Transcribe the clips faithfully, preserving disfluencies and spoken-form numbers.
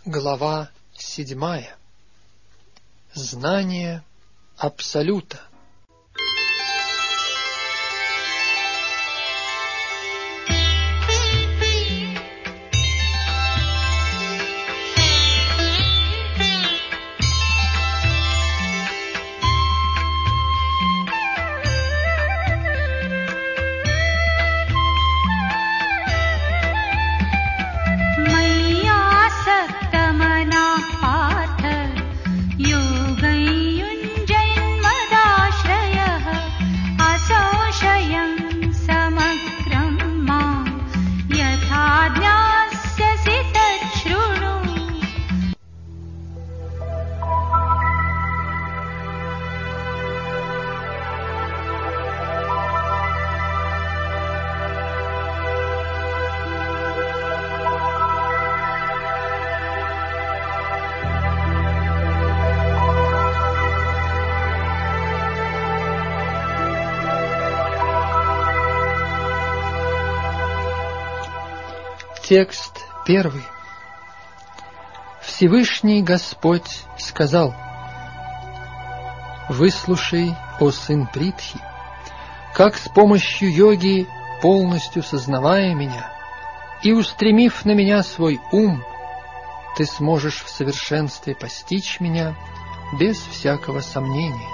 Глава седьмая. Знание Абсолюта. Текст первый. Всевышний Господь сказал: «Выслушай, о сын Притхи, как с помощью йоги, полностью сознавая меня и устремив на меня свой ум, ты сможешь в совершенстве постичь меня без всякого сомнения».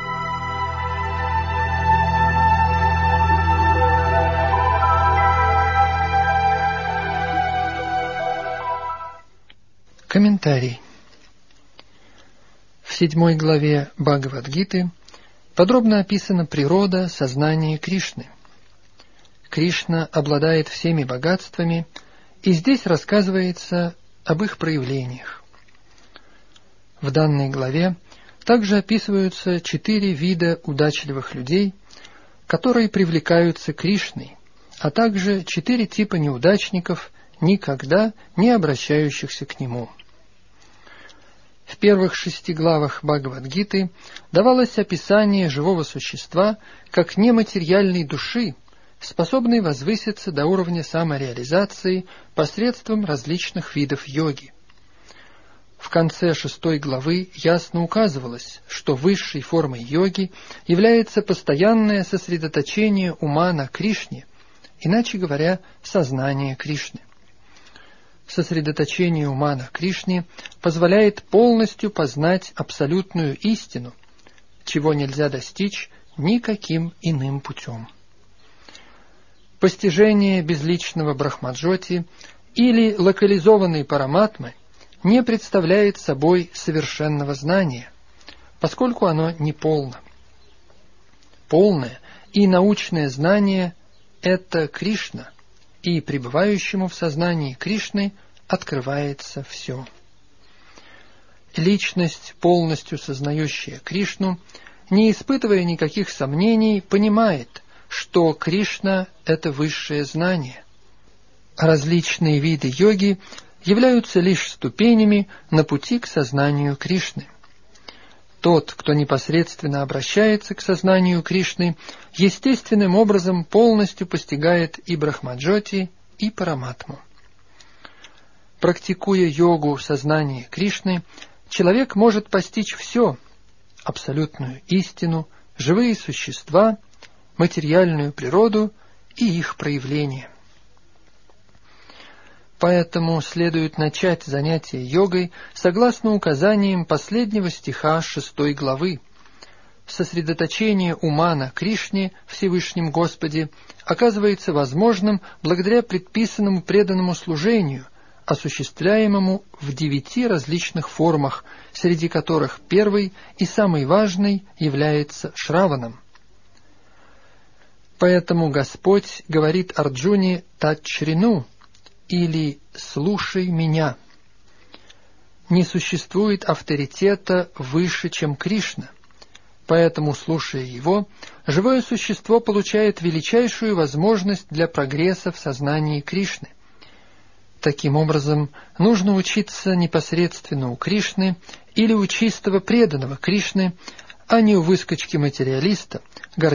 Комментарий. В седьмой главе Бхагавад-гиты подробно описана природа сознания Кришны. Кришна обладает всеми богатствами, и здесь рассказывается об их проявлениях. В данной главе также описываются четыре вида удачливых людей, которые привлекаются Кришной, а также четыре типа неудачников, никогда не обращающихся к Нему. В первых шести главах Бхагавад-гиты давалось описание живого существа как нематериальной души, способной возвыситься до уровня самореализации посредством различных видов йоги. В конце шестой главы ясно указывалось, что высшей формой йоги является постоянное сосредоточение ума на Кришне, иначе говоря, сознание Кришны. Сосредоточение ума на Кришне позволяет полностью познать абсолютную истину, чего нельзя достичь никаким иным путем. Постижение безличного Брахмаджоти или локализованной Параматмы не представляет собой совершенного знания, поскольку оно не полно. Полное и научное знание – это Кришна, и пребывающему в сознании Кришны открывается все. Личность, полностью сознающая Кришну, не испытывая никаких сомнений, понимает, что Кришна – это высшее знание. Различные виды йоги являются лишь ступенями на пути к сознанию Кришны. Тот, кто непосредственно обращается к сознанию Кришны, естественным образом полностью постигает и Брахмаджоти, и Параматму. Практикуя йогу сознания Кришны, человек может постичь все – абсолютную истину, живые существа, материальную природу и их проявления. Поэтому следует начать занятие йогой согласно указаниям последнего стиха шестой главы. Сосредоточение ума на Кришне, Всевышнем Господе, оказывается возможным благодаря предписанному преданному служению, осуществляемому в девяти различных формах, среди которых первый и самый важный является Шраваном. Поэтому Господь говорит Арджуне «Тачрину» или «слушай меня». Не существует авторитета выше, чем Кришна, поэтому, слушая его, живое существо получает величайшую возможность для прогресса в сознании Кришны. Таким образом, нужно учиться непосредственно у Кришны или у чистого преданного Кришны, а не у выскочки-материалиста,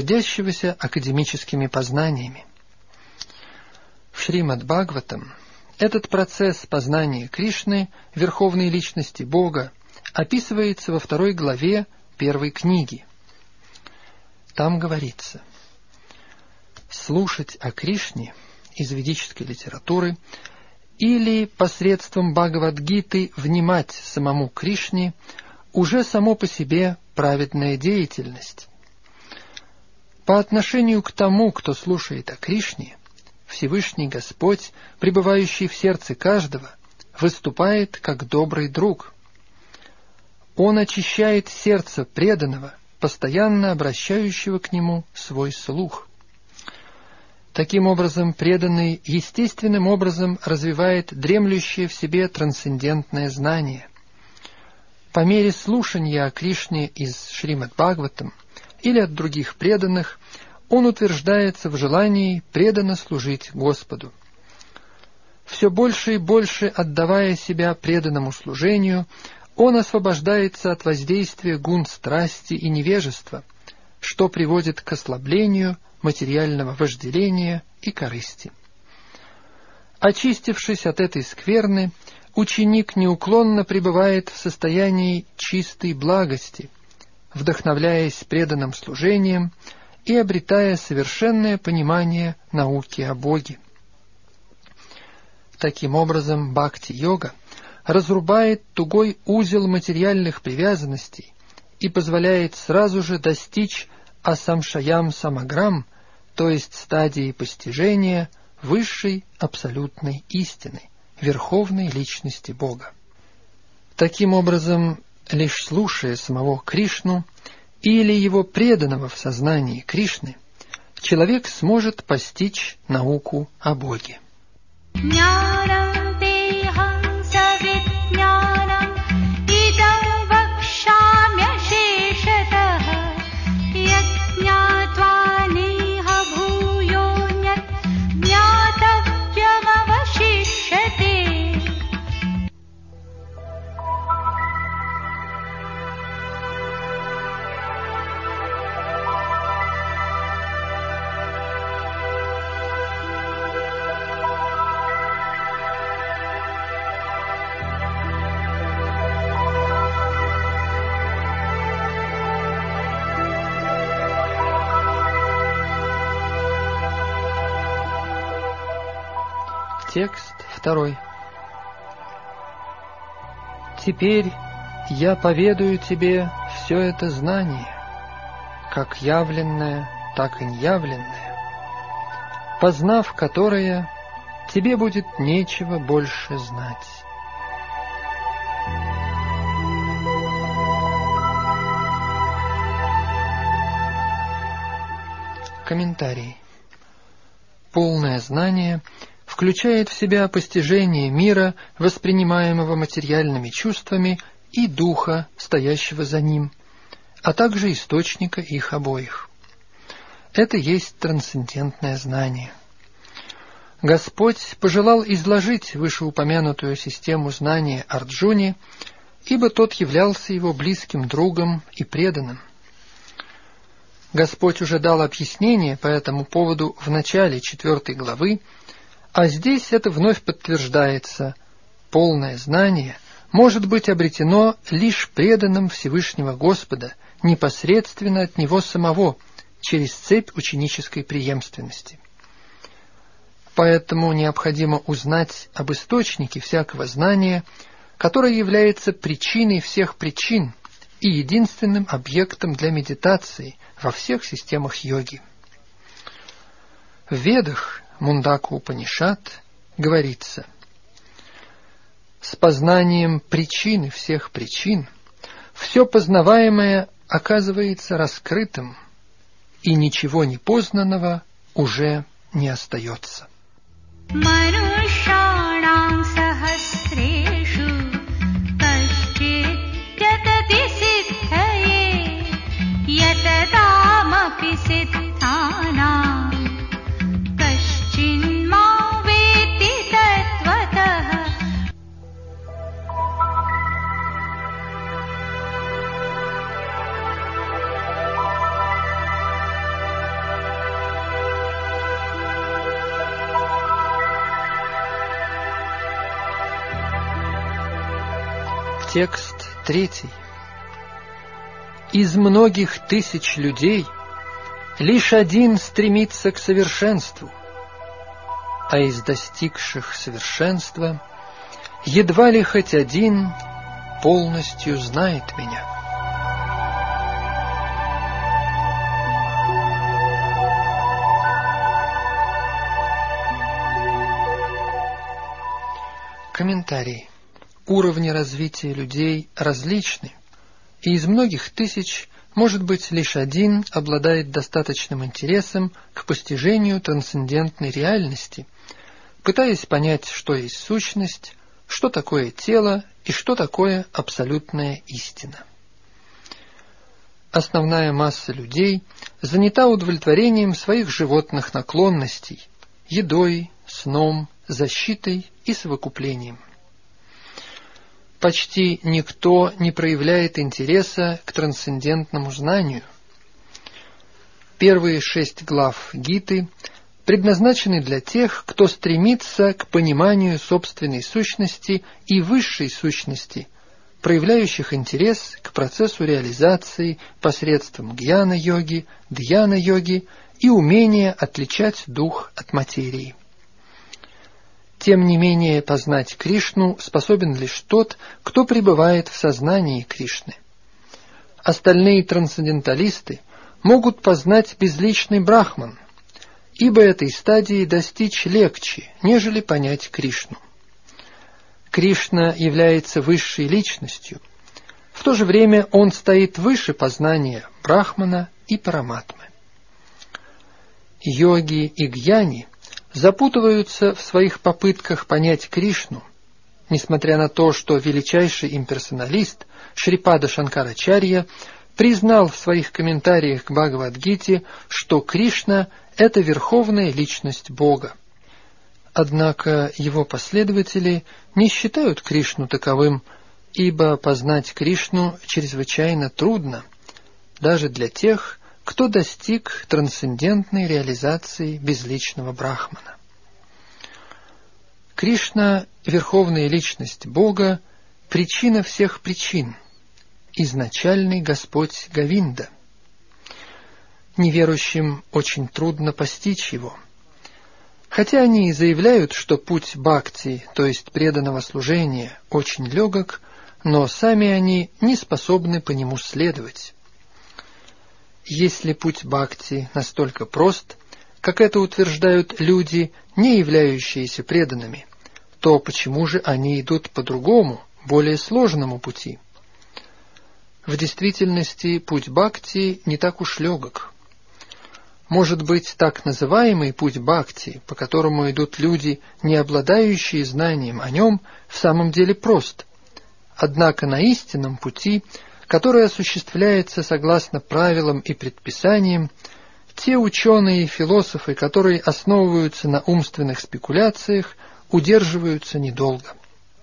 гордящегося академическими познаниями. В Шримад Бхагаватам этот процесс познания Кришны, Верховной Личности Бога, описывается во второй главе первой книги. Там говорится: слушать о Кришне из ведической литературы или посредством Бхагавад-гиты внимать самому Кришне уже само по себе праведная деятельность. По отношению к тому, кто слушает о Кришне, Всевышний Господь, пребывающий в сердце каждого, выступает как добрый друг. Он очищает сердце преданного, постоянно обращающего к нему свой слух. Таким образом, преданный естественным образом развивает дремлющее в себе трансцендентное знание. По мере слушания о Кришне из Шримад-Бхагаватам или от других преданных, он утверждается в желании преданно служить Господу. Все больше и больше отдавая себя преданному служению, он освобождается от воздействия гун страсти и невежества, что приводит к ослаблению материального вожделения и корысти. Очистившись от этой скверны, ученик неуклонно пребывает в состоянии чистой благости, вдохновляясь преданным служением и обретая совершенное понимание науки о Боге. Таким образом, бхакти-йога разрубает тугой узел материальных привязанностей и позволяет сразу же достичь асамшаям самаграм, то есть стадии постижения высшей абсолютной истины, Верховной Личности Бога. Таким образом, лишь слушая самого Кришну или его преданного в сознании Кришны, человек сможет постичь науку о Боге. Текст второй. Теперь я поведаю тебе все это знание, как явленное, так и неявленное, познав которое, тебе будет нечего больше знать. Комментарий. Полное знание включает в себя постижение мира, воспринимаемого материальными чувствами, и духа, стоящего за ним, а также источника их обоих. Это есть трансцендентное знание. Господь пожелал изложить вышеупомянутую систему знания Арджуне, ибо тот являлся его близким другом и преданным. Господь уже дал объяснение по этому поводу в начале четвертой главы, а здесь это вновь подтверждается. Полное знание может быть обретено лишь преданным Всевышнего Господа, непосредственно от Него самого, через цепь ученической преемственности. Поэтому необходимо узнать об источнике всякого знания, которое является причиной всех причин и единственным объектом для медитации во всех системах йоги. В Ведах Мундака Упанишад говорится: с познанием причины всех причин все познаваемое оказывается раскрытым, и ничего непознанного уже не остается. Текст третий. Из многих тысяч людей лишь один стремится к совершенству, а из достигших совершенства едва ли хоть один полностью знает меня. Комментарий. Уровни развития людей различны, и из многих тысяч, может быть, лишь один обладает достаточным интересом к постижению трансцендентной реальности, пытаясь понять, что есть сущность, что такое тело и что такое абсолютная истина. Основная масса людей занята удовлетворением своих животных наклонностей, едой, сном, защитой и совокуплением. Почти никто не проявляет интереса к трансцендентному знанию. Первые шесть глав Гиты предназначены для тех, кто стремится к пониманию собственной сущности и высшей сущности, проявляющих интерес к процессу реализации посредством гьяна-йоги, дьяна-йоги и умения отличать дух от материи. Тем не менее, познать Кришну способен лишь тот, кто пребывает в сознании Кришны. Остальные трансценденталисты могут познать безличный Брахман, ибо этой стадии достичь легче, нежели понять Кришну. Кришна является высшей личностью, в то же время он стоит выше познания Брахмана и Параматмы. Йоги и гьяни запутываются в своих попытках понять Кришну, несмотря на то, что величайший имперсоналист Шрипада Шанкарачарья признал в своих комментариях к Бхагавад-гите, что Кришна – это верховная личность Бога. Однако его последователи не считают Кришну таковым, ибо познать Кришну чрезвычайно трудно, даже для тех, кто достиг трансцендентной реализации безличного Брахмана. Кришна – верховная личность Бога, причина всех причин, изначальный Господь Говинда. Неверующим очень трудно постичь его. Хотя они и заявляют, что путь бхакти, то есть преданного служения, очень легок, но сами они не способны по нему следовать. Если путь бхакти настолько прост, как это утверждают люди, не являющиеся преданными, то почему же они идут по другому, более сложному пути? В действительности путь бхакти не так уж легок. Может быть, так называемый путь бхакти, по которому идут люди, не обладающие знанием о нем, в самом деле прост. Однако на истинном пути, который осуществляется согласно правилам и предписаниям, те ученые и философы, которые основываются на умственных спекуляциях, удерживаются недолго.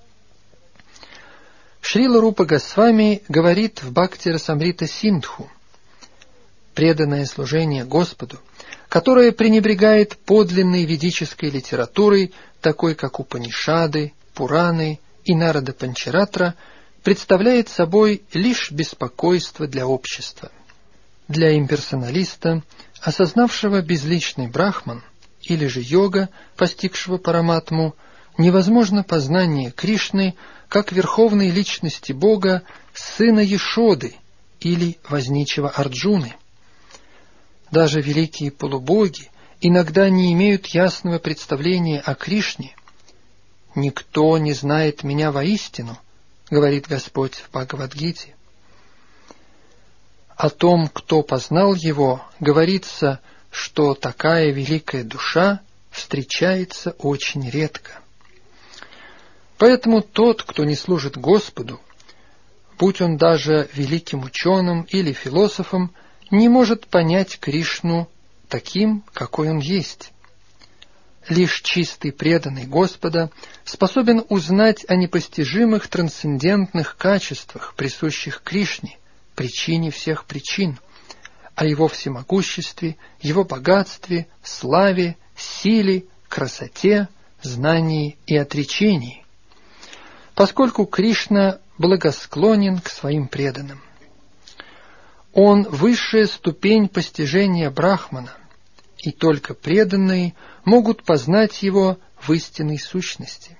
Шрила Рупа Госвами говорит в Бхакти-расамрита Синдху: преданное служение Господу, которое пренебрегает подлинной ведической литературой, такой как Упанишады, Пураны и Нарада Панчаратра, представляет собой лишь беспокойство для общества. Для имперсоналиста, осознавшего безличный Брахман, или же йога, постигшего Параматму, невозможно познание Кришны как верховной личности Бога, сына Ешоды или возничего Арджуны. Даже великие полубоги иногда не имеют ясного представления о Кришне. «Никто не знает меня воистину», — говорит Господь в Бхагавад-гите. О том, кто познал его, говорится, что такая великая душа встречается очень редко. Поэтому тот, кто не служит Господу, будь он даже великим ученым или философом, не может понять Кришну таким, какой он есть. Лишь чистый преданный Господа способен узнать о непостижимых трансцендентных качествах, присущих Кришне, причине всех причин, о его всемогуществе, его богатстве, славе, силе, красоте, знании и отречении. поскольку Кришна благосклонен к своим преданным. Он высшая ступень постижения Брахмана, и только преданные могут познать его в истинной сущности.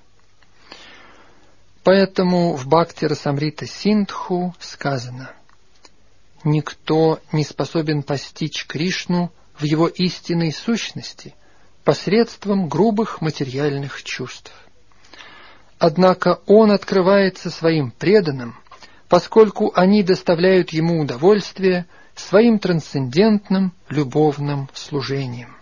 Поэтому в Бхакти-расамрита Синдху сказано: «Никто не способен постичь Кришну в его истинной сущности посредством грубых материальных чувств. Однако он открывается своим преданным, поскольку они доставляют ему удовольствие своим трансцендентным любовным служением».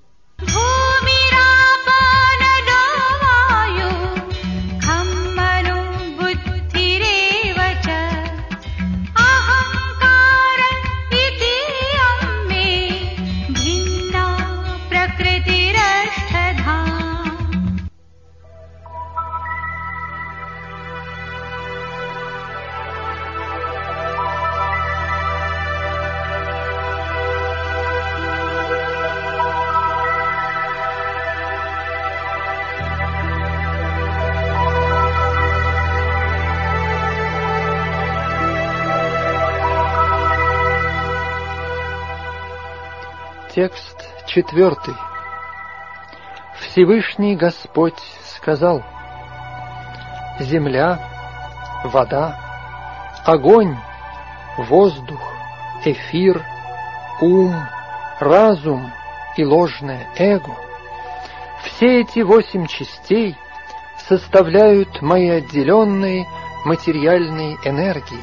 Текст четвертый. Всевышний Господь сказал: земля, вода, огонь, воздух, эфир, ум, разум и ложное эго — все эти восемь частей составляют мои отделенные материальные энергии.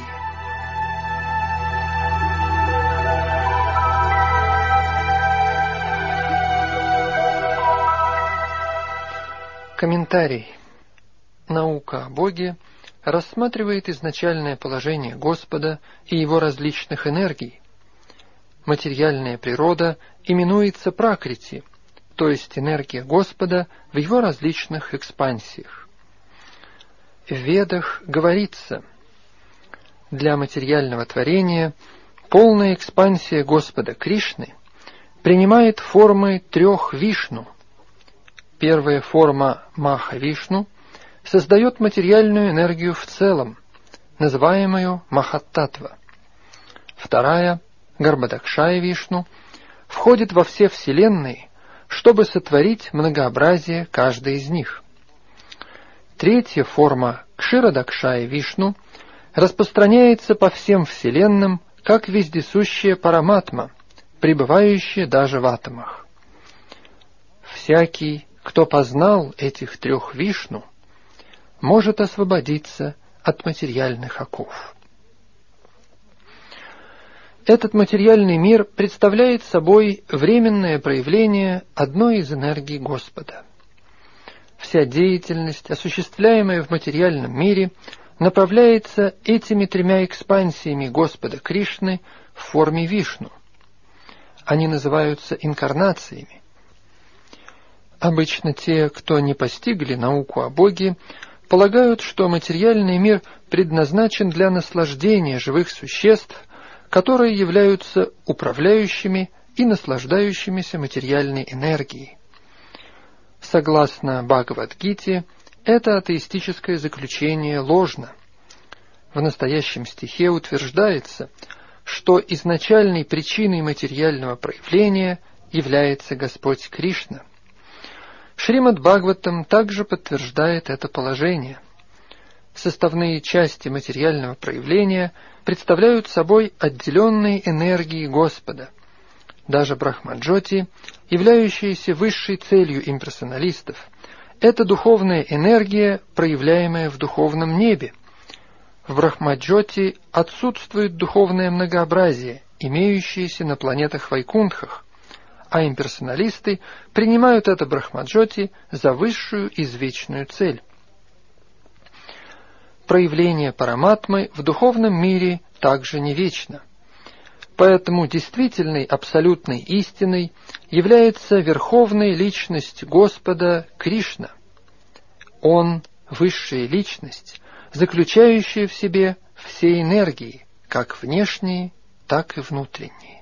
Комментарий. Наука о Боге рассматривает изначальное положение Господа и его различных энергий. Материальная природа именуется пракрити, то есть энергия Господа в его различных экспансиях. В Ведах говорится: для материального творения полная экспансия Господа Кришны принимает формы трех Вишну. Первая форма Маха-Вишну создает материальную энергию в целом, называемую Махаттатва. Вторая, Гарбхадакшая-Вишну, входит во все вселенные, чтобы сотворить многообразие каждой из них. Третья форма Кширадакшая-Вишну распространяется по всем вселенным, как вездесущая Параматма, пребывающая даже в атомах. Всякий, кто познал этих трех Вишну, может освободиться от материальных оков. Этот материальный мир представляет собой временное проявление одной из энергий Господа. Вся деятельность, осуществляемая в материальном мире, направляется этими тремя экспансиями Господа Кришны в форме Вишну. Они называются инкарнациями. Обычно те, кто не постигли науку о Боге, полагают, что материальный мир предназначен для наслаждения живых существ, которые являются управляющими и наслаждающимися материальной энергией. Согласно Бхагавад-гите, это атеистическое заключение ложно. В настоящем стихе утверждается, что изначальной причиной материального проявления является Господь Кришна. Шримад Бхагаватам также подтверждает это положение. Составные части материального проявления представляют собой отделенные энергии Господа. Даже Брахмаджоти, являющаяся высшей целью имперсоналистов, это духовная энергия, проявляемая в духовном небе. В Брахмаджоти отсутствует духовное многообразие, имеющееся на планетах Вайкунтхах, а имперсоналисты принимают это Брахмаджоти за высшую извечную цель. Проявление Параматмы в духовном мире также не вечно. Поэтому действительной абсолютной истиной является верховная личность Господа Кришна. Он – высшая личность, заключающая в себе все энергии, как внешние, так и внутренние.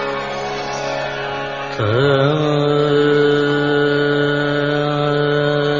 Uh...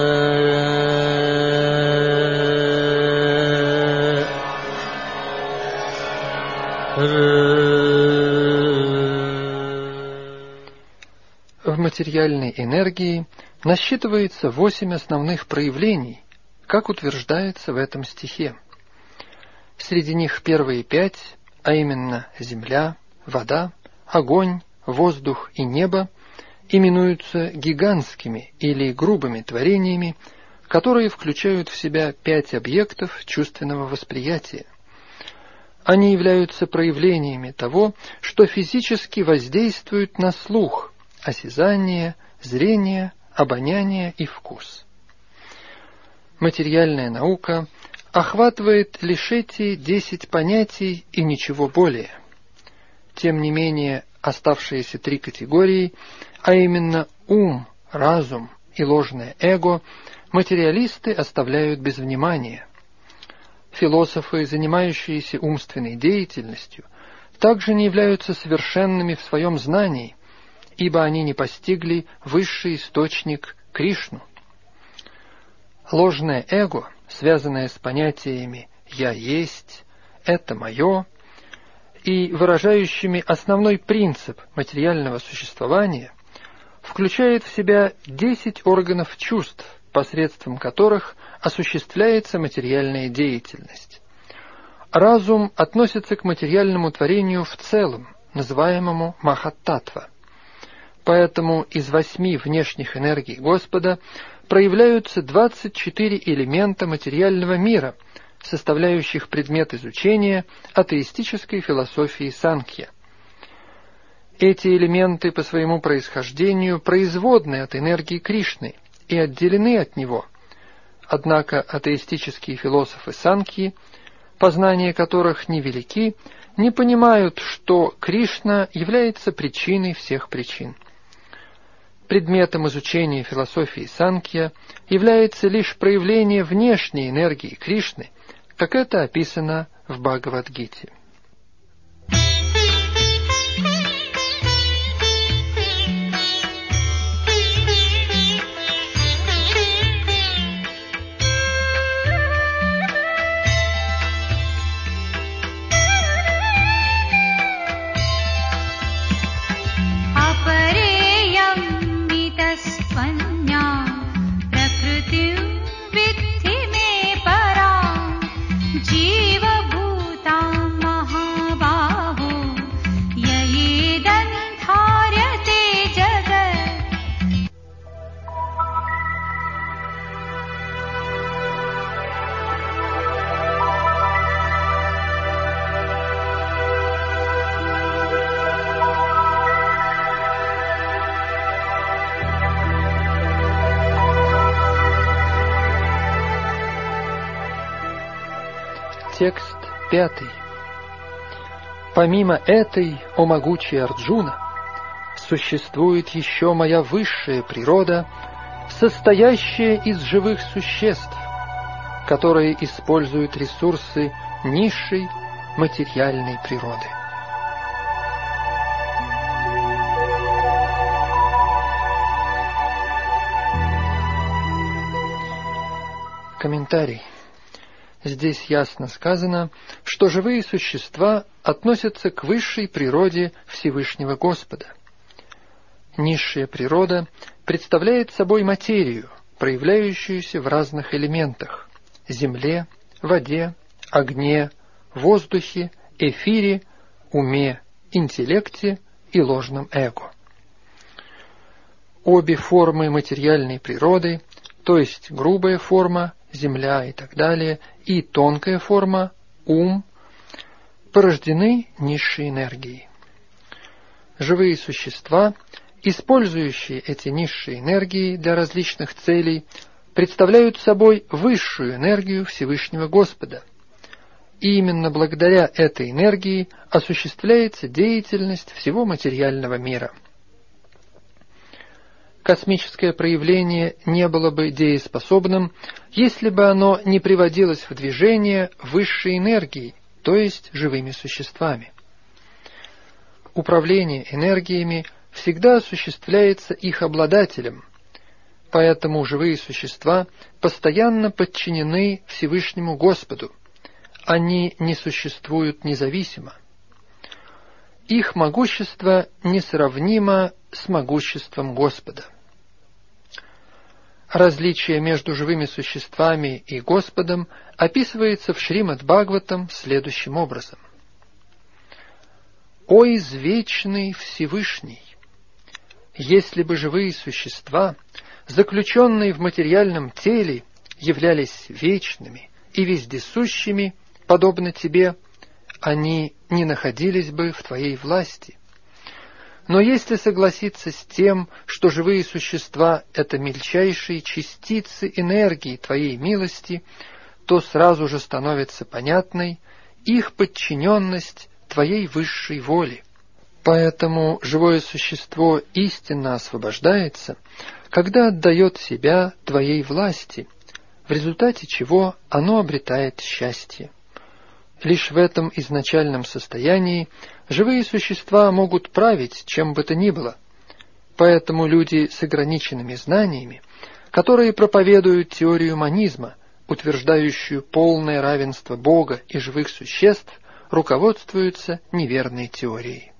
материальной энергии насчитывается восемь основных проявлений, как утверждается в этом стихе. Среди них первые пять, а именно земля, вода, огонь, воздух и небо, именуются гигантскими или грубыми творениями, которые включают в себя пять объектов чувственного восприятия. Они являются проявлениями того, что физически воздействует на слух, осязание, зрение, обоняние и вкус. Материальная наука охватывает лишь эти десять понятий и ничего более. Тем не менее, оставшиеся три категории, а именно ум, разум и ложное эго, материалисты оставляют без внимания. Философы, занимающиеся умственной деятельностью, также не являются совершенными в своем знании, ибо они не постигли высший источник Кришну. Ложное эго, связанное с понятиями «я есть», «это мое» и выражающими основной принцип материального существования, включает в себя десять органов чувств, посредством которых осуществляется материальная деятельность. Разум относится к материальному творению в целом, называемому Махаттатва. Поэтому из восьми внешних энергий Господа проявляются двадцать четыре элемента материального мира, составляющих предмет изучения атеистической философии Санkhya. Эти элементы по своему происхождению производны от энергии Кришны и отделены от него. Однако атеистические философы Санkhьи, познания которых невелики, не понимают, что Кришна является причиной всех причин. Предметом изучения философии Санkhья является лишь проявление внешней энергии Кришны, как это описано в Бхагавад-гите. Текст пятый. Помимо этой, о могучий Арджуна, существует еще моя высшая природа, состоящая из живых существ, которые используют ресурсы низшей материальной природы. Комментарий. Здесь ясно сказано, что живые существа относятся к высшей природе Всевышнего Господа. Низшая природа представляет собой материю, проявляющуюся в разных элементах – земле, воде, огне, воздухе, эфире, уме, интеллекте и ложном эго. Обе формы материальной природы, то есть грубая форма, земля и так далее, и тонкая форма, ум, порождены низшей энергией. Живые существа, использующие эти низшие энергии для различных целей, представляют собой высшую энергию Всевышнего Господа. И именно благодаря этой энергии осуществляется деятельность всего материального мира. Космическое проявление не было бы дееспособным, если бы оно не приводилось в движение высшей энергией, то есть живыми существами. Управление энергиями всегда осуществляется их обладателем, поэтому живые существа постоянно подчинены Всевышнему Господу, они не существуют независимо. их могущество несравнимо с могуществом Господа. Различие между живыми существами и Господом описывается в Шримад-Бхагаватам следующим образом. «О извечный Всевышний! Если бы живые существа, заключенные в материальном теле, являлись вечными и вездесущими, подобно Тебе, они не находились бы в Твоей власти. Но если согласиться с тем, что живые существа — это мельчайшие частицы энергии Твоей милости, то сразу же становится понятной их подчиненность Твоей высшей воле. Поэтому живое существо истинно освобождается, когда отдает себя Твоей власти, в результате чего оно обретает счастье. Лишь в этом изначальном состоянии живые существа могут править чем бы то ни было. Поэтому люди с ограниченными знаниями, которые проповедуют теорию монизма, утверждающую полное равенство Бога и живых существ, руководствуются неверной теорией.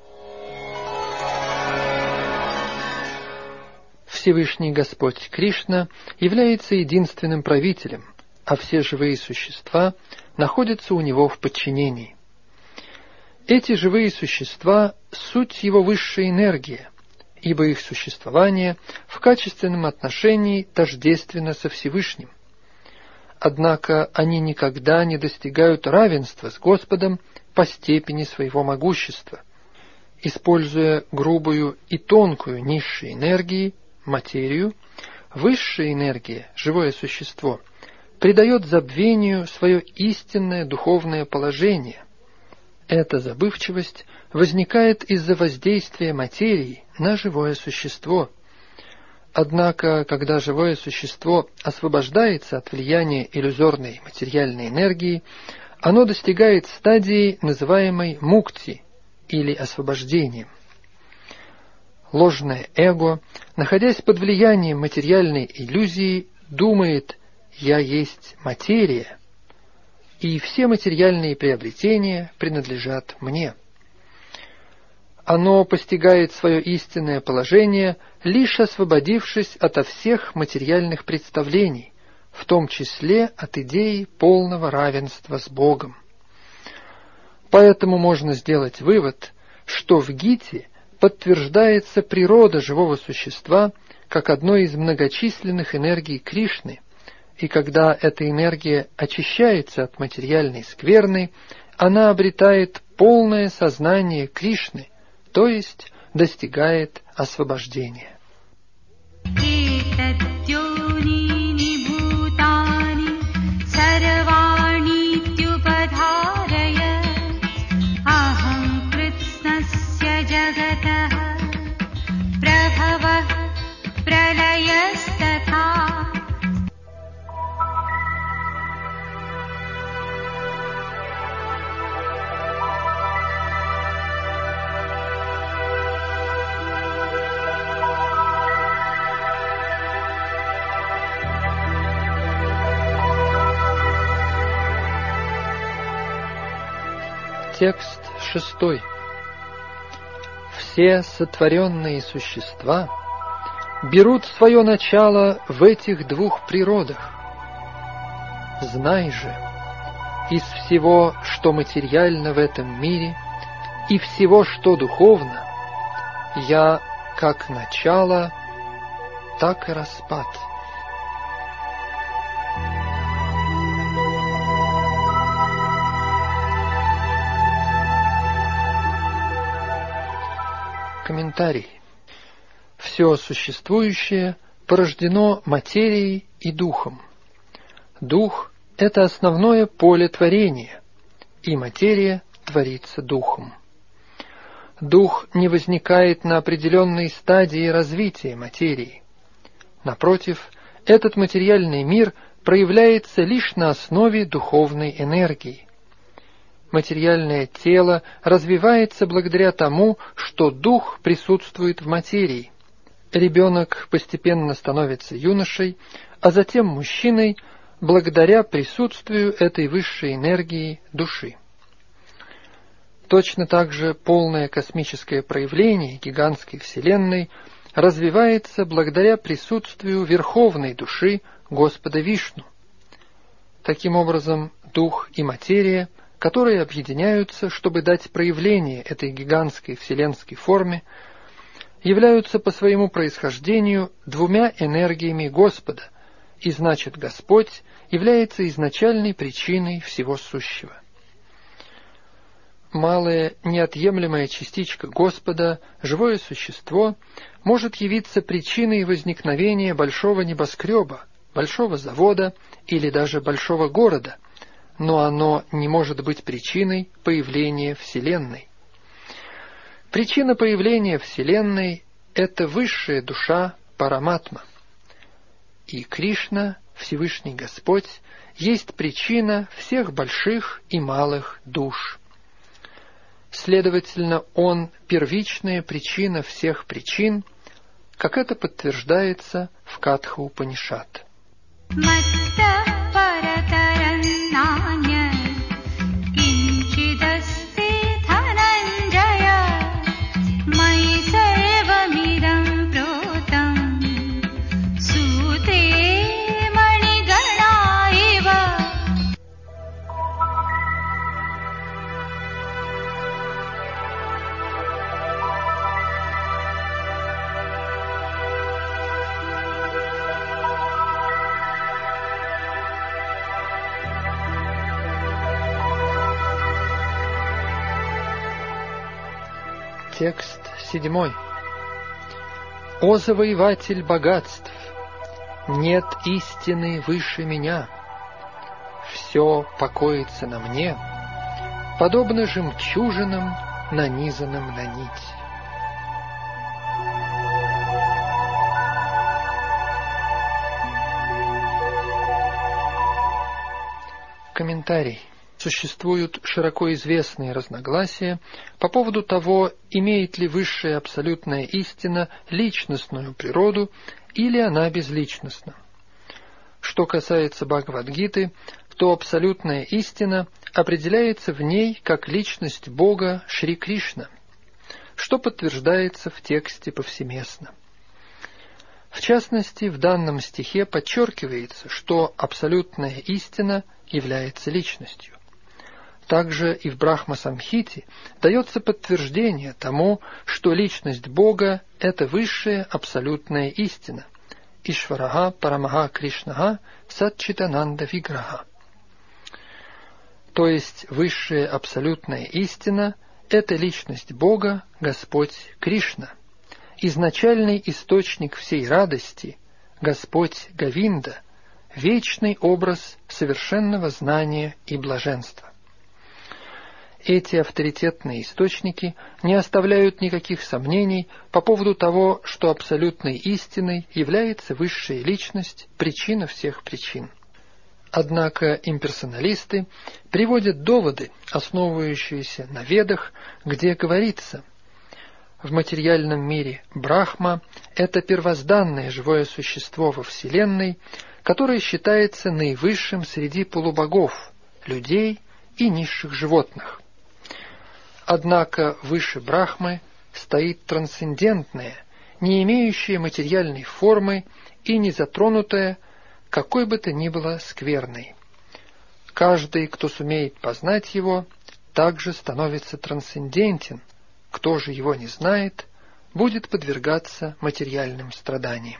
Всевышний Господь Кришна является единственным правителем, а все живые существа находятся у Него в подчинении. Эти живые существа — суть Его высшая энергия, ибо их существование в качественном отношении тождественно со Всевышним. Однако они никогда не достигают равенства с Господом по степени своего могущества. Используя грубую и тонкую низшие энергии, материю, высшая энергия, живое существо, придает забвению свое истинное духовное положение. Эта забывчивость возникает из-за воздействия материи на живое существо. Однако, когда живое существо освобождается от влияния иллюзорной материальной энергии, оно достигает стадии, называемой мукти, или освобождением. Ложное эго, находясь под влиянием материальной иллюзии, думает: «Я есть материя, и все материальные приобретения принадлежат мне». Оно постигает свое истинное положение, лишь освободившись ото всех материальных представлений, в том числе от идеи полного равенства с Богом. Поэтому можно сделать вывод, что в Гите подтверждается природа живого существа как одной из многочисленных энергий Кришны, и когда эта энергия очищается от материальной скверны, она обретает полное сознание Кришны, то есть достигает освобождения. Текст шестой. Все сотворенные существа берут свое начало в этих двух природах. Знай же, из всего, что материально в этом мире, и всего, что духовно, я как начало, так и распад. Комментарий. Все существующее порождено материей и духом. Дух — это основное поле творения, и материя творится духом. Дух не возникает на определенной стадии развития материи. Напротив, этот материальный мир проявляется лишь на основе духовной энергии. Материальное тело развивается благодаря тому, что дух присутствует в материи. Ребенок постепенно становится юношей, а затем мужчиной, благодаря присутствию этой высшей энергии души. Точно так же полное космическое проявление гигантской Вселенной развивается благодаря присутствию верховной души Господа Вишну. Таким образом, дух и материя, которые объединяются, чтобы дать проявление этой гигантской вселенской форме, являются по своему происхождению двумя энергиями Господа, и значит, Господь является изначальной причиной всего сущего. Малая неотъемлемая частичка Господа, живое существо, может явиться причиной возникновения большого небоскреба, большого завода или даже большого города, но оно не может быть причиной появления Вселенной. Причина появления Вселенной – это высшая душа Параматма. И Кришна, Всевышний Господь, есть причина всех больших и малых душ. Следовательно, Он – первичная причина всех причин, как это подтверждается в Катха-Упанишат. Текст седьмой. «О завоеватель богатств! Нет истины выше меня. Все покоится на мне, подобно жемчужинам, нанизанным на нить». Комментарий. Существуют широко известные разногласия по поводу того, имеет ли высшая абсолютная истина личностную природу или она безличностна. Что касается Бхагавад-гиты, то абсолютная истина определяется в ней как личность Бога Шри Кришна, что подтверждается в тексте повсеместно. В частности, в данном стихе подчеркивается, что абсолютная истина является личностью. Также и в Брахма-самхите дается подтверждение тому, что личность Бога – это высшая абсолютная истина. Ишварага Парамаха Кришнага Сатчитананда Виграха. То есть высшая абсолютная истина – это личность Бога, Господь Кришна, изначальный источник всей радости, Господь Говинда, вечный образ совершенного знания и блаженства. Эти авторитетные источники не оставляют никаких сомнений по поводу того, что абсолютной истиной является высшая личность, причина всех причин. Однако имперсоналисты приводят доводы, основывающиеся на Ведах, где говорится: в материальном мире Брахма – это первозданное живое существо во Вселенной, которое считается наивысшим среди полубогов, людей и низших животных. Однако выше Брахмы стоит трансцендентное, не имеющее материальной формы и не затронутое какой бы то ни было скверной. Каждый, кто сумеет познать его, также становится трансцендентен. Кто же его не знает, будет подвергаться материальным страданиям.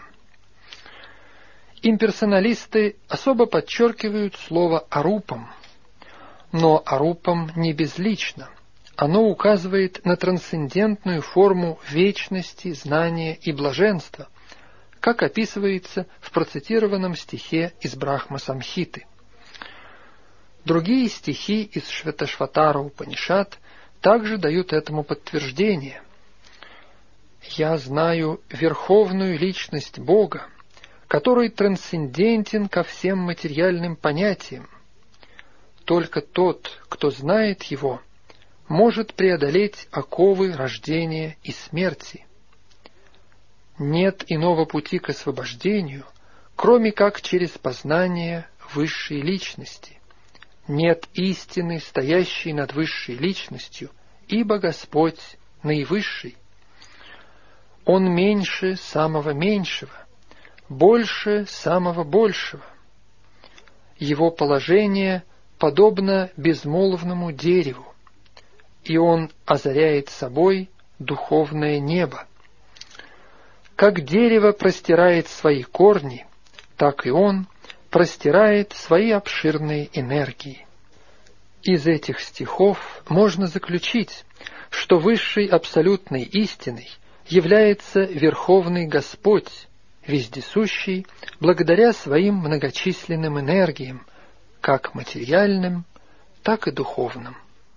Имперсоналисты особо подчеркивают слово «арупам», но арупам не безлично. Оно указывает на трансцендентную форму вечности, знания и блаженства, как описывается в процитированном стихе из Брахма-самхиты. Другие стихи из Шветашватара-Упанишат также дают этому подтверждение. «Я знаю верховную личность Бога, который трансцендентен ко всем материальным понятиям. Только тот, кто знает его, может преодолеть оковы рождения и смерти. Нет иного пути к освобождению, кроме как через познание высшей личности. Нет истины, стоящей над высшей личностью, ибо Господь наивысший. Он меньше самого меньшего, больше самого большего. Его положение подобно безмолвному дереву, и он озаряет собой духовное небо. Как дерево простирает свои корни, так и он простирает свои обширные энергии. Из этих стихов можно заключить, что высшей абсолютной истиной является Верховный Господь, вездесущий, благодаря своим многочисленным энергиям, как материальным, так и духовным.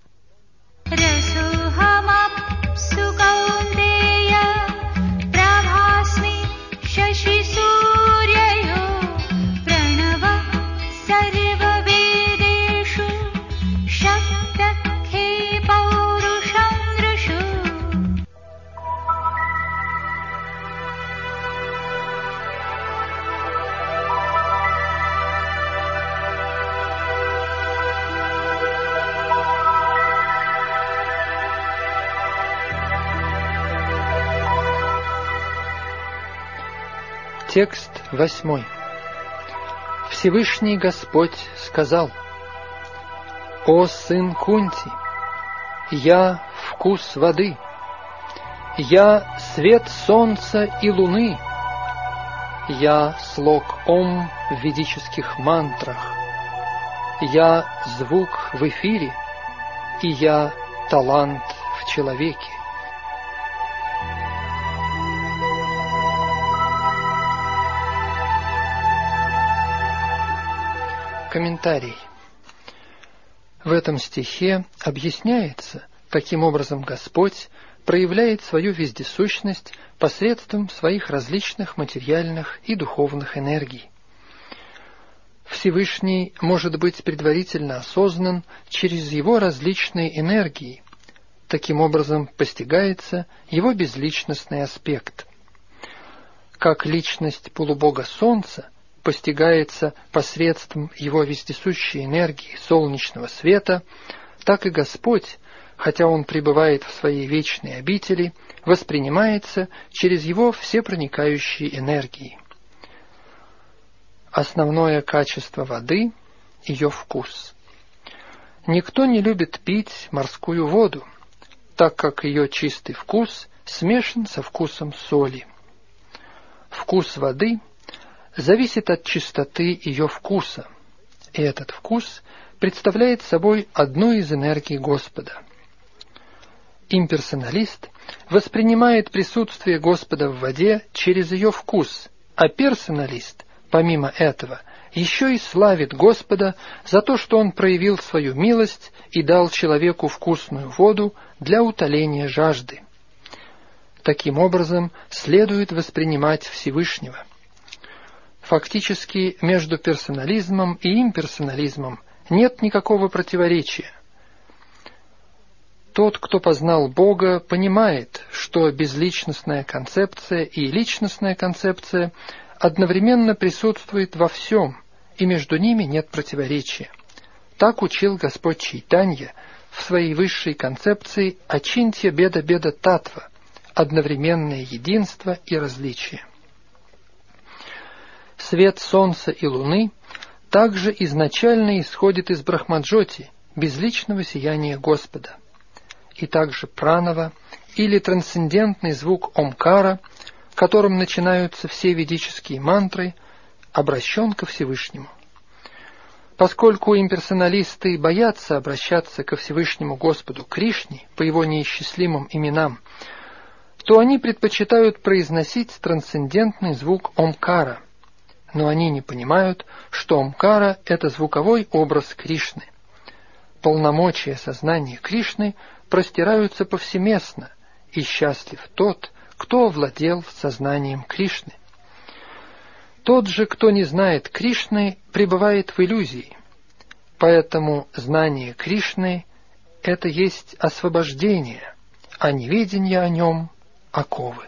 Текст восьмой. Всевышний Господь сказал: «О сын Кунти, я вкус воды, я свет солнца и луны, я слог Ом в ведических мантрах, я звук в эфире, и я талант в человеке». Комментарий. В этом стихе объясняется, каким образом Господь проявляет свою вездесущность посредством своих различных материальных и духовных энергий. Всевышний может быть предварительно осознан через его различные энергии. Таким образом постигается его безличностный аспект. Как личность полубога Солнца постигается посредством его вездесущей энергии солнечного света, так и Господь, хотя он пребывает в своей вечной обители, воспринимается через его всепроникающие энергии. Основное качество воды – ее вкус. Никто не любит пить морскую воду, так как ее чистый вкус смешан со вкусом соли. Вкус воды зависит от чистоты ее вкуса, и этот вкус представляет собой одну из энергий Господа. Имперсоналист воспринимает присутствие Господа в воде через ее вкус, а персоналист, помимо этого, еще и славит Господа за то, что Он проявил свою милость и дал человеку вкусную воду для утоления жажды. Таким образом, следует воспринимать Всевышнего. Фактически, между персонализмом и имперсонализмом нет никакого противоречия. Тот, кто познал Бога, понимает, что безличностная концепция и личностная концепция одновременно присутствуют во всем, и между ними нет противоречия. Так учил Господь Чайтанья в своей высшей концепции Ачинтья Беда Беда Татва, одновременное единство и различие. Свет солнца и луны также изначально исходит из Брахмаджоти, безличного сияния Господа. И также пранава, или трансцендентный звук Омкара, которым начинаются все ведические мантры, обращен ко Всевышнему. Поскольку имперсоналисты боятся обращаться ко Всевышнему Господу Кришне по его неисчислимым именам, то они предпочитают произносить трансцендентный звук Омкара, но они не понимают, что Омкара – это звуковой образ Кришны. Полномочия сознания Кришны простираются повсеместно, и счастлив тот, кто овладел сознанием Кришны. Тот же, кто не знает Кришны, пребывает в иллюзии. Поэтому знание Кришны – это есть освобождение, а неведение о нем – оковы.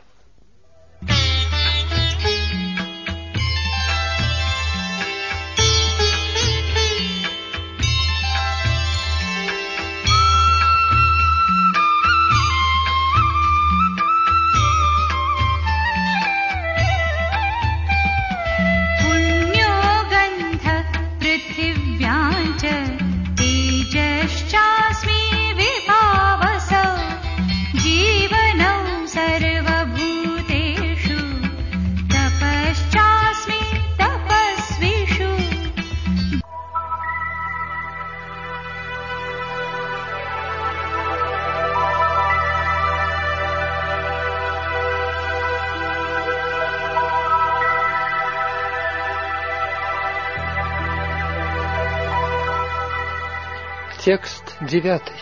Текст девятый.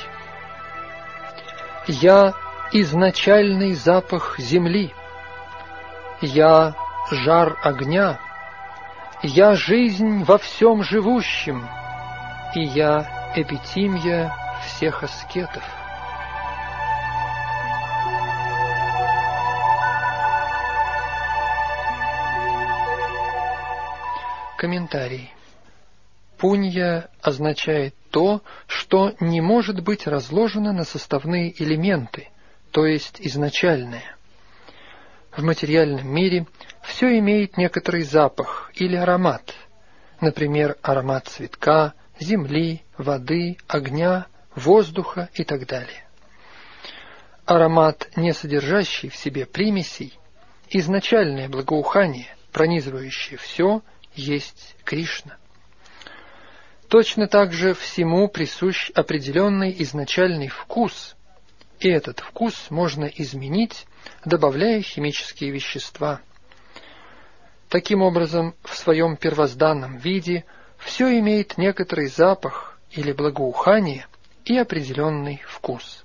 Я изначальный запах земли, я жар огня, я жизнь во всем живущем, и я эпитимия всех аскетов. Комментарий. Пунья означает то, что не может быть разложено на составные элементы, то есть изначальное. В материальном мире все имеет некоторый запах или аромат, например, аромат цветка, земли, воды, огня, воздуха и так далее. Аромат, не содержащий в себе примесей, изначальное благоухание, пронизывающее все, есть Кришна. Точно так же всему присущ определенный изначальный вкус, и этот вкус можно изменить, добавляя химические вещества. Таким образом, в своем первозданном виде все имеет некоторый запах или благоухание и определенный вкус.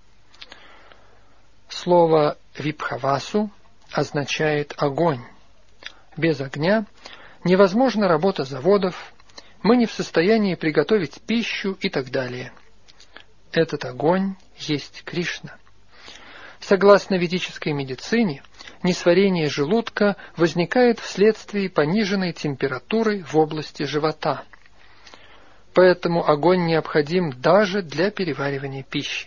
Слово «випхавасу» означает огонь. Без огня невозможна работа заводов, мы не в состоянии приготовить пищу и так далее. Этот огонь есть Кришна. Согласно ведической медицине, несварение желудка возникает вследствие пониженной температуры в области живота. Поэтому огонь необходим даже для переваривания пищи.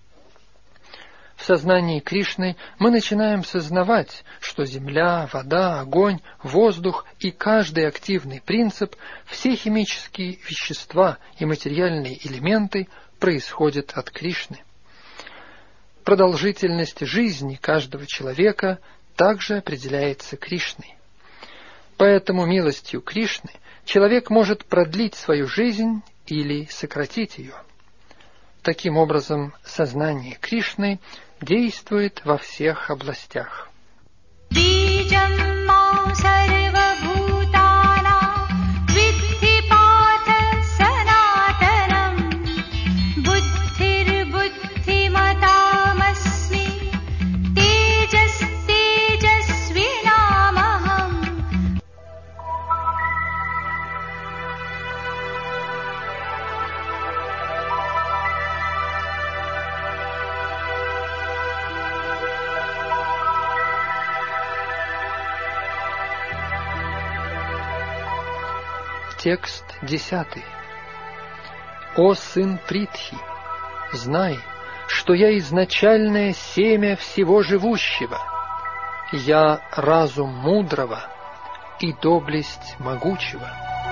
В сознании Кришны мы начинаем сознавать, что земля, вода, огонь, воздух и каждый активный принцип, все химические вещества и материальные элементы происходят от Кришны. Продолжительность жизни каждого человека также определяется Кришной. Поэтому милостью Кришны человек может продлить свою жизнь или сократить ее. Таким образом, сознание Кришны действует во всех областях. Текст десятый. О сын Притхи, знай, что я изначальное семя всего живущего, я разум мудрого и доблесть могучего.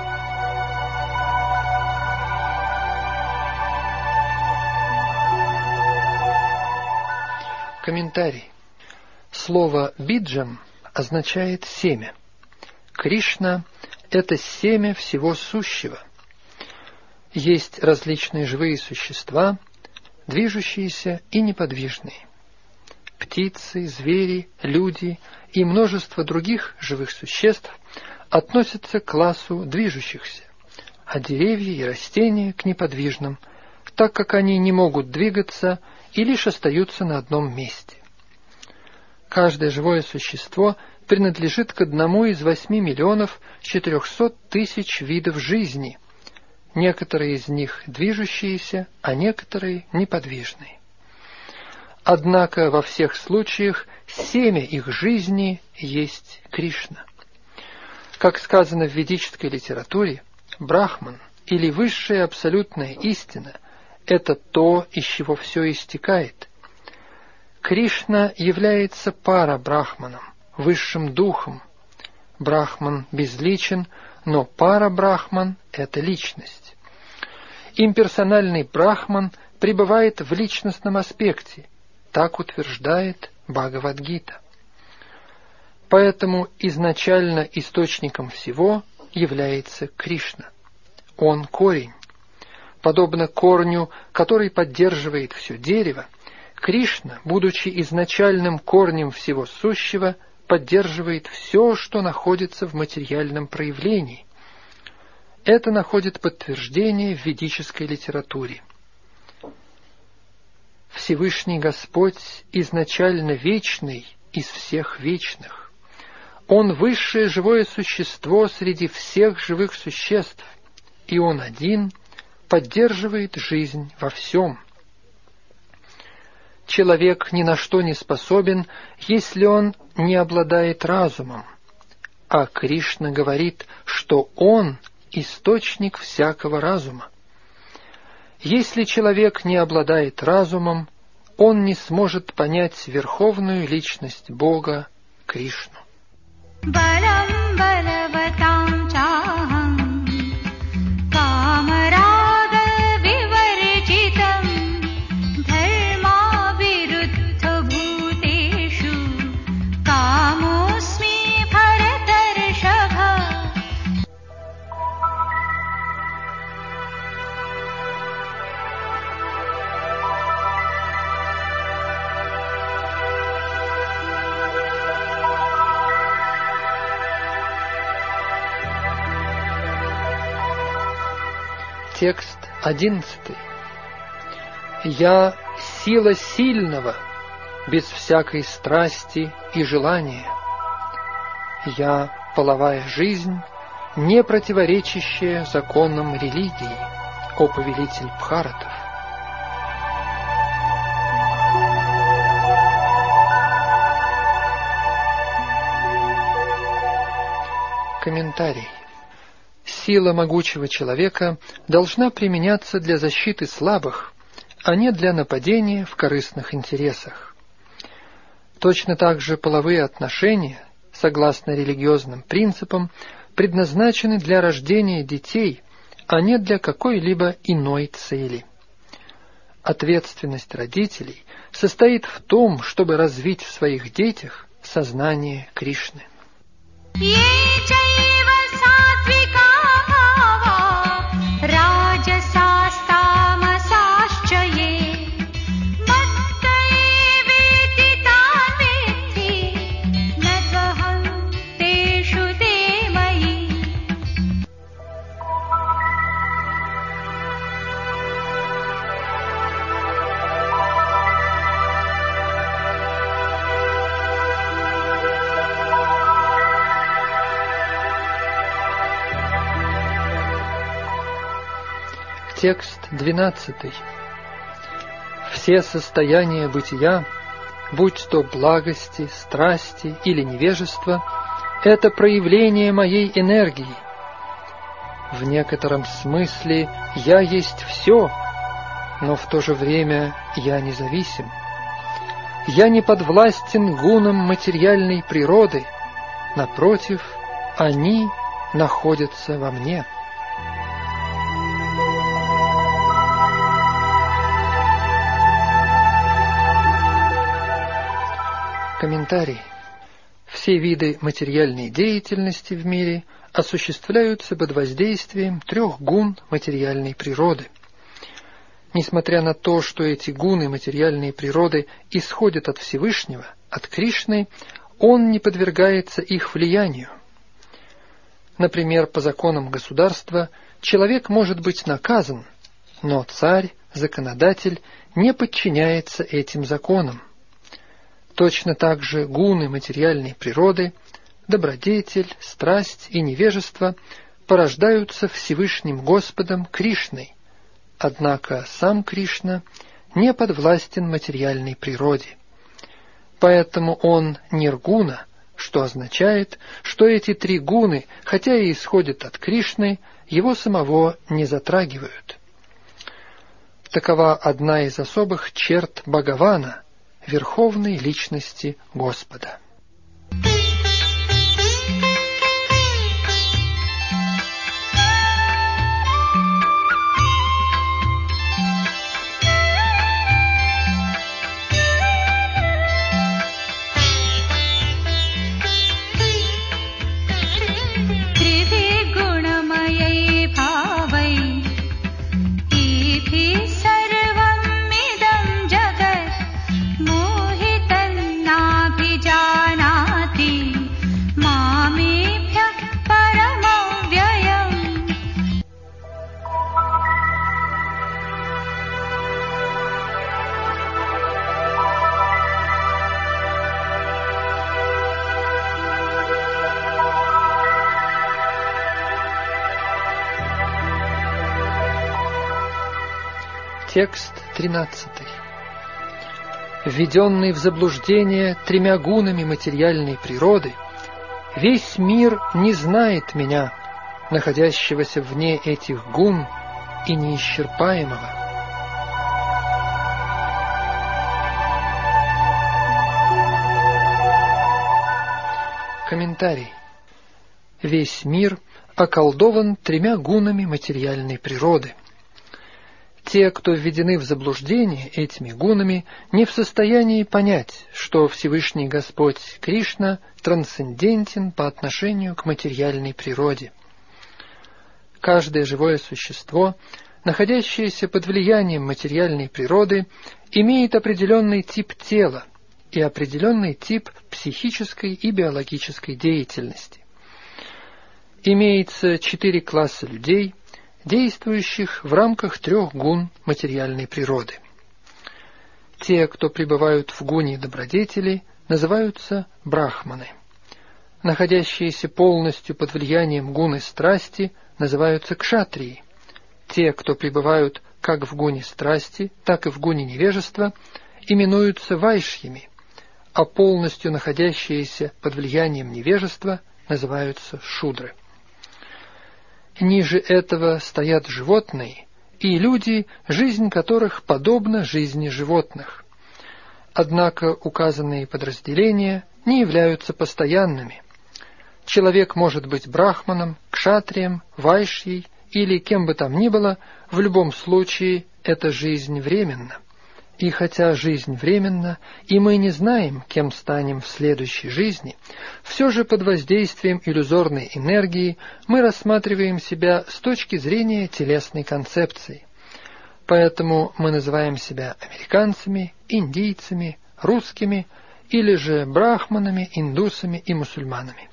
Комментарий. Слово «биджам» означает семя. Кришна — это семя всего сущего. Есть различные живые существа, движущиеся и неподвижные. Птицы, звери, люди и множество других живых существ относятся к классу движущихся, а деревья и растения к неподвижным, так как они не могут двигаться и лишь остаются на одном месте. Каждое живое существо принадлежит к одному из восьми миллионов четырехсот тысяч видов жизни, некоторые из них движущиеся, а некоторые неподвижные. Однако во всех случаях семя их жизни есть Кришна. Как сказано в ведической литературе, Брахман или высшая абсолютная истина – это то, из чего все истекает. Кришна является пара-брахманом, высшим духом. Брахман безличен, но пара-брахман – это личность. Имперсональный брахман пребывает в личностном аспекте, так утверждает Бхагавад-гита. Поэтому изначально источником всего является Кришна. Он корень. Подобно корню, который поддерживает все дерево, Кришна, будучи изначальным корнем всего сущего, поддерживает все, что находится в материальном проявлении. это находит подтверждение в ведической литературе. Всевышний Господь изначально вечный из всех вечных. Он высшее живое существо среди всех живых существ, и Он один поддерживает жизнь во всем. Человек ни на что не способен, если он не обладает разумом, а Кришна говорит, что Он – источник всякого разума. Если человек не обладает разумом, он не сможет понять верховную личность Бога Кришну. Текст одиннадцатый. «Я — сила сильного, без всякой страсти и желания. Я — половая жизнь, не противоречащая законам религии, о повелитель Бхаратов». Комментарий. Сила могучего человека должна применяться для защиты слабых, а не для нападения в корыстных интересах. Точно так же половые отношения, согласно религиозным принципам, предназначены для рождения детей, а не для какой-либо иной цели. Ответственность родителей состоит в том, чтобы развить в своих детях сознание Кришны. Текст двенадцатый. Все состояния бытия, будь то благости, страсти или невежества, это проявление моей энергии. В некотором смысле я есть все, но в то же время я независим. Я не подвластен гунам материальной природы, напротив, они находятся во мне. Комментарий. Все виды материальной деятельности в мире осуществляются под воздействием трех гун материальной природы. Несмотря на то, что эти гуны материальной природы исходят от Всевышнего, от Кришны, он не подвергается их влиянию. Например, по законам государства человек может быть наказан, но царь, законодатель, не подчиняется этим законам. Точно так же гуны материальной природы, добродетель, страсть и невежество порождаются Всевышним Господом Кришной, однако сам Кришна не подвластен материальной природе. Поэтому он ниргуна, что означает, что эти три гуны, хотя и исходят от Кришны, его самого не затрагивают. Такова одна из особых черт Бхагавана, верховной личности Господа. जा Текст тринадцатый. Введенный в заблуждение тремя гунами материальной природы, весь мир не знает меня, находящегося вне этих гун и неисчерпаемого. Комментарий. Весь мир околдован тремя гунами материальной природы. Те, кто введены в заблуждение этими гунами, не в состоянии понять, что Всевышний Господь Кришна трансцендентен по отношению к материальной природе. Каждое живое существо, находящееся под влиянием материальной природы, имеет определенный тип тела и определенный тип психической и биологической деятельности. Имеется четыре класса людей, действующих в рамках трех гун материальной природы. Те, кто пребывают в гуне добродетели, называются брахманы. Находящиеся полностью под влиянием гуны страсти, называются кшатрии. Те, кто пребывают как в гуне страсти, так и в гуне невежества, именуются вайшьями, а полностью находящиеся под влиянием невежества называются шудры. Ниже этого стоят животные и люди, жизнь которых подобна жизни животных. Однако указанные подразделения не являются постоянными. Человек может быть брахманом, кшатрием, вайшьей или кем бы там ни было, в любом случае эта жизнь временна. И хотя жизнь временна, и мы не знаем, кем станем в следующей жизни, все же под воздействием иллюзорной энергии мы рассматриваем себя с точки зрения телесной концепции. Поэтому мы называем себя американцами, индийцами, русскими или же брахманами, индусами и мусульманами.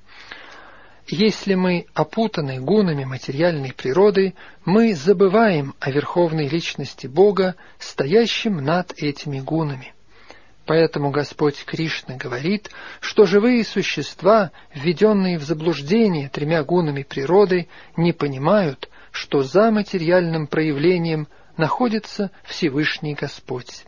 Если мы опутаны гунами материальной природы, мы забываем о верховной личности Бога, стоящем над этими гунами. Поэтому Господь Кришна говорит, что живые существа, введенные в заблуждение тремя гунами природы, не понимают, что за материальным проявлением находится Всевышний Господь.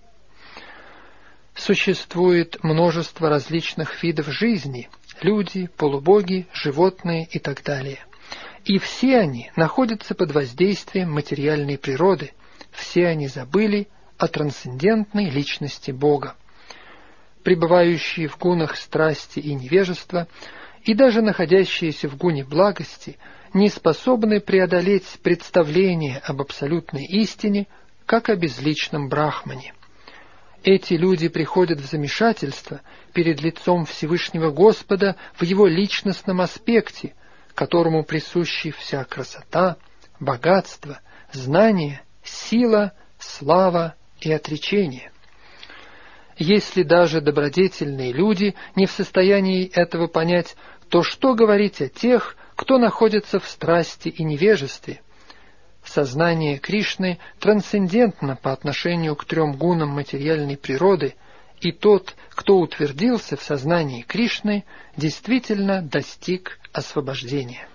Существует множество различных видов жизни – люди, полубоги, животные и так далее. И все они находятся под воздействием материальной природы, все они забыли о трансцендентной личности Бога. Пребывающие в гунах страсти и невежества, и даже находящиеся в гуне благости, не способны преодолеть представление об абсолютной истине, как о безличном брахмане. Эти люди приходят в замешательство перед лицом Всевышнего Господа в Его личностном аспекте, которому присущи вся красота, богатство, знание, сила, слава и отречение. Если даже добродетельные люди не в состоянии этого понять, то что говорить о тех, кто находится в страсти и невежестве? Сознание Кришны трансцендентно по отношению к трем гунам материальной природы, и тот, кто утвердился в сознании Кришны, действительно достиг освобождения.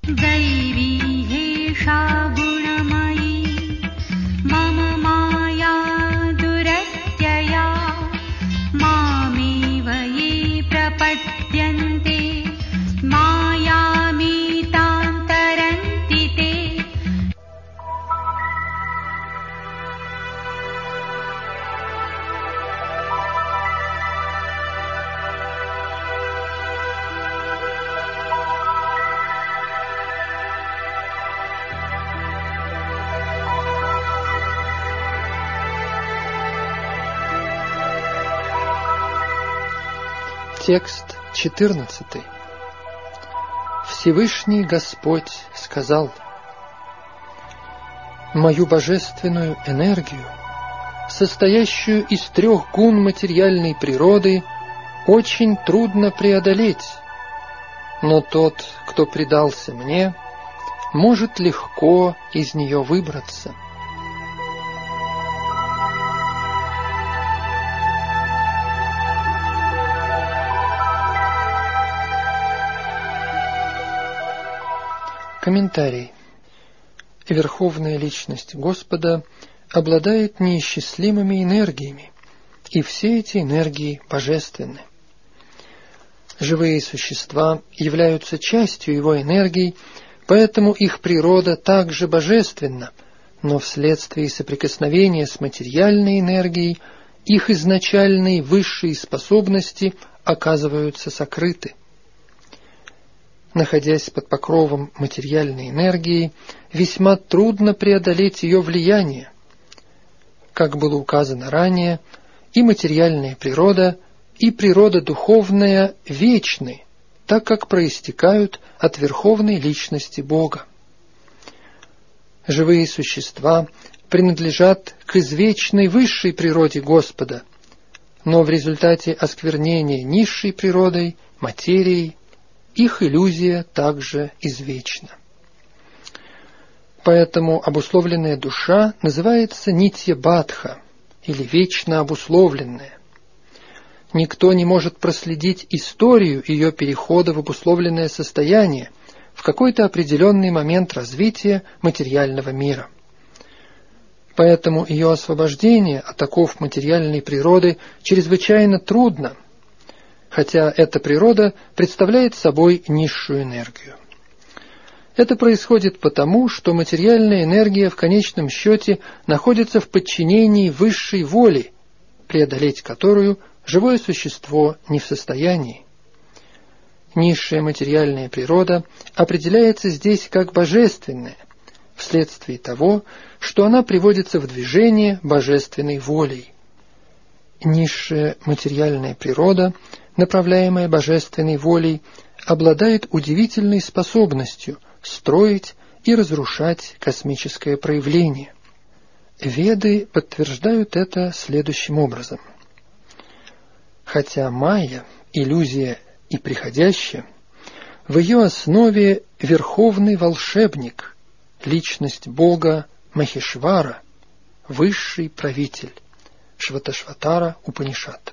Текст четырнадцатый. Всевышний Господь сказал: «Мою божественную энергию, состоящую из трех гун материальной природы, очень трудно преодолеть, но тот, кто предался мне, может легко из нее выбраться». Комментарий. Верховная личность Господа обладает неисчислимыми энергиями, и все эти энергии божественны. Живые существа являются частью его энергий, поэтому их природа также божественна, но вследствие соприкосновения с материальной энергией их изначальные высшие способности оказываются сокрыты. Находясь под покровом материальной энергии, весьма трудно преодолеть ее влияние. Как было указано ранее, и материальная природа, и природа духовная вечны, так как проистекают от верховной личности Бога. Живые существа принадлежат к извечной высшей природе Господа, но в результате осквернения низшей природой, материей, их иллюзия также извечна. Поэтому обусловленная душа называется нитья-бадха, или вечно обусловленная. Никто не может проследить историю ее перехода в обусловленное состояние в какой-то определенный момент развития материального мира. Поэтому ее освобождение от оков материальной природы чрезвычайно трудно, хотя эта природа представляет собой низшую энергию. Это происходит потому, что материальная энергия в конечном счете находится в подчинении высшей воли, преодолеть которую живое существо не в состоянии. Низшая материальная природа определяется здесь как божественная, вследствие того, что она приводится в движение божественной волей. Низшая материальная природа, направляемая божественной волей, обладает удивительной способностью строить и разрушать космическое проявление. Веды подтверждают это следующим образом. Хотя майя, иллюзия и приходящее, в ее основе верховный волшебник, личность Бога Махешвара, высший правитель, Шваташватара Упанишат.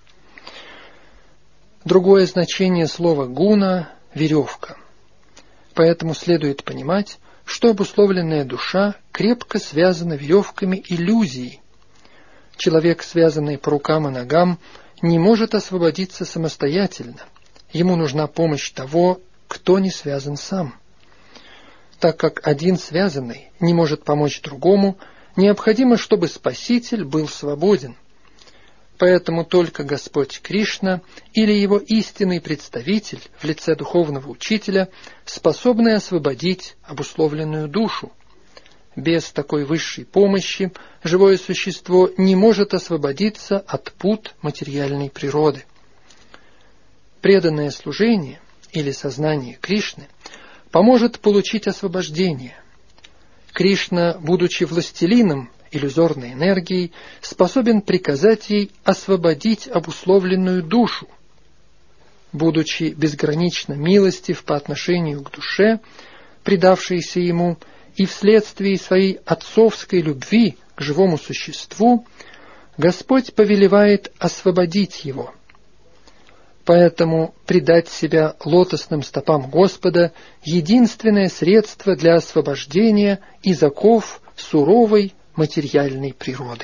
Другое значение слова гуна – веревка. Поэтому следует понимать, что обусловленная душа крепко связана веревками иллюзий. Человек, связанный по рукам и ногам, не может освободиться самостоятельно. Ему нужна помощь того, кто не связан сам. Так как один связанный не может помочь другому, необходимо, чтобы Спаситель был свободен. Поэтому только Господь Кришна или его истинный представитель в лице духовного учителя способны освободить обусловленную душу. Без такой высшей помощи живое существо не может освободиться от пут материальной природы. Преданное служение или сознание Кришны поможет получить освобождение. Кришна, будучи властелином иллюзорной энергией, способен приказать ей освободить обусловленную душу. Будучи безгранично милостив по отношению к душе, предавшейся ему, и вследствие своей отцовской любви к живому существу, Господь повелевает освободить его. Поэтому предать себя лотосным стопам Господа – единственное средство для освобождения из оков суровой материальной природы.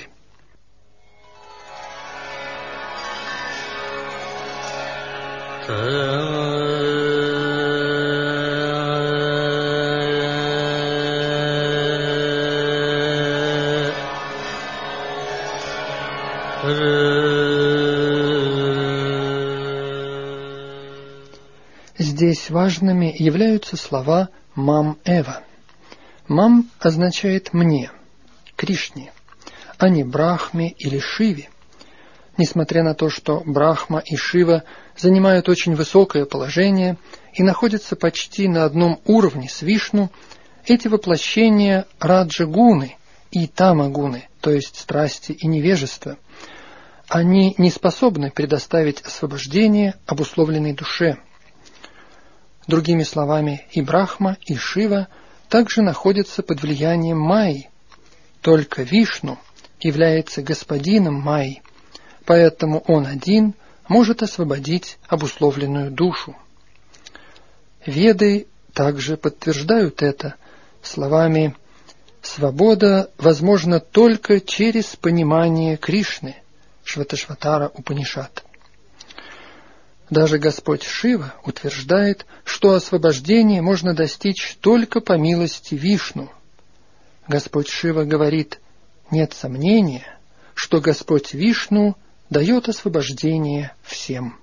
Здесь важными являются слова «мам-эва». «Мам» означает «мне», Кришне, а не Брахме или Шиве. Несмотря на то, что Брахма и Шива занимают очень высокое положение и находятся почти на одном уровне с Вишну, эти воплощения раджа-гуны и тама-гуны, то есть страсти и невежества. Они не способны предоставить освобождение обусловленной душе. Другими словами, и Брахма, и Шива также находятся под влиянием Майи. Только Вишну является господином Майи, поэтому он один может освободить обусловленную душу. Веды также подтверждают это словами Свобода возможна только через понимание Кришны, Шваташватара Упанишат. Даже Господь Шива утверждает, что освобождение можно достичь только по милости Вишну. Господь Шива говорит: нет сомнения, что Господь Вишну дает освобождение всем.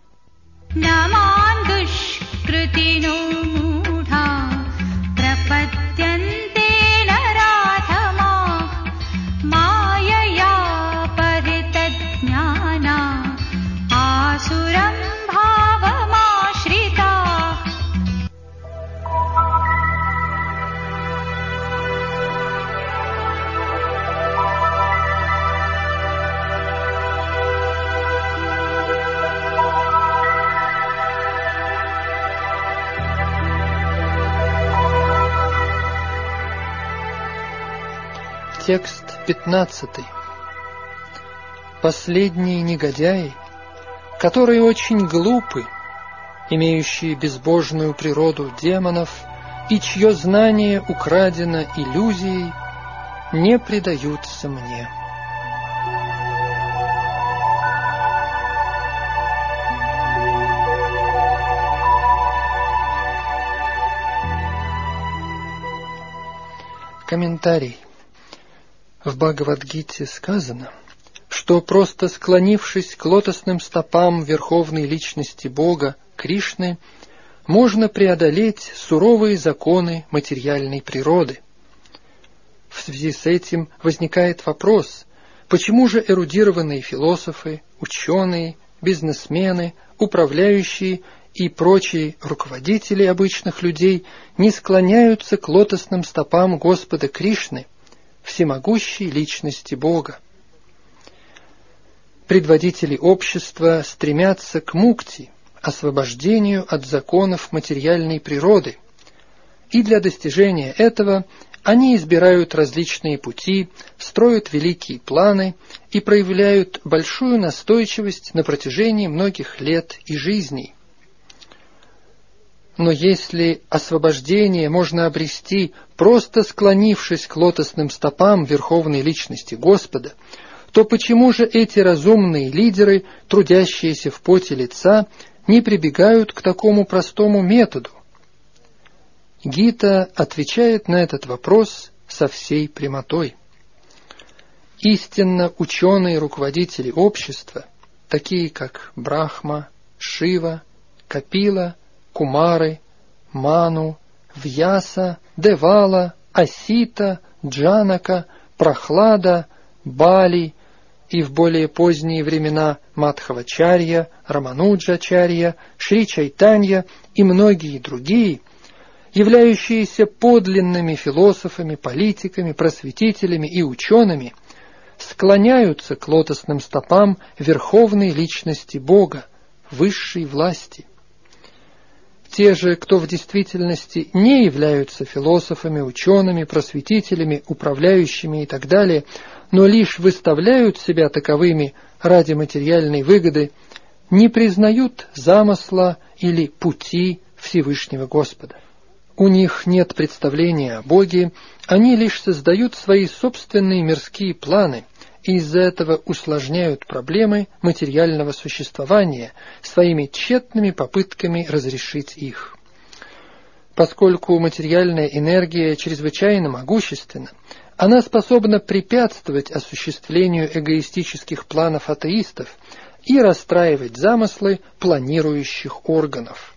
Текст пятнадцатый. Последние негодяи, которые очень глупы, имеющие безбожную природу демонов и чье знание украдено иллюзией, не предаются мне. Комментарий. В Бхагавад-гите сказано, что просто склонившись к лотосным стопам Верховной Личности Бога, Кришны, можно преодолеть суровые законы материальной природы. В связи с этим возникает вопрос, почему же эрудированные философы, ученые, бизнесмены, управляющие и прочие руководители обычных людей не склоняются к лотосным стопам Господа Кришны, всемогущей личности Бога. Предводители общества стремятся к мукти, освобождению от законов материальной природы, и для достижения этого они избирают различные пути, строят великие планы и проявляют большую настойчивость на протяжении многих лет и жизней. Но если освобождение можно обрести, просто склонившись к лотосным стопам Верховной Личности Господа, то почему же эти разумные лидеры, трудящиеся в поте лица, не прибегают к такому простому методу? Гита отвечает на этот вопрос со всей прямотой. Истинно ученые руководители общества, такие как Брахма, Шива, Капила, Кумары, Ману, Вьяса, Девала, Асита, Джанака, Прохлада, Бали и в более поздние времена Мадхавачарья, Рамануджачарья, Шри Чайтанья и многие другие, являющиеся подлинными философами, политиками, просветителями и учеными, склоняются к лотосным стопам Верховной Личности Бога, высшей власти. Те же, кто в действительности не являются философами, учеными, просветителями, управляющими и так далее, но лишь выставляют себя таковыми ради материальной выгоды, не признают замысла или пути Всевышнего Господа. У них нет представления о Боге, они лишь создают свои собственные мирские планы, и из-за этого усложняют проблемы материального существования своими тщетными попытками разрешить их. Поскольку материальная энергия чрезвычайно могущественна, она способна препятствовать осуществлению эгоистических планов атеистов и расстраивать замыслы планирующих органов.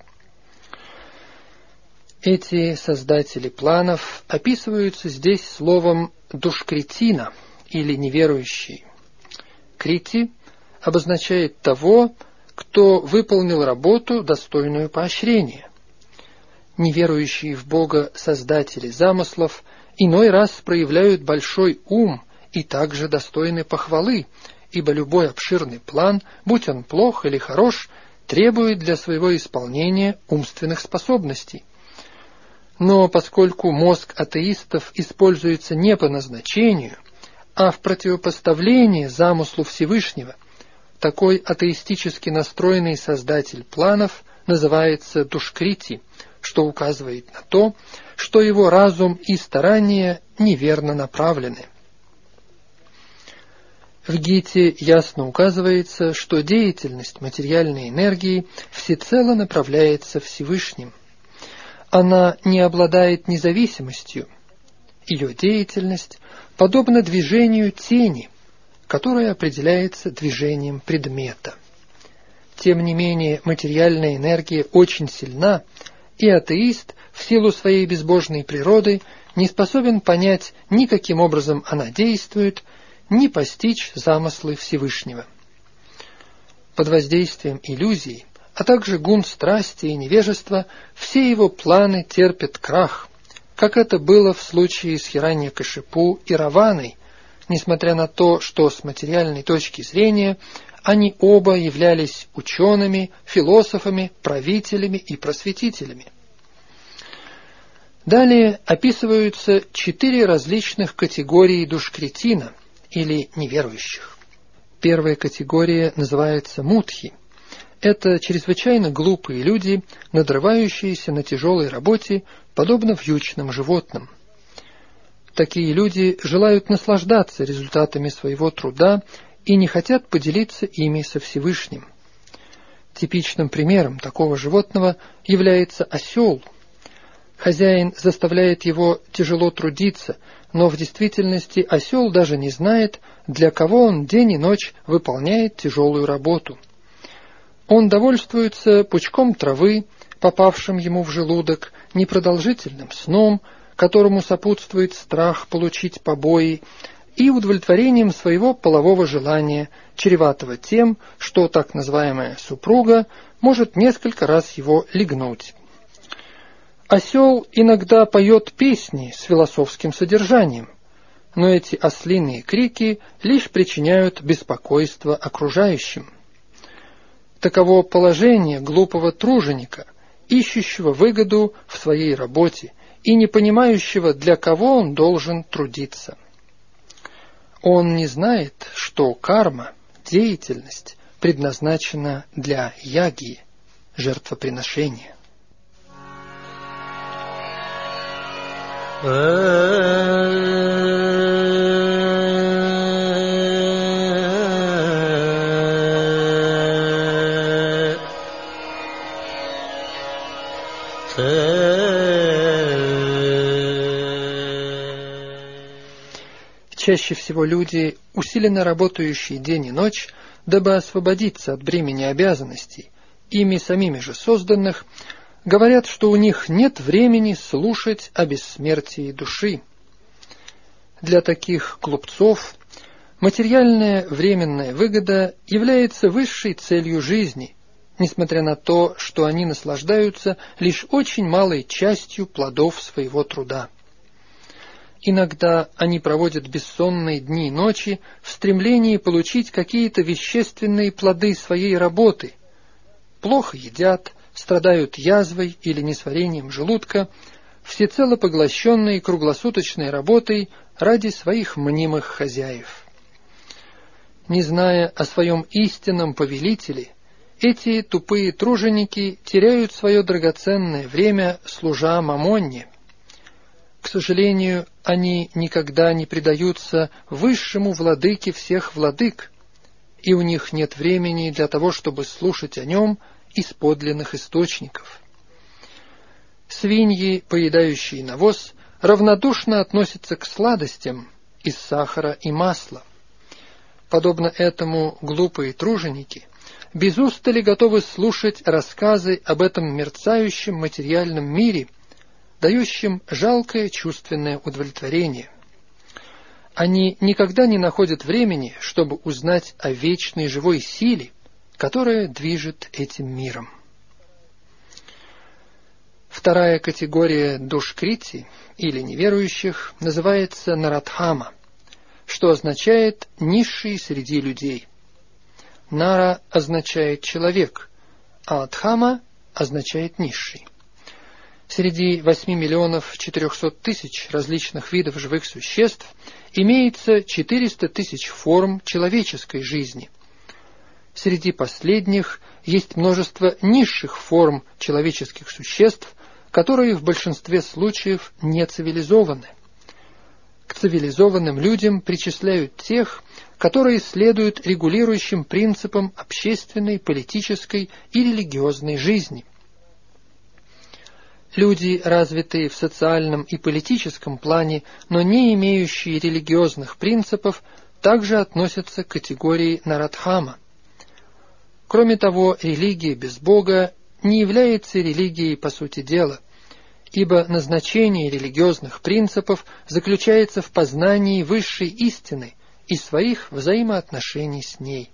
Эти создатели планов описываются здесь словом «душкритина» или неверующий. Крити обозначает того, кто выполнил работу, достойную поощрения. Неверующие в Бога создатели замыслов иной раз проявляют большой ум и также достойны похвалы, ибо любой обширный план, будь он плох или хорош, требует для своего исполнения умственных способностей. Но поскольку мозг атеистов используется не по назначению, а в противопоставлении замыслу Всевышнего, такой атеистически настроенный создатель планов называется душкрити, что указывает на то, что его разум и старания неверно направлены. В Гите ясно указывается, что деятельность материальной энергии всецело направляется Всевышним. Она не обладает независимостью. Ее деятельность подобна движению тени, которое определяется движением предмета. Тем не менее, материальная энергия очень сильна, и атеист в силу своей безбожной природы не способен понять, ни каким образом она действует, ни постичь замыслы Всевышнего. Под воздействием иллюзий, а также гун страсти и невежества, все его планы терпят крах, как это было в случае с Хираньякашипу и Раваной, несмотря на то, что с материальной точки зрения они оба являлись учеными, философами, правителями и просветителями. Далее описываются четыре различных категории душкретина, или неверующих. Первая категория называется мудхи. Это чрезвычайно глупые люди, надрывающиеся на тяжелой работе, подобно вьючным животным. Такие люди желают наслаждаться результатами своего труда и не хотят поделиться ими со Всевышним. Типичным примером такого животного является осел. Хозяин заставляет его тяжело трудиться, но в действительности осел даже не знает, для кого он день и ночь выполняет тяжелую работу. Он довольствуется пучком травы, попавшим ему в желудок, непродолжительным сном, которому сопутствует страх получить побои, и удовлетворением своего полового желания, чреватого тем, что так называемая супруга может несколько раз его лигнуть. Осел иногда поет песни с философским содержанием, но эти ослиные крики лишь причиняют беспокойство окружающим. Таково положение глупого труженика, ищущего выгоду в своей работе и не понимающего, для кого он должен трудиться. Он не знает, что карма, деятельность, предназначена для яги, жертвоприношения. Чаще всего люди, усиленно работающие день и ночь, дабы освободиться от бремени обязанностей, ими самими же созданных, говорят, что у них нет времени слушать о бессмертии души. Для таких глупцов материальная временная выгода является высшей целью жизни, несмотря на то, что они наслаждаются лишь очень малой частью плодов своего труда. Иногда они проводят бессонные дни и ночи в стремлении получить какие-то вещественные плоды своей работы, плохо едят, страдают язвой или несварением желудка, всецело поглощенные круглосуточной работой ради своих мнимых хозяев. Не зная о своем истинном повелителе, эти тупые труженики теряют свое драгоценное время, служа мамонне. К сожалению, они никогда не предаются высшему владыке всех владык, и у них нет времени для того, чтобы слушать о нем из подлинных источников. Свиньи, поедающие навоз, равнодушно относятся к сладостям из сахара и масла. Подобно этому глупые труженики без устали готовы слушать рассказы об этом мерцающем материальном мире, дающим жалкое чувственное удовлетворение. Они никогда не находят времени, чтобы узнать о вечной живой силе, которая движет этим миром. Вторая категория душкрити, или неверующих, называется нарадхама, что означает «низший среди людей». Нара означает «человек», а адхама означает «низший». Среди восьми миллионов четырехсот тысяч различных видов живых существ имеется четыреста тысяч форм человеческой жизни. Среди последних есть множество низших форм человеческих существ, которые в большинстве случаев не цивилизованы. К цивилизованным людям причисляют тех, которые следуют регулирующим принципам общественной, политической и религиозной жизни. Люди, развитые в социальном и политическом плане, но не имеющие религиозных принципов, также относятся к категории нарадхама. Кроме того, религия без Бога не является религией по сути дела, ибо назначение религиозных принципов заключается в познании высшей истины и своих взаимоотношений с ней.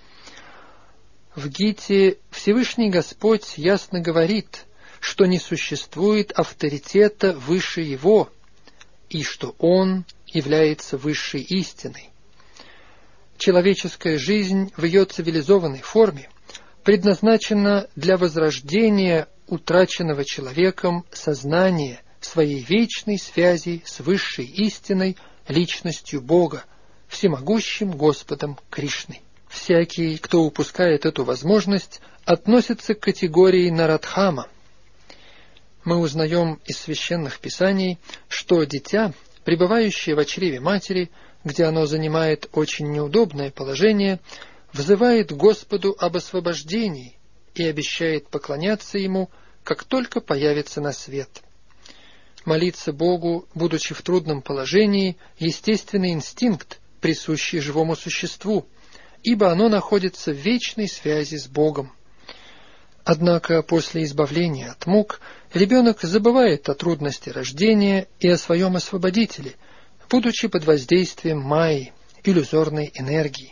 В Гите Всевышний Господь ясно говорит, что не существует авторитета выше Его, и что Он является высшей истиной. Человеческая жизнь в ее цивилизованной форме предназначена для возрождения утраченного человеком сознания своей вечной связи с высшей истиной, личностью Бога, всемогущим Господом Кришной. Всякий, кто упускает эту возможность, относится к категории нарадхама. Мы узнаем из священных писаний, что дитя, пребывающее в чреве матери, где оно занимает очень неудобное положение, взывает Господу об освобождении и обещает поклоняться Ему, как только появится на свет. Молиться Богу, будучи в трудном положении, естественный инстинкт, присущий живому существу, ибо оно находится в вечной связи с Богом. Однако после избавления от мук ребенок забывает о трудности рождения и о своем освободителе, будучи под воздействием майи, иллюзорной энергии.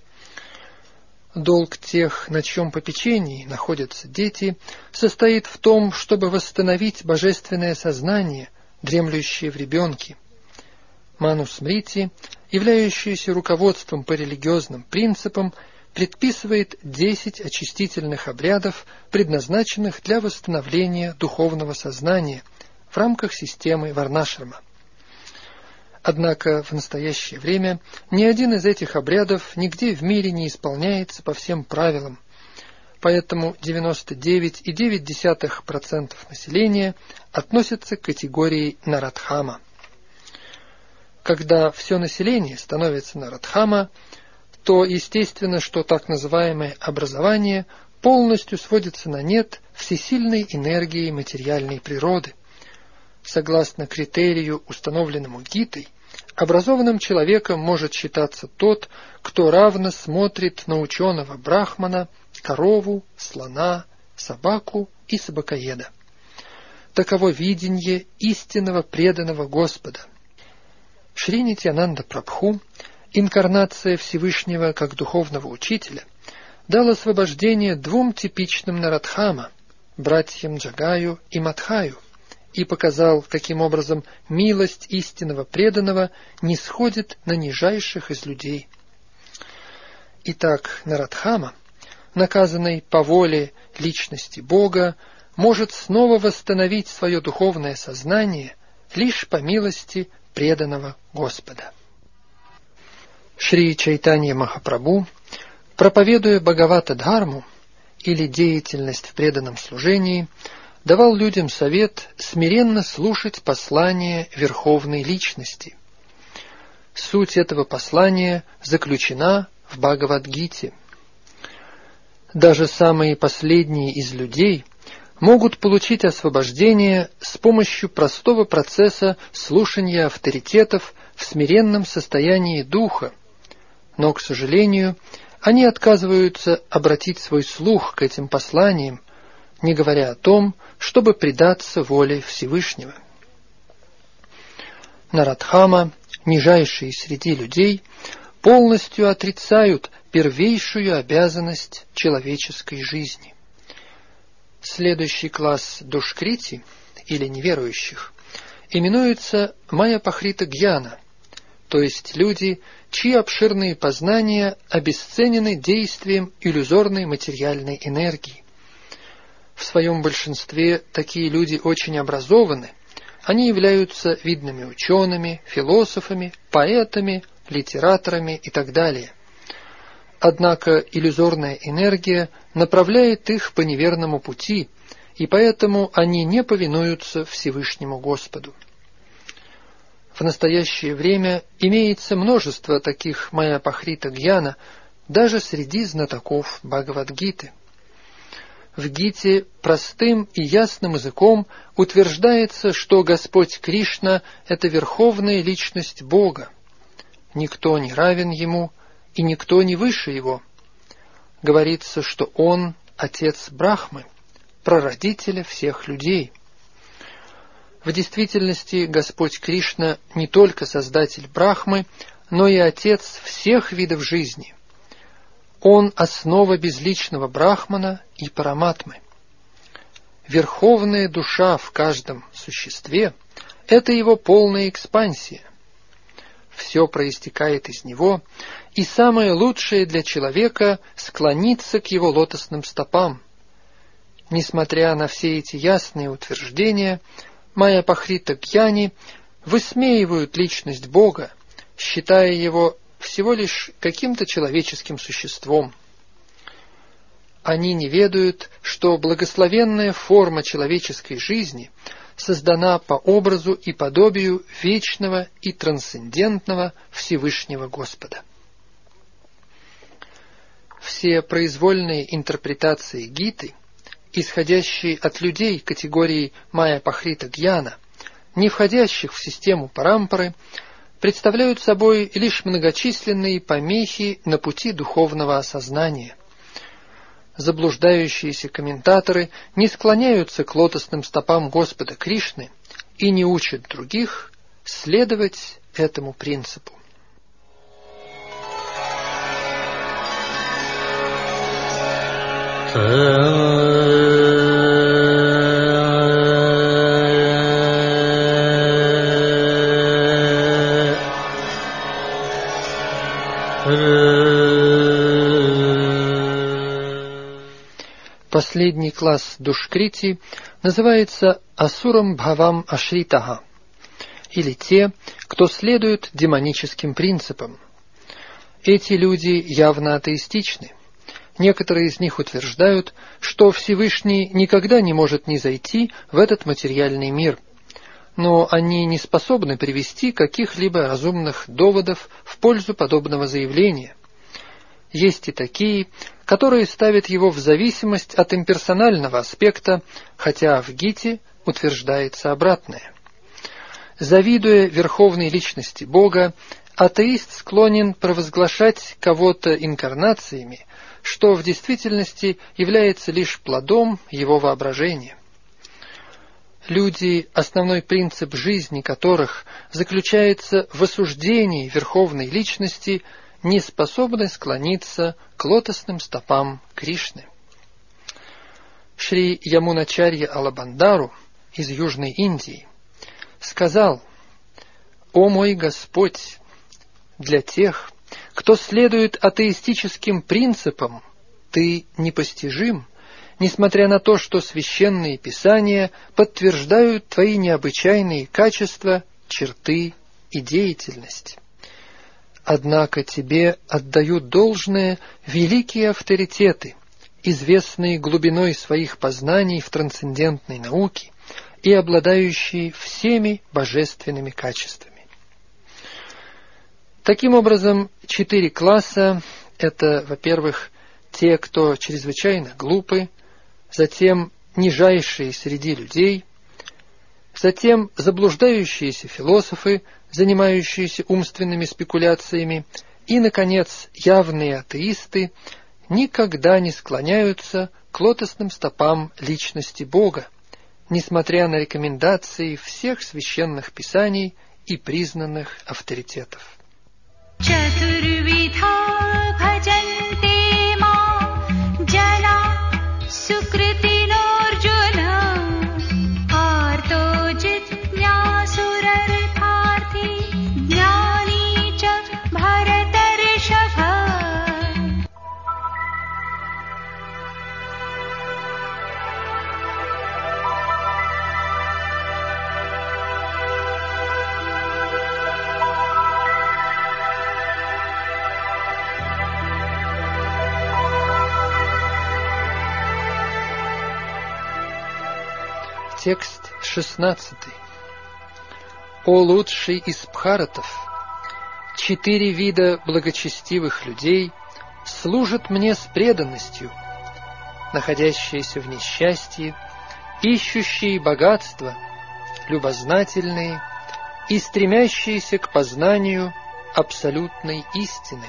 Долг тех, на чьем попечении находятся дети, состоит в том, чтобы восстановить божественное сознание, дремлющее в ребенке. Манусмрити, являющаяся руководством по религиозным принципам, предписывает десять очистительных обрядов, предназначенных для восстановления духовного сознания в рамках системы Варнашрама. Однако в настоящее время ни один из этих обрядов нигде в мире не исполняется по всем правилам, поэтому девяносто девять целых девять десятых процента населения относятся к категории нарадхама. Когда все население становится нарадхама, то естественно, что так называемое образование полностью сводится на нет всесильной энергией материальной природы. Согласно критерию, установленному Гитой, образованным человеком может считаться тот, кто равно смотрит на ученого брахмана, корову, слона, собаку и собакоеда. Таково видение истинного преданного Господа. Шри Нитьянанда Прабху, инкарнация Всевышнего как духовного учителя, дал освобождение двум типичным нарадхама, братьям Джагаю и Мадхаю, и показал, каким образом милость истинного преданного не сходит на нижайших из людей. Итак, нарадхама, наказанный по воле личности Бога, может снова восстановить свое духовное сознание лишь по милости преданного Господа. Шри Чайтанья Махапрабху, проповедуя Бхагавата-дхарму, или деятельность в преданном служении, давал людям совет смиренно слушать послание Верховной Личности. Суть этого послания заключена в Бхагавад-гите. Даже самые последние из людей могут получить освобождение с помощью простого процесса слушания авторитетов в смиренном состоянии духа, но, к сожалению, они отказываются обратить свой слух к этим посланиям, не говоря о том, чтобы предаться воле Всевышнего. Нарадхама, нижайшие среди людей, полностью отрицают первейшую обязанность человеческой жизни. Следующий класс душкрити, или неверующих, именуется майя-пахрита-гьяна, то есть люди, чьи обширные познания обесценены действием иллюзорной материальной энергии. В своем большинстве такие люди очень образованы, они являются видными учеными, философами, поэтами, литераторами и так далее. Однако иллюзорная энергия направляет их по неверному пути, и поэтому они не повинуются Всевышнему Господу. В настоящее время имеется множество таких Майя-Пахрита Гьяна даже среди знатоков Бхагавад-гиты. В Гите простым и ясным языком утверждается, что Господь Кришна – это верховная личность Бога. Никто не равен Ему, и никто не выше Его. Говорится, что Он – Отец Брахмы, прародителя всех людей. В действительности Господь Кришна не только Создатель Брахмы, но и Отец всех видов жизни. Он – основа безличного Брахмана и Параматмы. Верховная душа в каждом существе – это его полная экспансия. Все проистекает из него, и самое лучшее для человека – склониться к его лотосным стопам. Несмотря на все эти ясные утверждения, Майя-Пахрита Гьяни высмеивают личность Бога, считая его всего лишь каким-то человеческим существом. Они не ведают, что благословенная форма человеческой жизни создана по образу и подобию вечного и трансцендентного Всевышнего Господа. Все произвольные интерпретации Гиты, исходящие от людей категории Майя-Пахрита Гьяна, не входящих в систему парампары, представляют собой лишь многочисленные помехи на пути духовного осознания. Заблуждающиеся комментаторы не склоняются к лотосным стопам Господа Кришны и не учат других следовать этому принципу. Последний класс душкрити называется асурам бхавам ашритаха, или те, кто следует демоническим принципам. Эти люди явно атеистичны. Некоторые из них утверждают, что Всевышний никогда не может низойти в этот материальный мир, но они не способны привести каких-либо разумных доводов в пользу подобного заявления. Есть и такие, которые ставят его в зависимость от имперсонального аспекта, хотя в Гите утверждается обратное. Завидуя верховной личности Бога, атеист склонен провозглашать кого-то инкарнациями, что в действительности является лишь плодом его воображения. Люди, основной принцип жизни которых заключается в осуждении верховной личности, не способны склониться к лотосным стопам Кришны. Шри Ямуначарья Алабандару из Южной Индии сказал: «О мой Господь, для тех, кто следует атеистическим принципам, ты непостижим, несмотря на то, что священные писания подтверждают твои необычайные качества, черты и деятельность. Однако тебе отдают должное великие авторитеты, известные глубиной своих познаний в трансцендентной науке и обладающие всеми божественными качествами». Таким образом, четыре класса – это, во-первых, те, кто чрезвычайно глупы, затем нижайшие среди людей, затем заблуждающиеся философы, занимающиеся умственными спекуляциями, и, наконец, явные атеисты никогда не склоняются к лотосным стопам личности Бога, несмотря на рекомендации всех священных писаний и признанных авторитетов. Текст шестнадцатый. «О лучший из бхаратов! Четыре вида благочестивых людей служат мне с преданностью, находящиеся в несчастье, ищущие богатство, любознательные и стремящиеся к познанию абсолютной истины».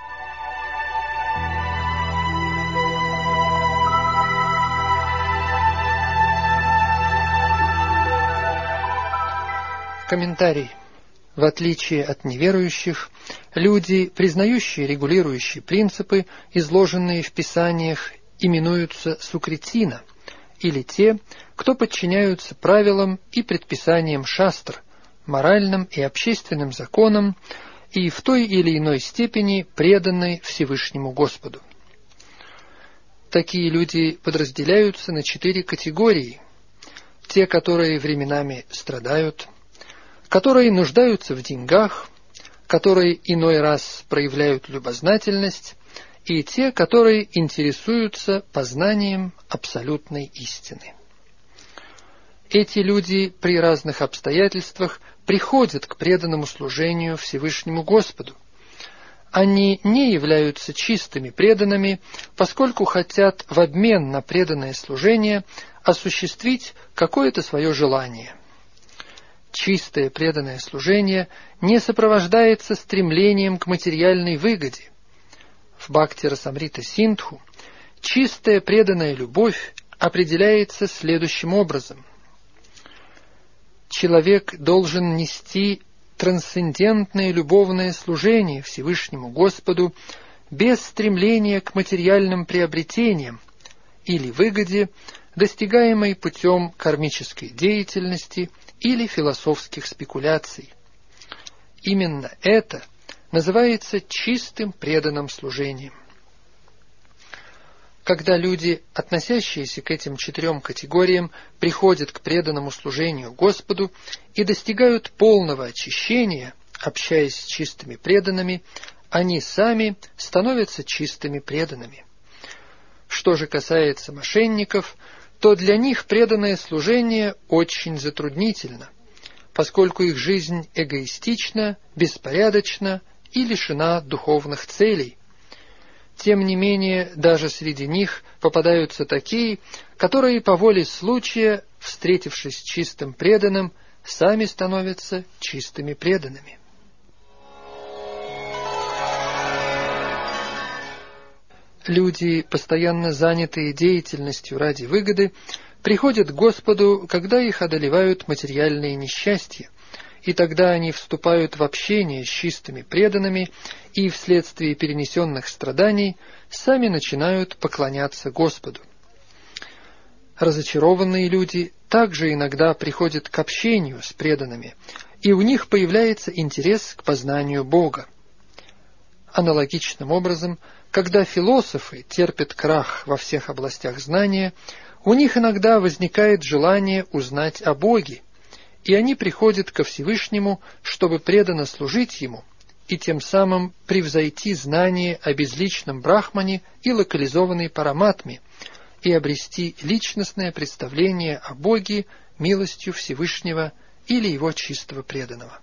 Комментарий. В отличие от неверующих, люди, признающие регулирующие принципы, изложенные в Писаниях, именуются сукритина, или те, кто подчиняются правилам и предписаниям шастр, моральным и общественным законам и в той или иной степени преданы Всевышнему Господу. Такие люди подразделяются на четыре категории: те, которые временами страдают, которые нуждаются в деньгах, которые иной раз проявляют любознательность, и те, которые интересуются познанием абсолютной истины. Эти люди при разных обстоятельствах приходят к преданному служению Всевышнему Господу. Они не являются чистыми преданными, поскольку хотят в обмен на преданное служение осуществить какое-то свое желание. Чистое преданное служение не сопровождается стремлением к материальной выгоде. В Бхакти-расамрита Синдху чистая преданная любовь определяется следующим образом. Человек должен нести трансцендентное любовное служение Всевышнему Господу без стремления к материальным приобретениям или выгоде, достигаемой путем кармической деятельности или философских спекуляций. Именно это называется чистым преданным служением. Когда люди, относящиеся к этим четырем категориям, приходят к преданному служению Господу и достигают полного очищения, общаясь с чистыми преданными, они сами становятся чистыми преданными. Что же касается мошенников, то для них преданное служение очень затруднительно, поскольку их жизнь эгоистична, беспорядочна и лишена духовных целей. Тем не менее, даже среди них попадаются такие, которые по воле случая, встретившись с чистым преданным, сами становятся чистыми преданными. Люди, постоянно занятые деятельностью ради выгоды, приходят к Господу, когда их одолевают материальные несчастья, и тогда они вступают в общение с чистыми преданными и вследствие перенесенных страданий сами начинают поклоняться Господу. Разочарованные люди также иногда приходят к общению с преданными, и у них появляется интерес к познанию Бога. Аналогичным образом, когда философы терпят крах во всех областях знания, у них иногда возникает желание узнать о Боге, и они приходят ко Всевышнему, чтобы преданно служить Ему, и тем самым превзойти знание о безличном Брахмане и локализованной Параматме, и обрести личностное представление о Боге милостью Всевышнего или Его чистого преданного.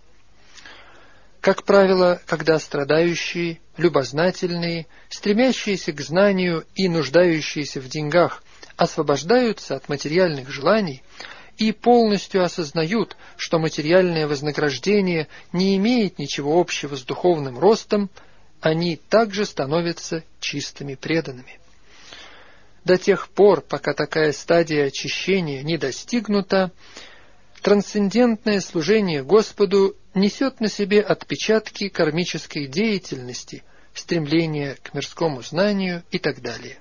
Как правило, когда страдающие, любознательные, стремящиеся к знанию и нуждающиеся в деньгах освобождаются от материальных желаний и полностью осознают, что материальное вознаграждение не имеет ничего общего с духовным ростом, они также становятся чистыми преданными. До тех пор, пока такая стадия очищения не достигнута, трансцендентное служение Господу несет на себе отпечатки кармической деятельности, стремления к мирскому знанию и так далее.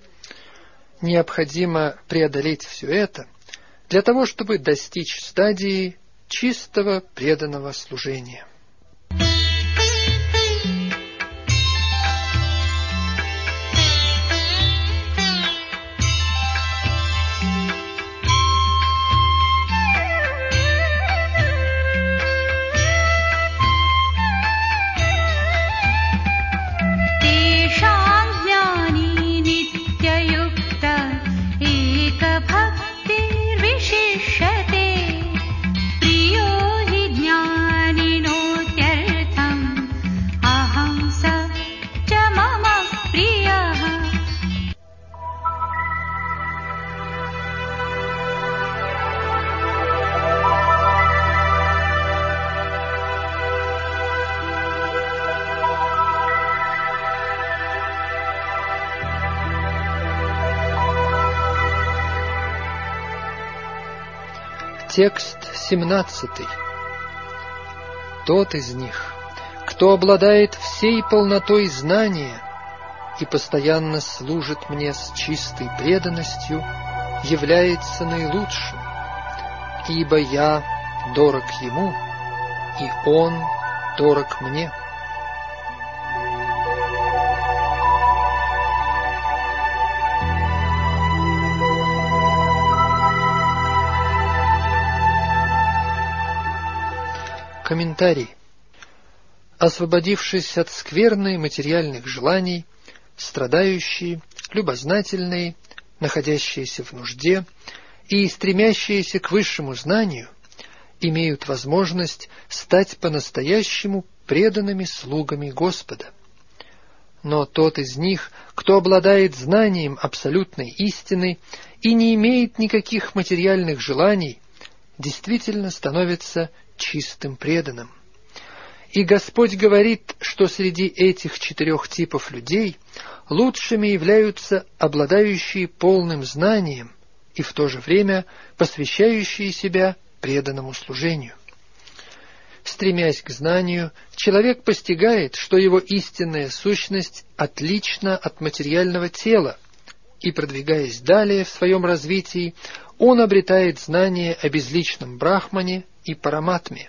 Необходимо преодолеть все это для того, чтобы достичь стадии чистого преданного служения. Share Текст семнадцатый. Тот из них, кто обладает всей полнотой знания и постоянно служит мне с чистой преданностью, является наилучшим, ибо я дорог ему, и он дорог мне. Комментарий. Освободившись от скверны материальных желаний, страдающие, любознательные, находящиеся в нужде и стремящиеся к высшему знанию, имеют возможность стать по-настоящему преданными слугами Господа. Но тот из них, кто обладает знанием абсолютной истины и не имеет никаких материальных желаний, действительно становится чистым преданным. И Господь говорит, что среди этих четырех типов людей лучшими являются обладающие полным знанием и в то же время посвящающие себя преданному служению. Стремясь к знанию, человек постигает, что его истинная сущность отлична от материального тела, и, продвигаясь далее в своем развитии, он обретает знание о безличном Брахмане и Параматме.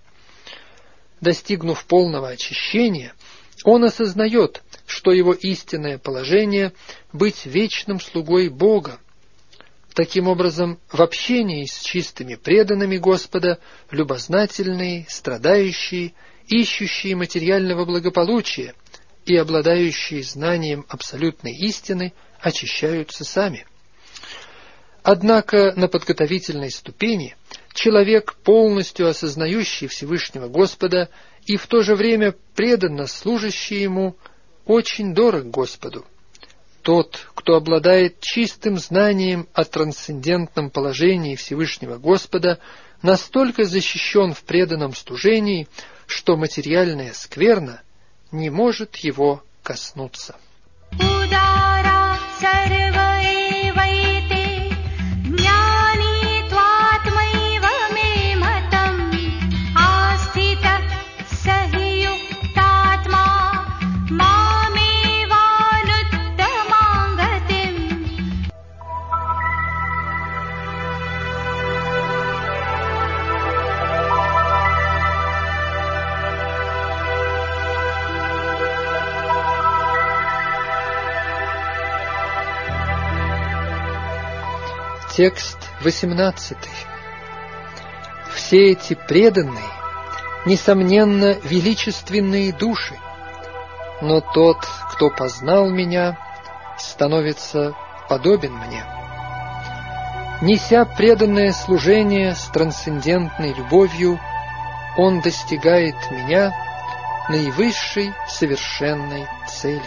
Достигнув полного очищения, он осознает, что его истинное положение — быть вечным слугой Бога. Таким образом, в общении с чистыми преданными Господа любознательные, страдающие, ищущие материального благополучия и обладающие знанием абсолютной истины очищаются сами. Однако на подготовительной ступени человек, полностью осознающий Всевышнего Господа и в то же время преданно служащий Ему, очень дорог Господу. Тот, кто обладает чистым знанием о трансцендентном положении Всевышнего Господа, настолько защищен в преданном служении, что материальная скверна не может его коснуться. Текст восемнадцатый. Все эти преданные, несомненно, величественные души, но тот, кто познал меня, становится подобен мне. Неся преданное служение с трансцендентной любовью, он достигает меня, наивысшей совершенной цели.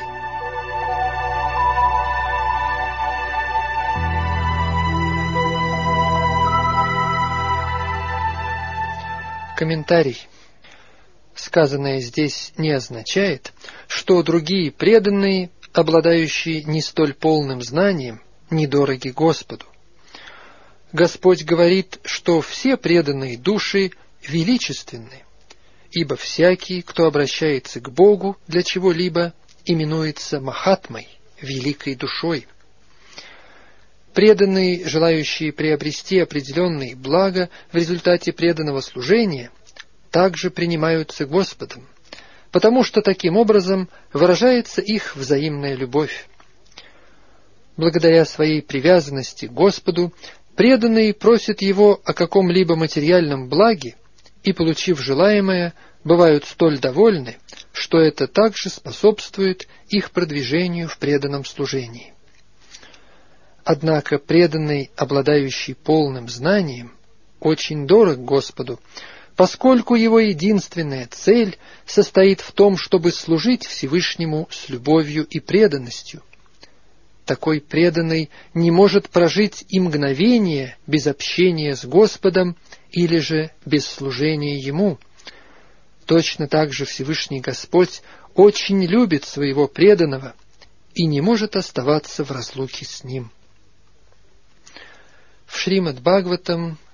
Комментарий. Сказанное здесь не означает, что другие преданные, обладающие не столь полным знанием, недороги Господу. Господь говорит, что все преданные души величественны, ибо всякий, кто обращается к Богу для чего-либо, именуется Махатмой, великой душой. Преданные, желающие приобрести определенные блага в результате преданного служения, также принимаются Господом, потому что таким образом выражается их взаимная любовь. Благодаря своей привязанности к Господу, преданные просят Его о каком-либо материальном благе и, получив желаемое, бывают столь довольны, что это также способствует их продвижению в преданном служении. Однако преданный, обладающий полным знанием, очень дорог Господу, поскольку его единственная цель состоит в том, чтобы служить Всевышнему с любовью и преданностью. Такой преданный не может прожить и мгновение без общения с Господом или же без служения Ему. Точно так же Всевышний Господь очень любит своего преданного и не может оставаться в разлуке с ним. В Шримад Бхагаватам,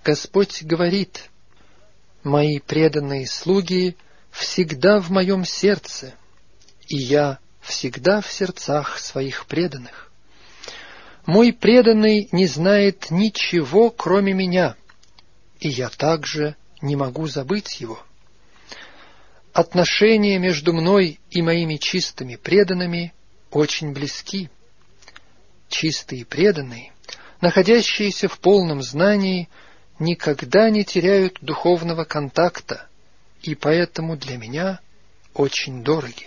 Господь говорит: «Мои преданные слуги всегда в моем сердце, и я всегда в сердцах своих преданных. Мой преданный не знает ничего, кроме меня, и я также не могу забыть его». Отношения между мной и моими чистыми преданными очень близки. Чистые преданные, находящиеся в полном знании, никогда не теряют духовного контакта, и поэтому для меня очень дороги.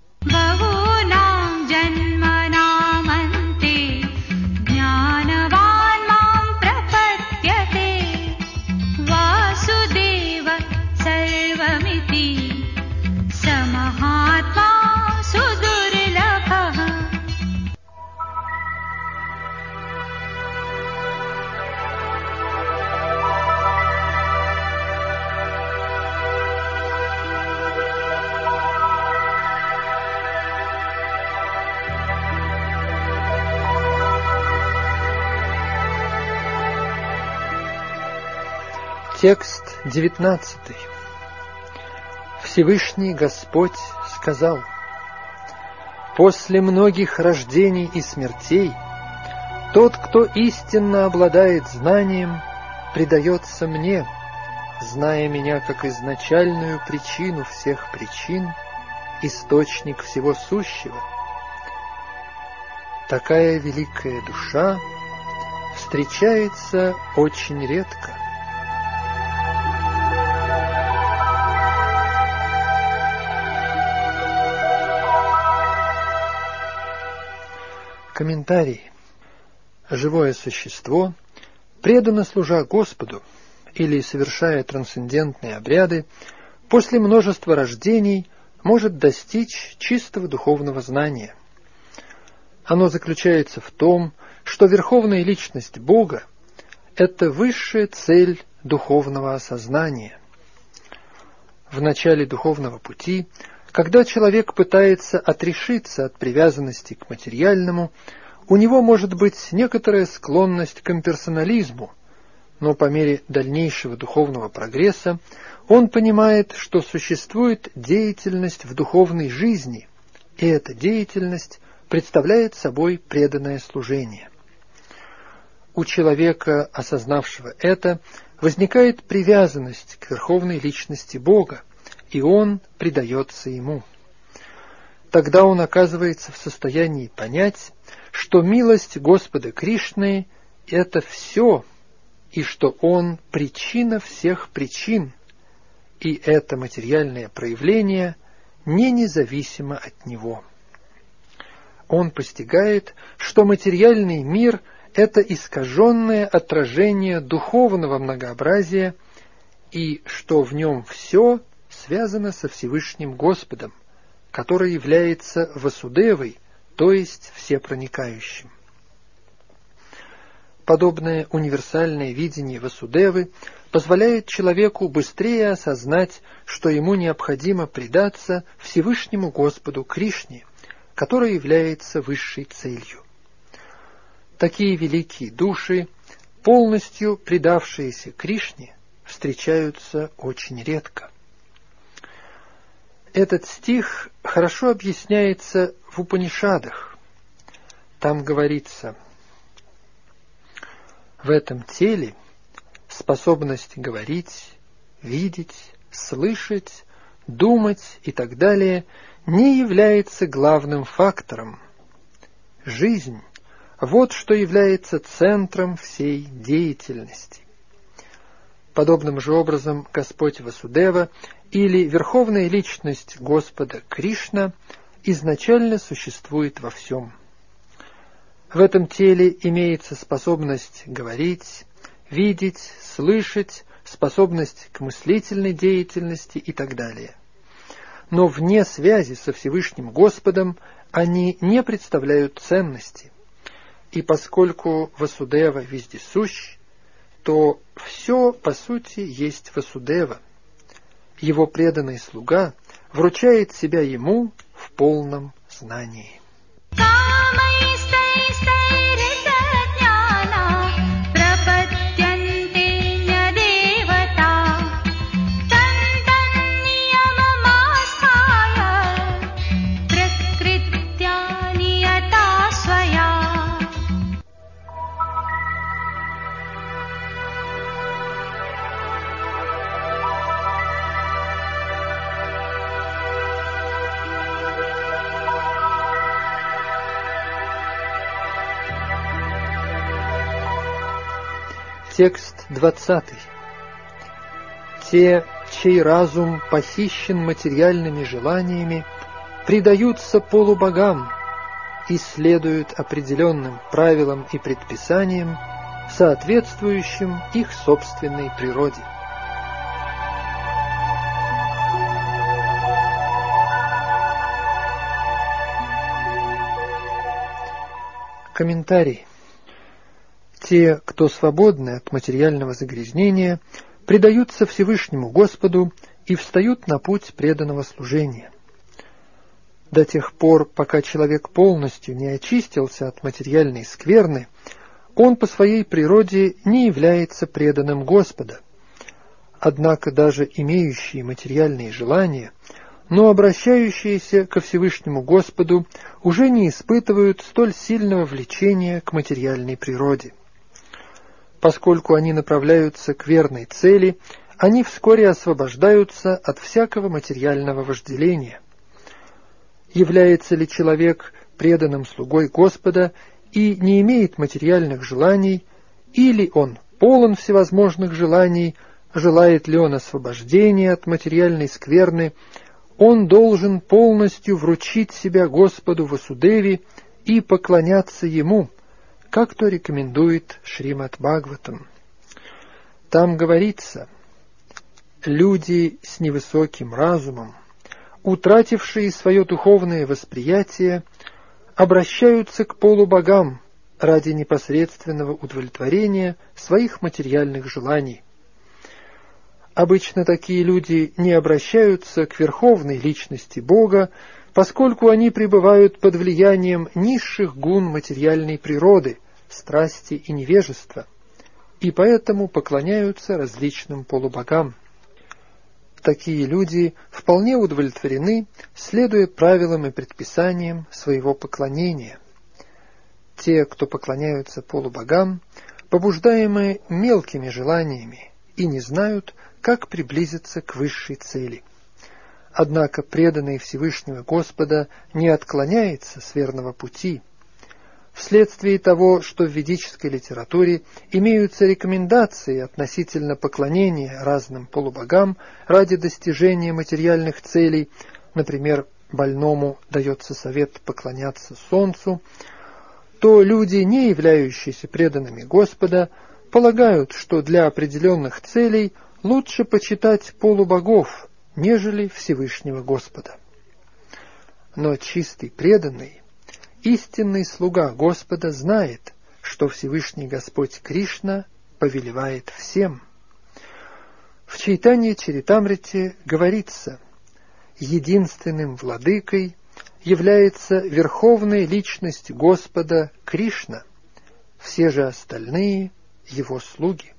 Текст девятнадцатый. Всевышний Господь сказал: «После многих рождений и смертей тот, кто истинно обладает знанием, предается мне, зная меня как изначальную причину всех причин, источник всего сущего. Такая великая душа встречается очень редко». Комментарий. Живое существо, преданно служа Господу или совершая трансцендентные обряды, после множества рождений может достичь чистого духовного знания. Оно заключается в том, что Верховная Личность Бога – это высшая цель духовного осознания. В начале духовного пути, когда человек пытается отрешиться от привязанности к материальному, у него может быть некоторая склонность к имперсонализму, но по мере дальнейшего духовного прогресса он понимает, что существует деятельность в духовной жизни, и эта деятельность представляет собой преданное служение. У человека, осознавшего это, возникает привязанность к Верховной Личности Бога, и он предается Ему. Тогда он оказывается в состоянии понять, что милость Господа Кришны – это все, и что Он – причина всех причин, и это материальное проявление не независимо от Него. Он постигает, что материальный мир – это искаженное отражение духовного многообразия, и что в нем все связано со Всевышним Господом, который является Васудевой, то есть всепроникающим. Подобное универсальное видение Васудевы позволяет человеку быстрее осознать, что ему необходимо предаться Всевышнему Господу Кришне, который является высшей целью. Такие великие души, полностью предавшиеся Кришне, встречаются очень редко. Этот стих хорошо объясняется в Упанишадах. Там говорится: в этом теле способность говорить, видеть, слышать, думать и так далее не является главным фактором. Жизнь – вот что является центром всей деятельности. Подобным же образом Господь Васудева или Верховная Личность Господа Кришна изначально существует во всем. В этом теле имеется способность говорить, видеть, слышать, способность к мыслительной деятельности и так далее. Но вне связи со Всевышним Господом они не представляют ценности. И поскольку Васудева вездесущ, то все, по сути, есть Васудева. Его преданный слуга вручает себя ему в полном знании. Текст двадцатый. Те, чей разум похищен материальными желаниями, предаются полубогам и следуют определенным правилам и предписаниям, соответствующим их собственной природе. Комментарий. Те, кто свободны от материального загрязнения, предаются Всевышнему Господу и встают на путь преданного служения. До тех пор, пока человек полностью не очистился от материальной скверны, он по своей природе не является преданным Господа. Однако даже имеющие материальные желания, но обращающиеся ко Всевышнему Господу уже не испытывают столь сильного влечения к материальной природе. Поскольку они направляются к верной цели, они вскоре освобождаются от всякого материального вожделения. Является ли человек преданным слугой Господа и не имеет материальных желаний, или он полон всевозможных желаний, желает ли он освобождения от материальной скверны, он должен полностью вручить себя Господу Васудеви и поклоняться Ему, как то рекомендует Шримад Бхагаватам. Там говорится: люди с невысоким разумом, утратившие свое духовное восприятие, обращаются к полубогам ради непосредственного удовлетворения своих материальных желаний. Обычно такие люди не обращаются к верховной личности Бога, поскольку они пребывают под влиянием низших гун материальной природы, страсти и невежества, и поэтому поклоняются различным полубогам. Такие люди вполне удовлетворены, следуя правилам и предписаниям своего поклонения. Те, кто поклоняются полубогам, побуждаемые мелкими желаниями и не знают, как приблизиться к высшей цели. Однако преданный Всевышнего Господа не отклоняется с верного пути. Вследствие того, что в ведической литературе имеются рекомендации относительно поклонения разным полубогам ради достижения материальных целей, например, больному дается совет поклоняться солнцу, то люди, не являющиеся преданными Господа, полагают, что для определенных целей лучше почитать полубогов, нежели Всевышнего Господа. Но чистый преданный, истинный слуга Господа знает, что Всевышний Господь Кришна повелевает всем. В Чайтанья Чаритамрите говорится: единственным владыкой является верховная личность Господа Кришна, все же остальные — его слуги.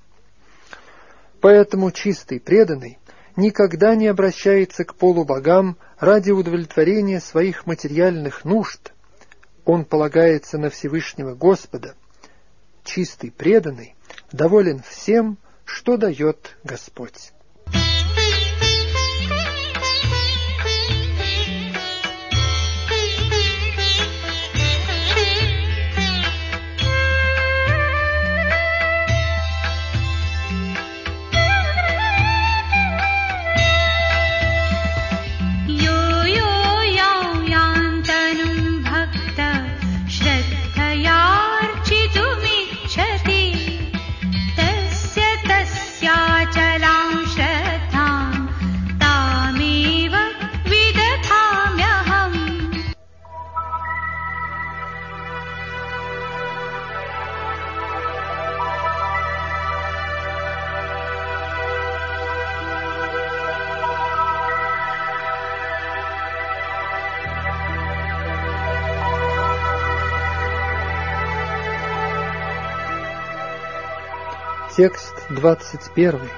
Поэтому чистый преданный никогда не обращается к полубогам ради удовлетворения своих материальных нужд. Он полагается на Всевышнего Господа. Чистый преданный доволен всем, что дает Господь. Текст двадцать первый.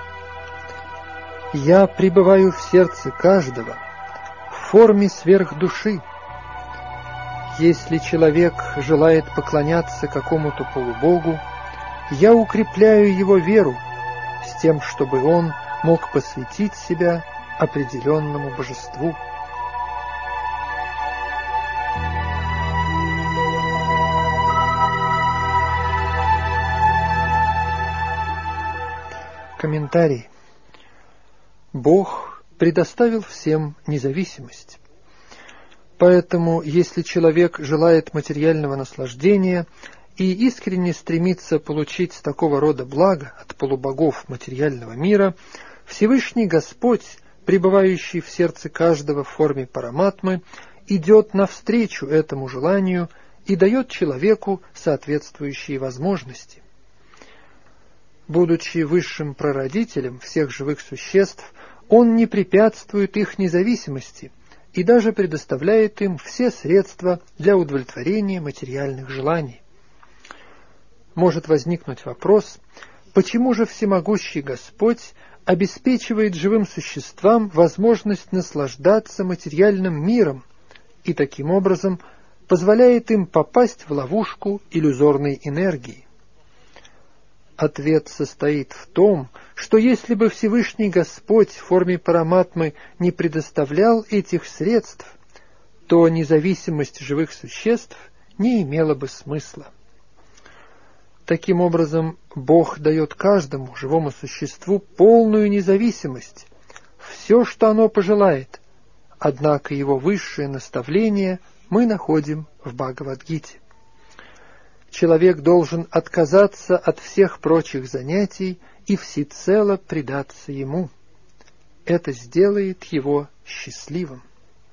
«Я пребываю в сердце каждого, в форме сверхдуши. Если человек желает поклоняться какому-то полубогу, я укрепляю его веру с тем, чтобы он мог посвятить себя определенному божеству». Комментарий. Бог предоставил всем независимость. Поэтому, если человек желает материального наслаждения и искренне стремится получить такого рода благо от полубогов материального мира, Всевышний Господь, пребывающий в сердце каждого в форме параматмы, идет навстречу этому желанию и дает человеку соответствующие возможности. Будучи высшим прародителем всех живых существ, он не препятствует их независимости и даже предоставляет им все средства для удовлетворения материальных желаний. Может возникнуть вопрос, почему же всемогущий Господь обеспечивает живым существам возможность наслаждаться материальным миром и таким образом позволяет им попасть в ловушку иллюзорной энергии? Ответ состоит в том, что если бы Всевышний Господь в форме параматмы не предоставлял этих средств, то независимость живых существ не имела бы смысла. Таким образом, Бог дает каждому живому существу полную независимость, все, что оно пожелает, однако его высшее наставление мы находим в Бхагавад-гите. Человек должен отказаться от всех прочих занятий и всецело предаться ему. Это сделает его счастливым.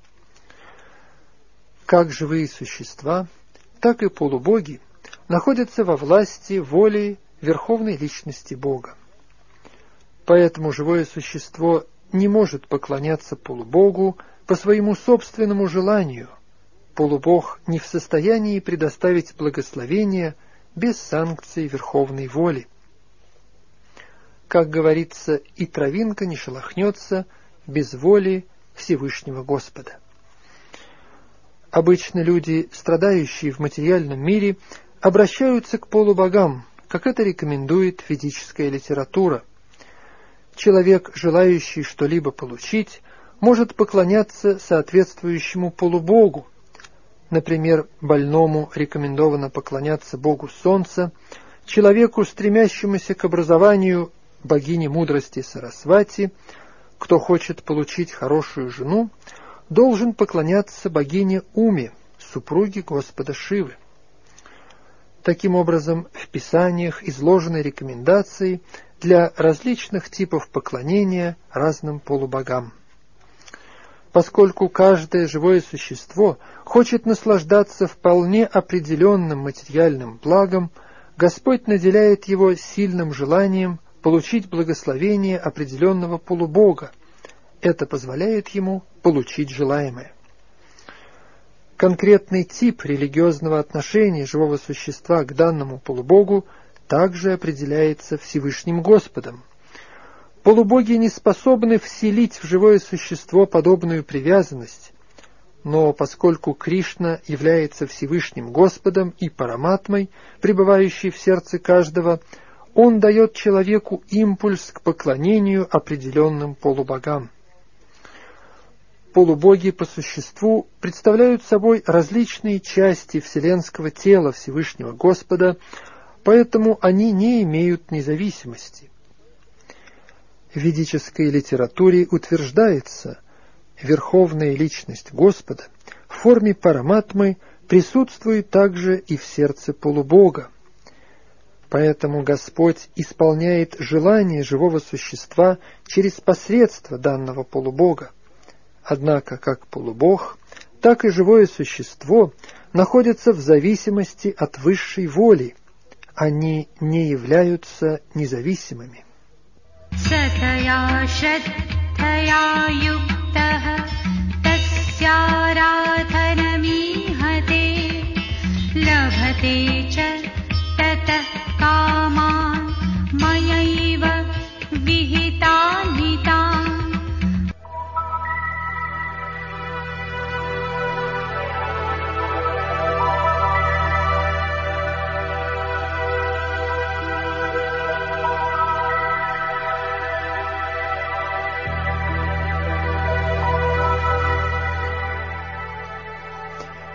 Как живые существа, так и полубоги находятся во власти воли Верховной Личности Бога. Поэтому живое существо не может поклоняться полубогу по своему собственному желанию. Полубог не в состоянии предоставить благословение без санкций Верховной воли. Как говорится, и травинка не шелохнется без воли Всевышнего Господа. Обычно люди, страдающие в материальном мире, обращаются к полубогам, как это рекомендует ведическая литература. Человек, желающий что-либо получить, может поклоняться соответствующему полубогу. Например, больному рекомендовано поклоняться богу солнца, человеку, стремящемуся к образованию, богине мудрости Сарасвати. Кто хочет получить хорошую жену, должен поклоняться богине Уме, супруге Господа Шивы. Таким образом, в Писаниях изложены рекомендации для различных типов поклонения разным полубогам. Поскольку каждое живое существо хочет наслаждаться вполне определенным материальным благом, Господь наделяет его сильным желанием получить благословение определенного полубога. Это позволяет ему получить желаемое. Конкретный тип религиозного отношения живого существа к данному полубогу также определяется Всевышним Господом. Полубоги не способны вселить в живое существо подобную привязанность, но поскольку Кришна является Всевышним Господом и Параматмой, пребывающей в сердце каждого, он дает человеку импульс к поклонению определенным полубогам. Полубоги по существу представляют собой различные части вселенского тела Всевышнего Господа, поэтому они не имеют независимости. В ведической литературе утверждается, Верховная Личность Господа в форме параматмы присутствует также и в сердце полубога. Поэтому Господь исполняет желание живого существа через посредство данного полубога. Однако как полубог, так и живое существо находятся в зависимости от высшей воли. Они не являются независимыми. Сатая шаттая юктах тасья радханамихате лабхате ча татah каман маяива вихитанитан.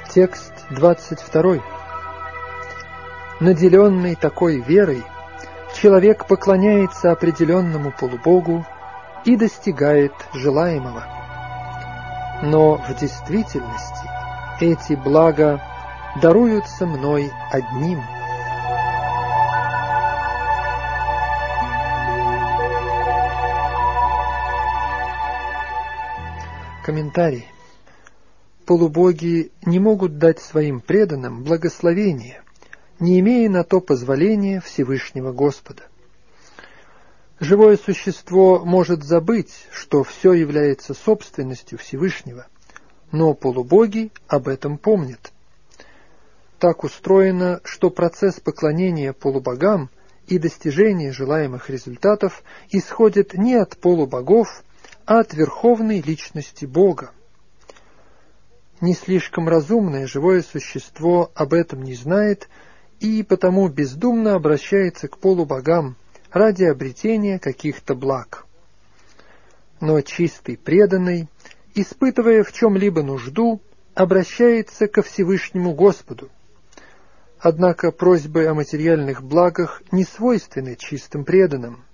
Текст двадцать второй. Наделенный такой верой, человек поклоняется определенному полубогу и достигает желаемого. Но в действительности эти блага даруются мной одним. Комментарий. Полубоги не могут дать своим преданным благословение, не имея на то позволения Всевышнего Господа. Живое существо может забыть, что все является собственностью Всевышнего, но полубоги об этом помнят. Так устроено, что процесс поклонения полубогам и достижения желаемых результатов исходит не от полубогов, а от верховной личности Бога. Не слишком разумное живое существо об этом не знает и потому бездумно обращается к полубогам ради обретения каких-то благ. Но чистый преданный, испытывая в чем-либо нужду, обращается ко Всевышнему Господу. Однако просьбы о материальных благах не свойственны чистым преданным.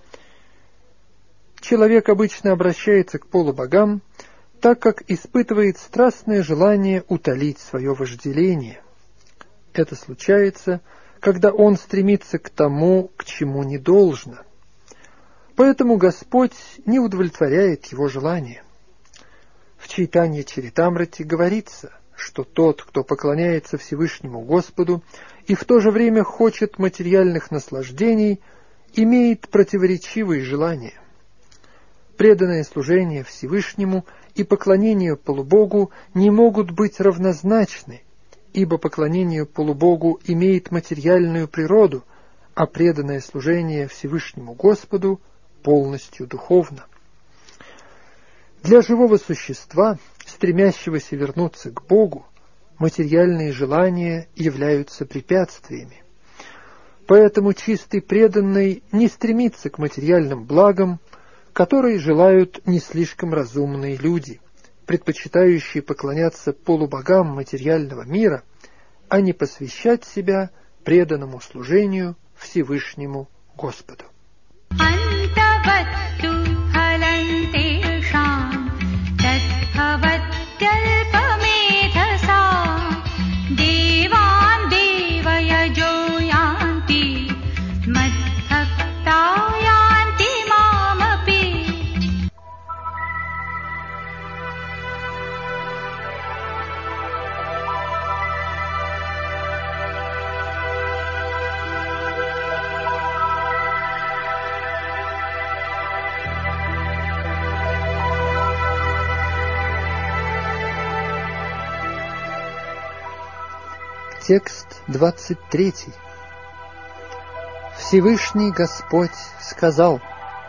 Человек обычно обращается к полубогам, так как испытывает страстное желание утолить свое вожделение. Это случается, когда он стремится к тому, к чему не должно. Поэтому Господь не удовлетворяет его желания. В Чайтанья-чаритамрите говорится, что тот, кто поклоняется Всевышнему Господу и в то же время хочет материальных наслаждений, имеет противоречивые желания. Преданное служение Всевышнему и поклонение полубогу не могут быть равнозначны, ибо поклонение полубогу имеет материальную природу, а преданное служение Всевышнему Господу полностью духовно. Для живого существа, стремящегося вернуться к Богу, материальные желания являются препятствиями. Поэтому чистый преданный не стремится к материальным благам, которые желают не слишком разумные люди, предпочитающие поклоняться полубогам материального мира, а не посвящать себя преданному служению Всевышнему Господу. Текст двадцать третий. Всевышний Господь сказал: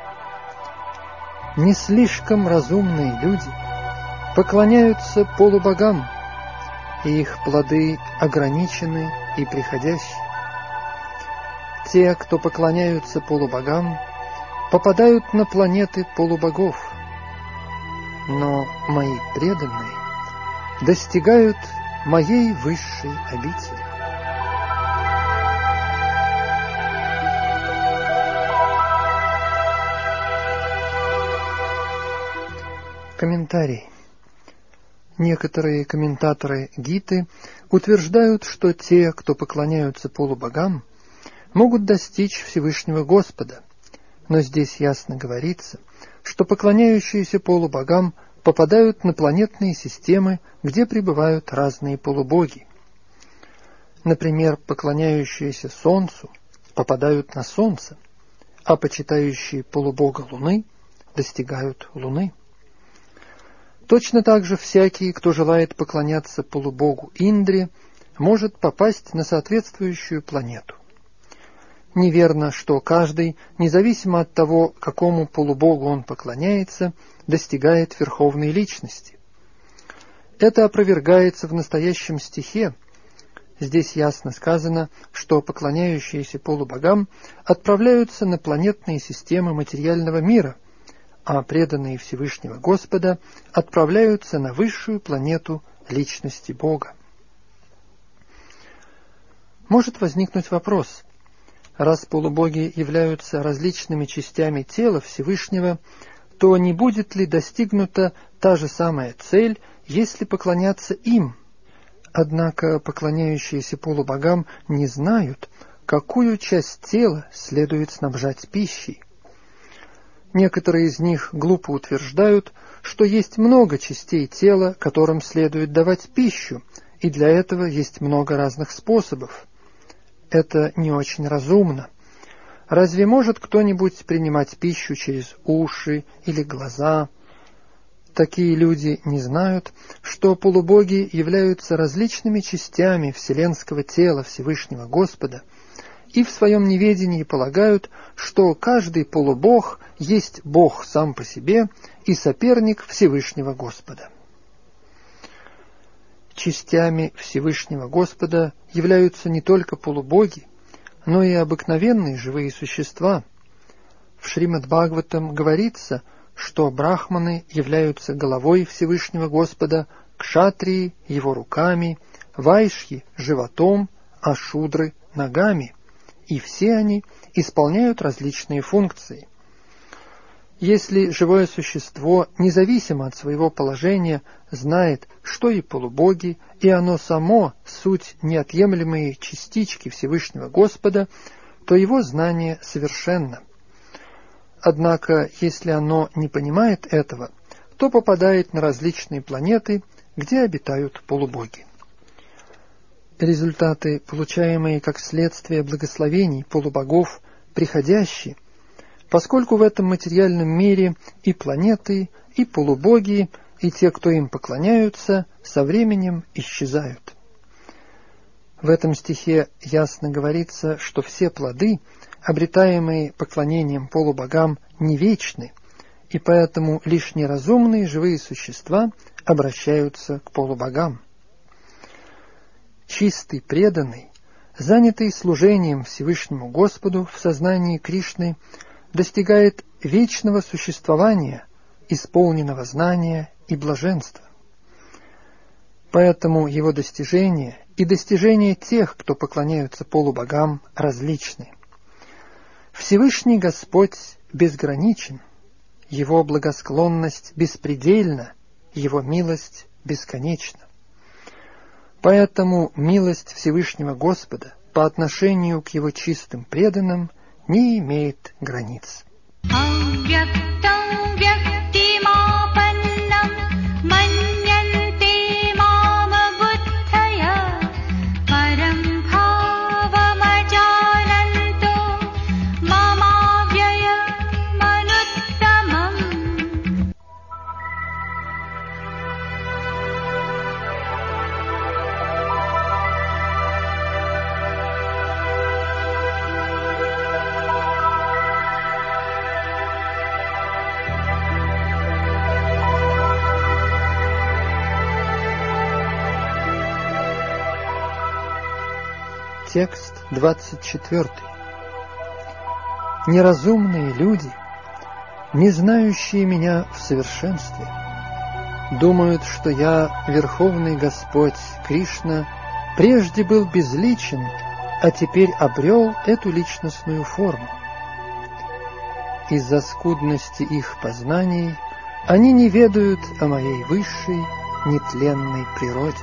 «Не слишком разумные люди поклоняются полубогам, и их плоды ограничены и приходящие. Те, кто поклоняются полубогам, попадают на планеты полубогов, но мои преданные достигают моей высшей обители». Комментарий. Некоторые комментаторы Гиты утверждают, что те, кто поклоняются полубогам, могут достичь Всевышнего Господа, но здесь ясно говорится, что поклоняющиеся полубогам попадают на планетные системы, где пребывают разные полубоги. Например, поклоняющиеся Солнцу попадают на Солнце, а почитающие полубога Луны достигают Луны. Точно так же всякий, кто желает поклоняться полубогу Индре, может попасть на соответствующую планету. Неверно, что каждый, независимо от того, какому полубогу он поклоняется, достигает верховной личности. Это опровергается в настоящем стихе. Здесь ясно сказано, что поклоняющиеся полубогам отправляются на планетные системы материального мира, а преданные Всевышнего Господа отправляются на высшую планету личности Бога. Может возникнуть вопрос: Раз полубоги являются различными частями тела Всевышнего, то не будет ли достигнута та же самая цель, если поклоняться им? Однако поклоняющиеся полубогам не знают, какую часть тела следует снабжать пищей. Некоторые из них глупо утверждают, что есть много частей тела, которым следует давать пищу, и для этого есть много разных способов. Это не очень разумно. Разве может кто-нибудь принимать пищу через уши или глаза? Такие люди не знают, что полубоги являются различными частями вселенского тела Всевышнего Господа, и в своем неведении полагают, что каждый полубог есть Бог сам по себе и соперник Всевышнего Господа. Частями Всевышнего Господа являются не только полубоги, но и обыкновенные живые существа. В Шримад-Бхагаватам говорится, что брахманы являются головой Всевышнего Господа, кшатрии – его руками, вайшьи – животом, а шудры – ногами, и все они исполняют различные функции. Если живое существо, независимо от своего положения, знает, что и полубоги, и оно само суть неотъемлемые частички Всевышнего Господа, то его знание совершенно. Однако, если оно не понимает этого, то попадает на различные планеты, где обитают полубоги. Результаты, получаемые как следствие благословений полубогов, приходящие, поскольку в этом материальном мире и планеты, и полубоги, и те, кто им поклоняются, со временем исчезают. В этом стихе ясно говорится, что все плоды, обретаемые поклонением полубогам, не вечны, и поэтому лишь неразумные живые существа обращаются к полубогам. Чистый преданный, занятый служением Всевышнему Господу в сознании Кришны, достигает вечного существования, исполненного знания и блаженства. Поэтому его достижения и достижения тех, кто поклоняются полубогам, различны. Всевышний Господь безграничен, Его благосклонность беспредельна, Его милость бесконечна. Поэтому милость Всевышнего Господа по отношению к Его чистым преданным не имеет границ. Текст двадцать четвёртый. Неразумные люди, не знающие меня в совершенстве, думают, что я, Верховный Господь Кришна, прежде был безличен, а теперь обрел эту личностную форму. Из-за скудности их познаний они не ведают о моей высшей, нетленной природе.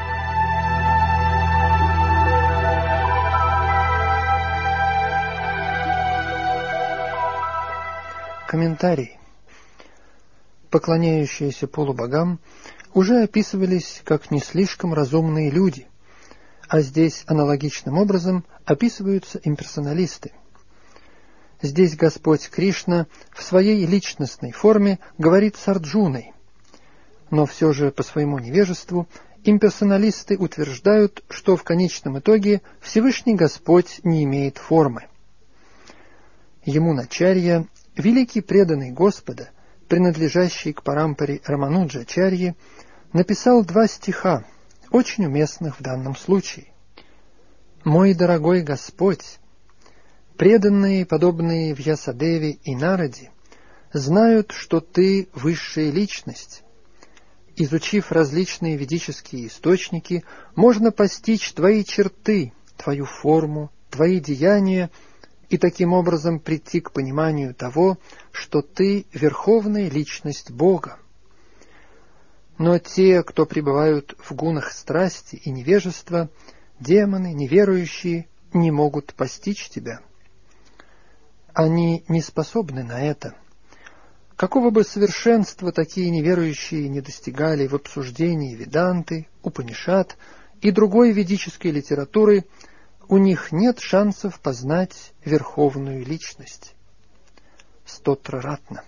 Комментарий. Поклоняющиеся полубогам уже описывались как не слишком разумные люди, а здесь аналогичным образом описываются имперсоналисты. Здесь Господь Кришна в своей личностной форме говорит с Арджуной, но все же по своему невежеству имперсоналисты утверждают, что в конечном итоге Всевышний Господь не имеет формы. Ямуначарья, великий преданный Господа, принадлежащий к парампаре Рамануджачарьи, написал два стиха, очень уместных в данном случае. «Мой дорогой Господь, преданные, подобные Вьясадеве и Нараде, знают, что Ты высшая личность. Изучив различные ведические источники, можно постичь Твои черты, Твою форму, Твои деяния, и таким образом прийти к пониманию того, что ты — верховная личность Бога. Но те, кто пребывают в гунах страсти и невежества, демоны, неверующие, не могут постичь тебя. Они не способны на это. Какого бы совершенства такие неверующие не достигали в обсуждении Веданты, Упанишад и другой ведической литературы, у них нет шансов познать верховную личность. Стотра Ратна.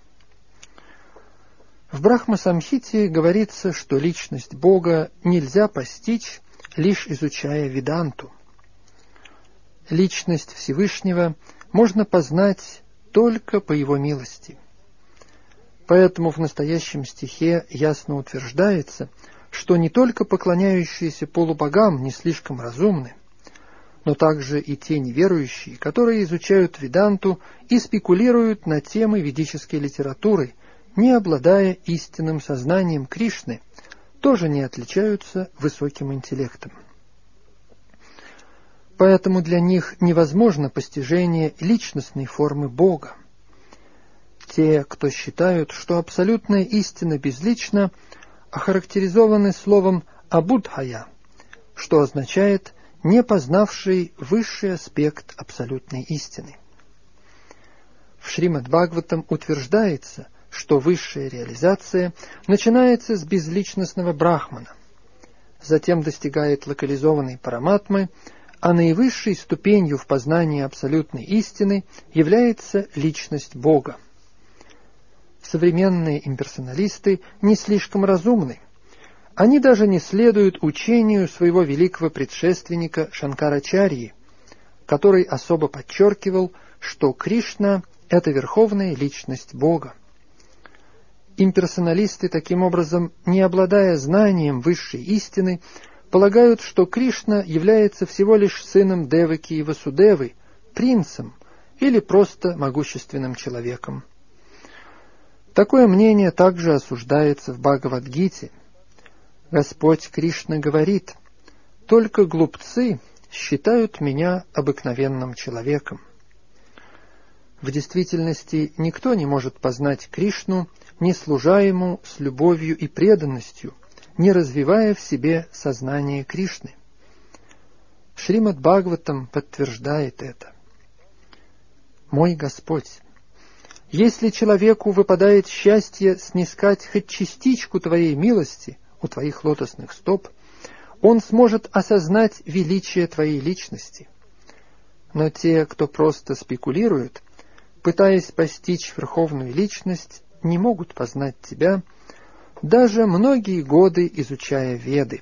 В Брахма-самхите говорится, что личность Бога нельзя постичь, лишь изучая Веданту. Личность Всевышнего можно познать только по Его милости. Поэтому в настоящем стихе ясно утверждается, что не только поклоняющиеся полубогам не слишком разумны, но также и те неверующие, которые изучают Веданту и спекулируют на темы ведической литературы, не обладая истинным сознанием Кришны, тоже не отличаются высоким интеллектом. Поэтому для них невозможно постижение личностной формы Бога. Те, кто считают, что абсолютная истина безлична, охарактеризованы словом «абудхая», что означает «не познавший высший аспект абсолютной истины». В Шримад-Бхагаватам утверждается, что высшая реализация начинается с безличностного брахмана, затем достигает локализованной параматмы, а наивысшей ступенью в познании абсолютной истины является личность Бога. Современные имперсоналисты не слишком разумны. Они даже не следуют учению своего великого предшественника Шанкарачарьи, который особо подчеркивал, что Кришна — это верховная личность Бога. Имперсоналисты, таким образом, не обладая знанием высшей истины, полагают, что Кришна является всего лишь сыном Деваки и Васудевы, принцем или просто могущественным человеком. Такое мнение также осуждается в Бхагавад-гите. Господь Кришна говорит: «Только глупцы считают меня обыкновенным человеком». В действительности никто не может познать Кришну, не служа ему с любовью и преданностью, не развивая в себе сознание Кришны. Шримад-Бхагаватам подтверждает это. «Мой Господь, если человеку выпадает счастье снискать хоть частичку Твоей милости у Твоих лотосных стоп, он сможет осознать величие Твоей личности. Но те, кто просто спекулирует, пытаясь постичь верховную личность, не могут познать Тебя, даже многие годы изучая Веды.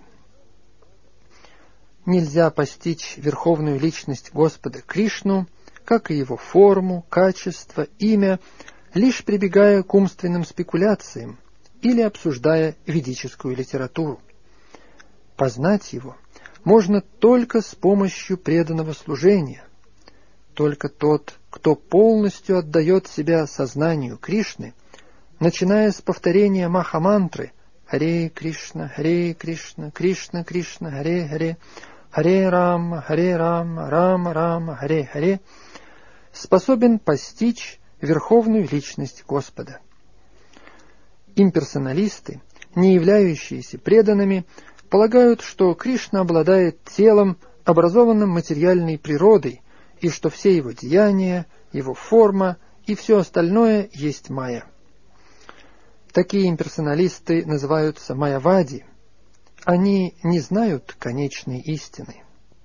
Нельзя постичь верховную личность Господа Кришну, как и его форму, качество, имя, лишь прибегая к умственным спекуляциям или обсуждая ведическую литературу. Познать его можно только с помощью преданного служения. Только тот, кто полностью отдает себя сознанию Кришны, начиная с повторения маха-мантры «Харе Кришна, Харе Кришна, Кришна Кришна, Харе Харе, Харе Рама, Харе Рама, Рама Рама, Харе Харе», способен постичь верховную личность Господа. Имперсоналисты, не являющиеся преданными, полагают, что Кришна обладает телом, образованным материальной природой, и что все его деяния, его форма и все остальное есть майя. Такие имперсоналисты называются майявади. Они не знают конечной истины.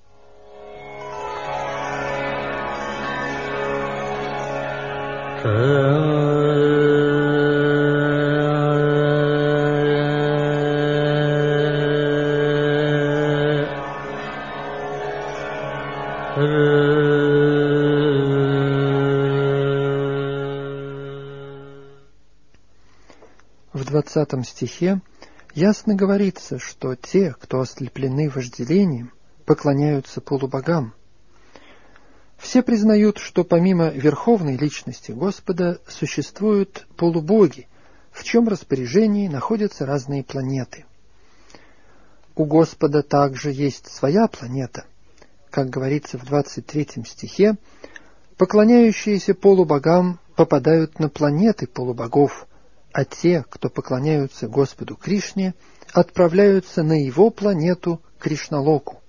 В двадцатом стихе ясно говорится, что те, кто ослеплены вожделением, поклоняются полубогам. Все признают, что помимо верховной личности Господа существуют полубоги, в чем распоряжении находятся разные планеты. У Господа также есть своя планета. Как говорится в двадцать третьем стихе, Поклоняющиеся полубогам попадают на планеты полубогов, а те, кто поклоняются Господу Кришне, отправляются на его планету Кришналоку.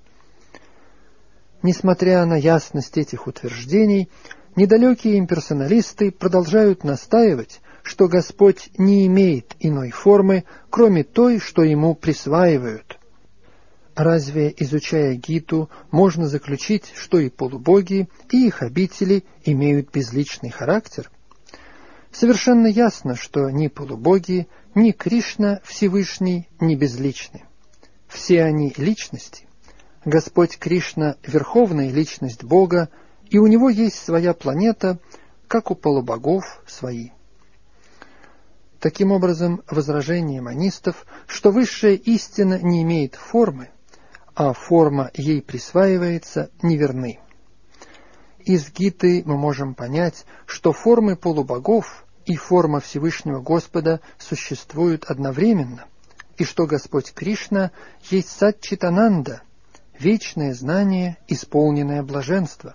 Несмотря на ясность этих утверждений, недалекие имперсоналисты продолжают настаивать, что Господь не имеет иной формы, кроме той, что ему присваивают. Разве, изучая Гиту, можно заключить, что и полубоги, и их обители имеют безличный характер? Совершенно ясно, что ни полубоги, ни Кришна Всевышний не безличны. Все они личности. Господь Кришна – верховная личность Бога, и у него есть своя планета, как у полубогов свои. Таким образом, возражение монистов, что высшая истина не имеет формы, а форма ей присваивается, неверны. Из Гиты мы можем понять, что формы полубогов и форма Всевышнего Господа существуют одновременно, и что Господь Кришна есть Сатчитананда, вечное знание, исполненное блаженство.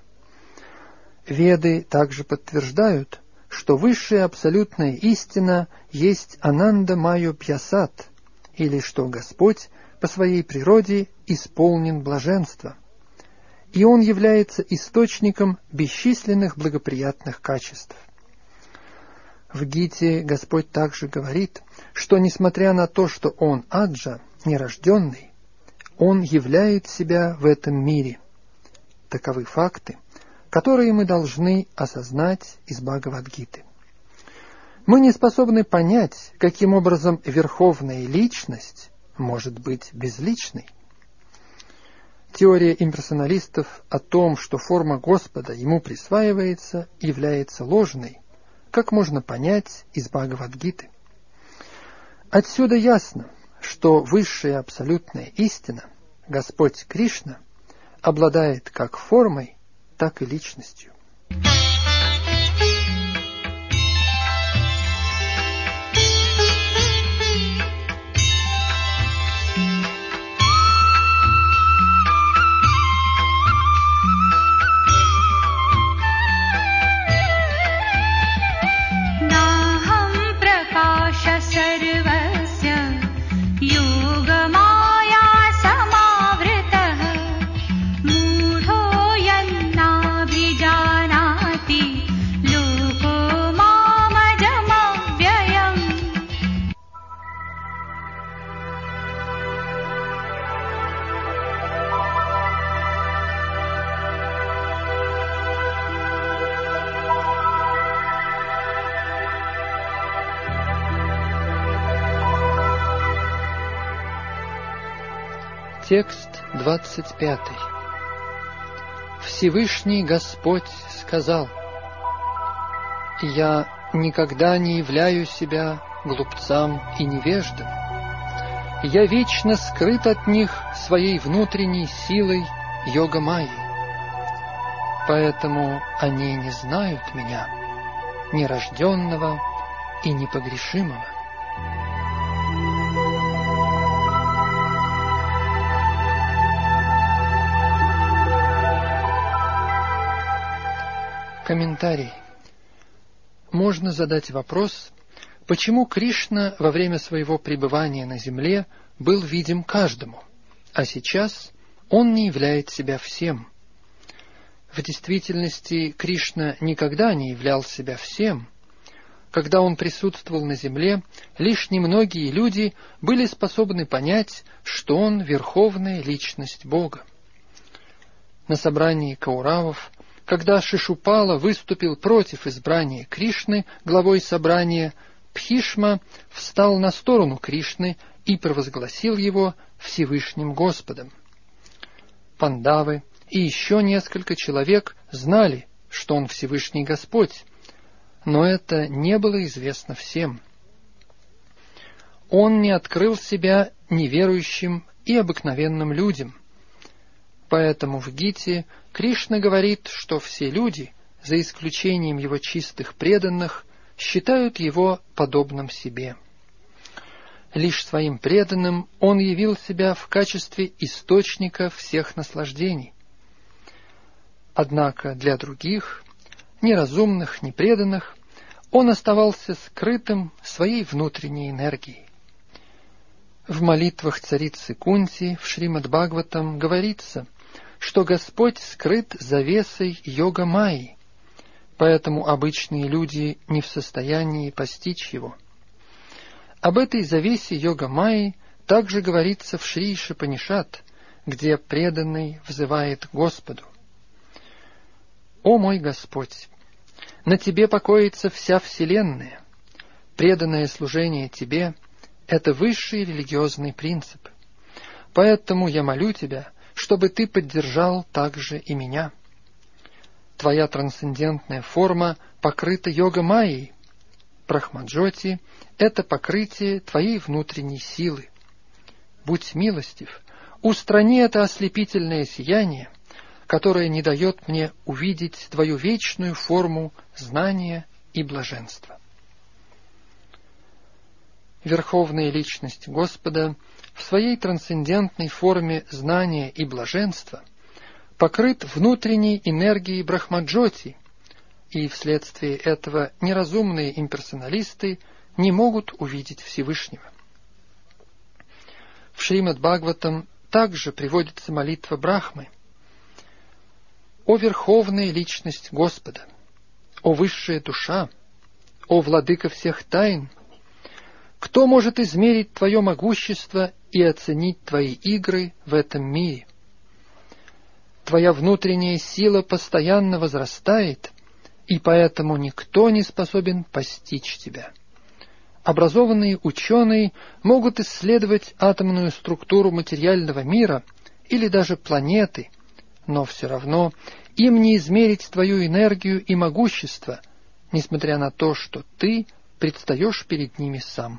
Веды также подтверждают, что высшая абсолютная истина есть Ананда Майо Бьясат, или что Господь по своей природе исполнен блаженства, и Он является источником бесчисленных благоприятных качеств. В Гите Господь также говорит, что несмотря на то, что Он Аджа, нерожденный, Он являет себя в этом мире. Таковы факты, которые мы должны осознать из Бхагавад-гиты. Мы не способны понять, каким образом верховная личность может быть безличной. Теория имперсоналистов о том, что форма Господа ему присваивается, является ложной, как можно понять из Бхагавад-гиты. Отсюда ясно, что высшая абсолютная истина, Господь Кришна, обладает как формой, так и личностью. Текст двадцать пятый. Всевышний Господь сказал: «Я никогда не являю себя глупцам и невеждам. Я вечно скрыт от них своей внутренней силой йога-майи. Поэтому они не знают меня, нерожденного и непогрешимого». Комментарий. Можно задать вопрос, почему Кришна во время своего пребывания на земле был видим каждому, а сейчас он не являет себя всем. В действительности Кришна никогда не являл себя всем. Когда он присутствовал на земле, лишь немногие люди были способны понять, что он верховная личность Бога. На собрании Кауравов, когда Шишупала выступил против избрания Кришны главой собрания, Бхишма встал на сторону Кришны и провозгласил его Всевышним Господом. Пандавы и еще несколько человек знали, что он Всевышний Господь, но это не было известно всем. Он не открыл себя неверующим и обыкновенным людям. Поэтому в Гите Кришна говорит, что все люди, за исключением его чистых преданных, считают его подобным себе. Лишь своим преданным он явил себя в качестве источника всех наслаждений. Однако для других ни разумных, ни преданных, он оставался скрытым своей внутренней энергией. В молитвах царицы Кунти в Шримад-Бхагаватам говорится, что Господь скрыт завесой йога-майи, поэтому обычные люди не в состоянии постичь его. Об этой завесе йога-майи также говорится в Шри-Ишупанишад, где преданный взывает Господу: «О мой Господь, на Тебе покоится вся вселенная. Преданное служение Тебе — это высший религиозный принцип. Поэтому я молю Тебя, чтобы Ты поддержал также и меня. Твоя трансцендентная форма покрыта йога-майей. Брахмаджоти — это покрытие Твоей внутренней силы. Будь милостив, устрани это ослепительное сияние, которое не дает мне увидеть Твою вечную форму знания и блаженства». Верховная Личность Господа в своей трансцендентной форме знания и блаженства покрыт внутренней энергией Брахмаджоти, и вследствие этого неразумные имперсоналисты не могут увидеть Всевышнего. В Шримад-Бхагаватам также приводится молитва Брахмы: «О Верховная Личность Господа! О Высшая Душа! О Владыка всех тайн! Кто может измерить Твое могущество и оценить Твои игры в этом мире? Твоя внутренняя сила постоянно возрастает, и поэтому никто не способен постичь Тебя. Образованные ученые могут исследовать атомную структуру материального мира или даже планеты, но все равно им не измерить Твою энергию и могущество, несмотря на то, что Ты предстаешь перед ними сам».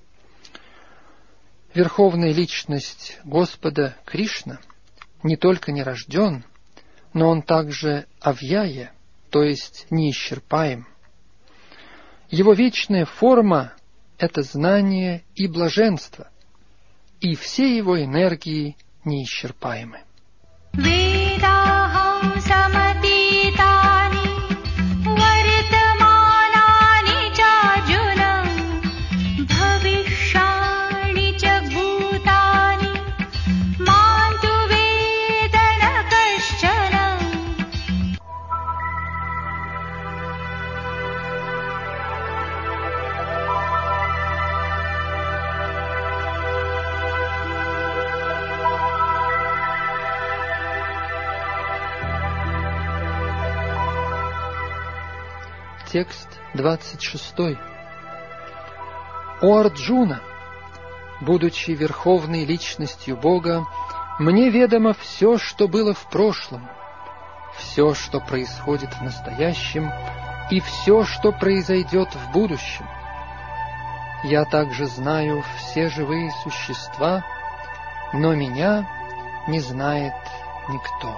Верховная Личность Господа Кришна не только не рожден, но Он также авьяя, то есть неисчерпаем. Его вечная форма — это знание и блаженство, и все Его энергии неисчерпаемы. Текст двадцать шестой. «О Арджуна! Будучи верховной личностью Бога, мне ведомо все, что было в прошлом, все, что происходит в настоящем, и все, что произойдет в будущем. Я также знаю все живые существа, но меня не знает никто».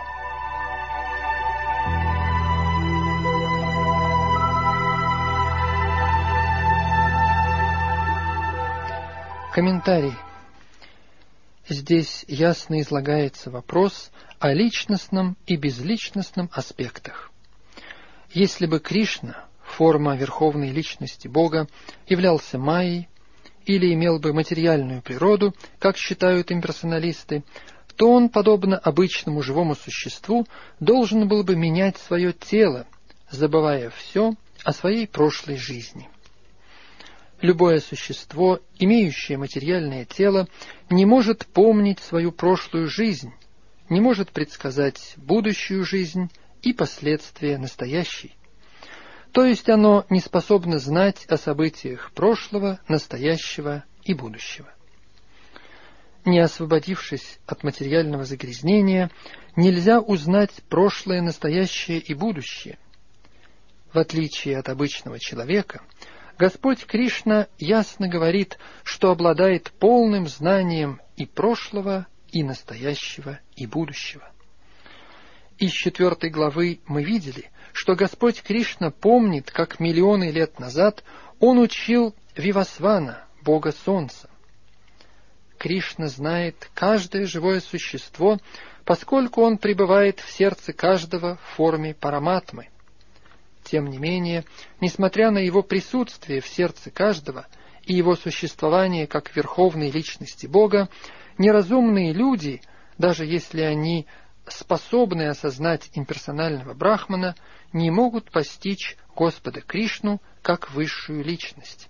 Комментарий. Здесь ясно излагается вопрос о личностном и безличностном аспектах. Если бы Кришна, форма верховной личности Бога, являлся майей или имел бы материальную природу, как считают имперсоналисты, то он, подобно обычному живому существу, должен был бы менять свое тело, забывая все о своей прошлой жизни. Любое существо, имеющее материальное тело, не может помнить свою прошлую жизнь, не может предсказать будущую жизнь и последствия настоящей. То есть оно не способно знать о событиях прошлого, настоящего и будущего. Не освободившись от материального загрязнения, нельзя узнать прошлое, настоящее и будущее. В отличие от обычного человека, Господь Кришна ясно говорит, что обладает полным знанием и прошлого, и настоящего, и будущего. Из четвертой главы мы видели, что Господь Кришна помнит, как миллионы лет назад Он учил Вивасвана, Бога Солнца. Кришна знает каждое живое существо, поскольку Он пребывает в сердце каждого в форме параматмы. Тем не менее, несмотря на его присутствие в сердце каждого и его существование как верховной личности Бога, неразумные люди, даже если они способны осознать имперсонального Брахмана, не могут постичь Господа Кришну как высшую личность.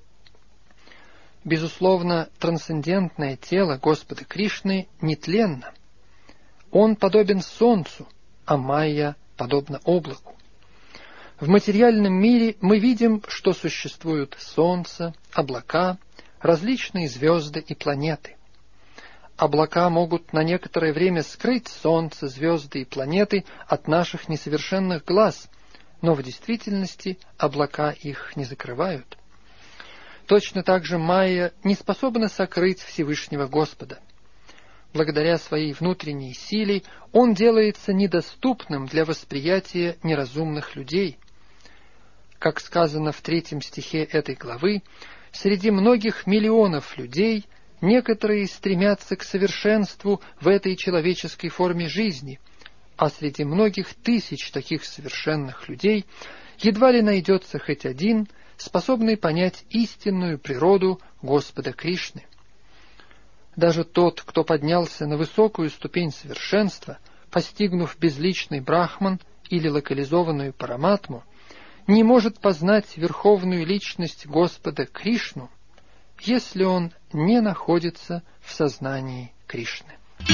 Безусловно, трансцендентное тело Господа Кришны нетленно. Он подобен солнцу, а майя подобна облаку. В материальном мире мы видим, что существуют солнце, облака, различные звезды и планеты. Облака могут на некоторое время скрыть солнце, звезды и планеты от наших несовершенных глаз, но в действительности облака их не закрывают. Точно так же майя не способна сокрыть Всевышнего Господа. Благодаря своей внутренней силе он делается недоступным для восприятия неразумных людей. Как сказано в третьем стихе этой главы, среди многих миллионов людей некоторые стремятся к совершенству в этой человеческой форме жизни, а среди многих тысяч таких совершенных людей едва ли найдется хоть один, способный понять истинную природу Господа Кришны. Даже тот, кто поднялся на высокую ступень совершенства, постигнув безличный Брахман или локализованную Параматму, не может познать верховную личность Господа Кришну, если он не находится в сознании Кришны.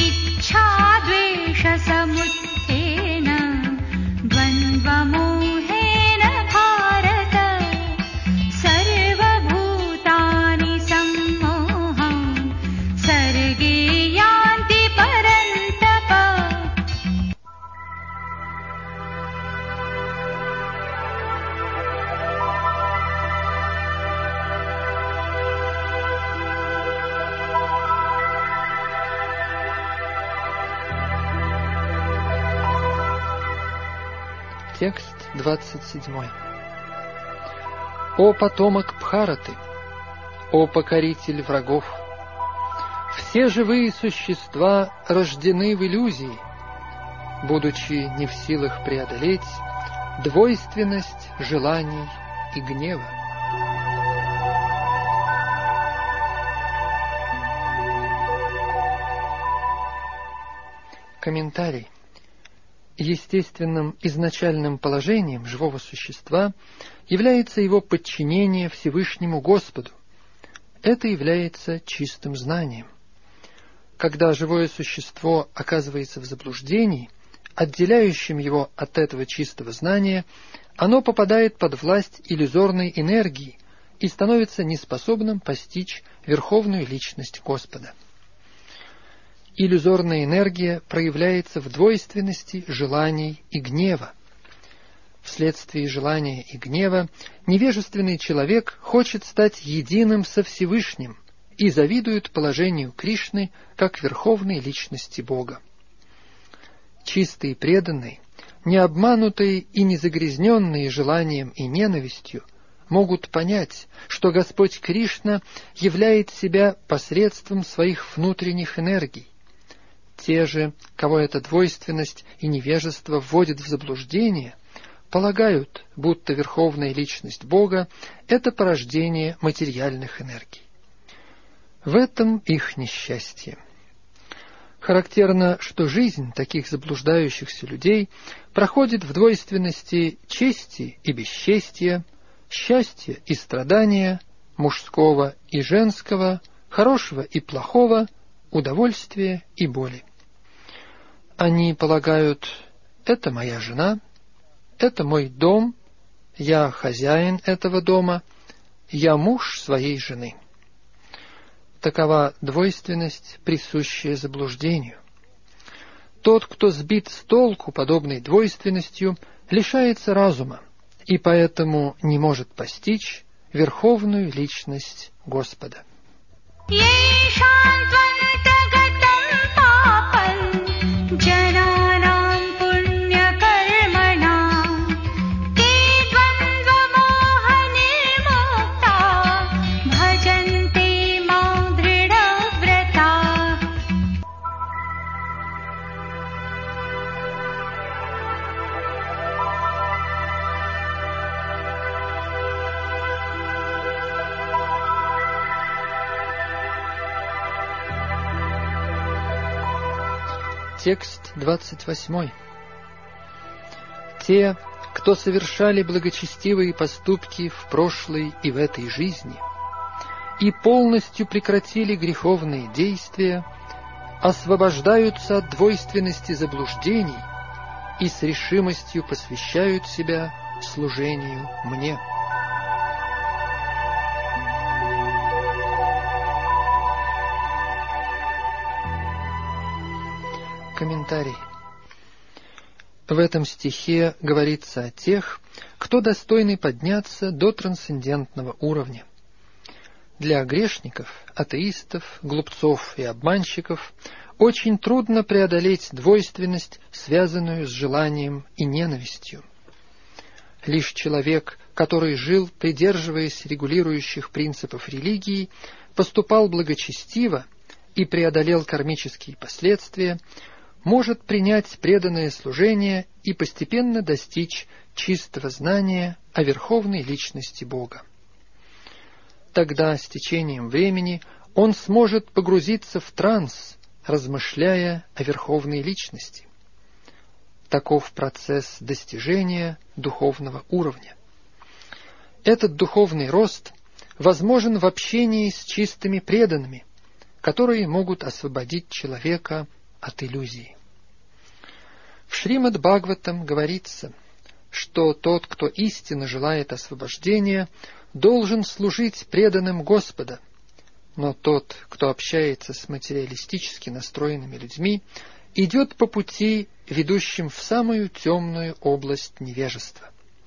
Текст двадцать седьмой. «О потомок Бхараты! О покоритель врагов! Все живые существа рождены в иллюзии, будучи не в силах преодолеть двойственность желаний и гнева». Комментарий. Естественным изначальным положением живого существа является его подчинение Всевышнему Господу. Это является чистым знанием. Когда живое существо оказывается в заблуждении, отделяющим его от этого чистого знания, оно попадает под власть иллюзорной энергии и становится неспособным постичь верховную личность Господа. Иллюзорная энергия проявляется в двойственности желаний и гнева. Вследствие желания и гнева невежественный человек хочет стать единым со Всевышним и завидует положению Кришны как верховной личности Бога. Чистые преданные, не обманутые и не загрязненные желанием и ненавистью, могут понять, что Господь Кришна являет себя посредством своих внутренних энергий. Те же, кого эта двойственность и невежество вводят в заблуждение, полагают, будто верховная личность Бога — это порождение материальных энергий. В этом их несчастье. Характерно, что жизнь таких заблуждающихся людей проходит в двойственности чести и бесчестия, счастья и страдания, мужского и женского, хорошего и плохого, удовольствия и боли. Они полагают: это моя жена, это мой дом, я хозяин этого дома, я муж своей жены. Такова двойственность, присущая заблуждению. Тот, кто сбит с толку подобной двойственностью, лишается разума и поэтому не может постичь верховную личность Господа. Текст двадцать восьмой. Те, кто совершали благочестивые поступки в прошлой и в этой жизни, и полностью прекратили греховные действия, освобождаются от двойственности заблуждений и с решимостью посвящают себя служению мне. Комментарий. В этом стихе говорится о тех, кто достойный подняться до трансцендентного уровня. Для грешников, атеистов, глупцов и обманщиков очень трудно преодолеть двойственность, связанную с желанием и ненавистью. Лишь человек, который жил, придерживаясь регулирующих принципов религии, поступал благочестиво и преодолел кармические последствия, может принять преданное служение и постепенно достичь чистого знания о верховной личности Бога. Тогда, с течением времени, он сможет погрузиться в транс, размышляя о верховной личности. Таков процесс достижения духовного уровня. Этот духовный рост возможен в общении с чистыми преданными, которые могут освободить человека от иллюзий. В Шримад-Бхагаватам говорится, что тот, кто истинно желает освобождения, должен служить преданным Господа, но тот, кто общается с материалистически настроенными людьми, идет по пути, ведущим в самую темную область невежества.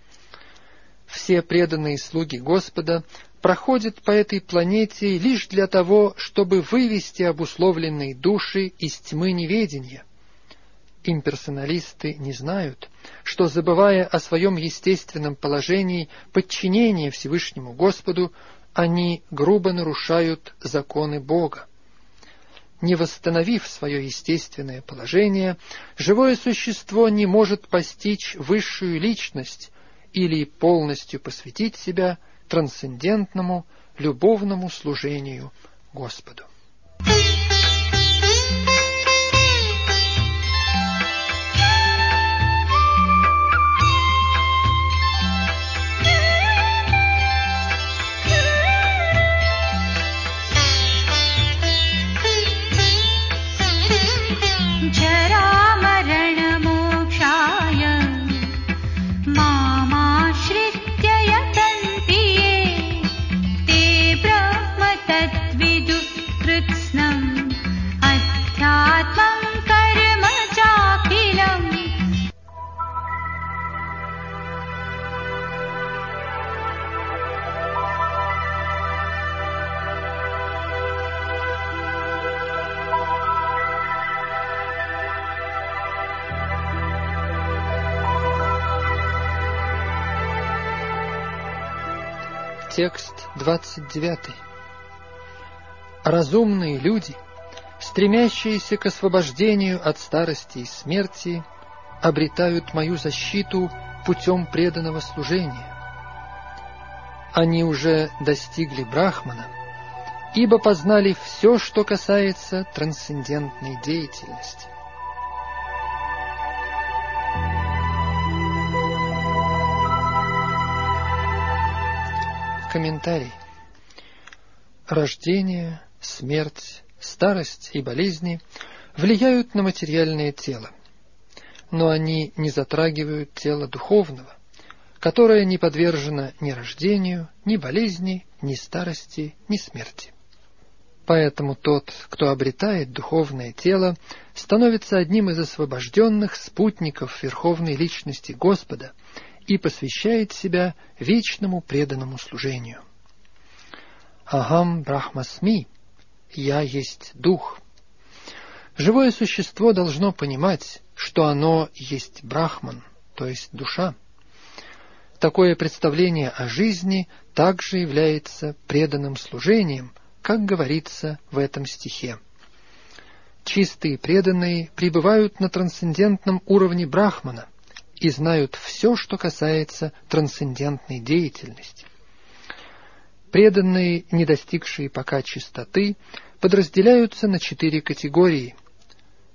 Все преданные слуги Господа проходят по этой планете лишь для того, чтобы вывести обусловленные души из тьмы неведения. Имперсоналисты не знают, что, забывая о своем естественном положении подчинения Всевышнему Господу, они грубо нарушают законы Бога. Не восстановив свое естественное положение, живое существо не может постичь высшую личность или полностью посвятить себя трансцендентному, любовному служению Господу. Текст двадцать девятый. Разумные люди, стремящиеся к освобождению от старости и смерти, обретают мою защиту путем преданного служения. Они уже достигли Брахмана, ибо познали все, что касается трансцендентной деятельности. Комментарий. Рождение, смерть, старость и болезни влияют на материальное тело, но они не затрагивают тело духовного, которое не подвержено ни рождению, ни болезни, ни старости, ни смерти. Поэтому тот, кто обретает духовное тело, становится одним из освобожденных спутников Верховной Личности Господа и посвящает себя вечному преданному служению. Ахам Брахмасми, я есть Дух. Живое существо должно понимать, что оно есть Брахман, то есть душа. Такое представление о жизни также является преданным служением, как говорится в этом стихе. Чистые преданные пребывают на трансцендентном уровне Брахмана и знают все, что касается трансцендентной деятельности. Преданные, не достигшие пока чистоты, подразделяются на четыре категории: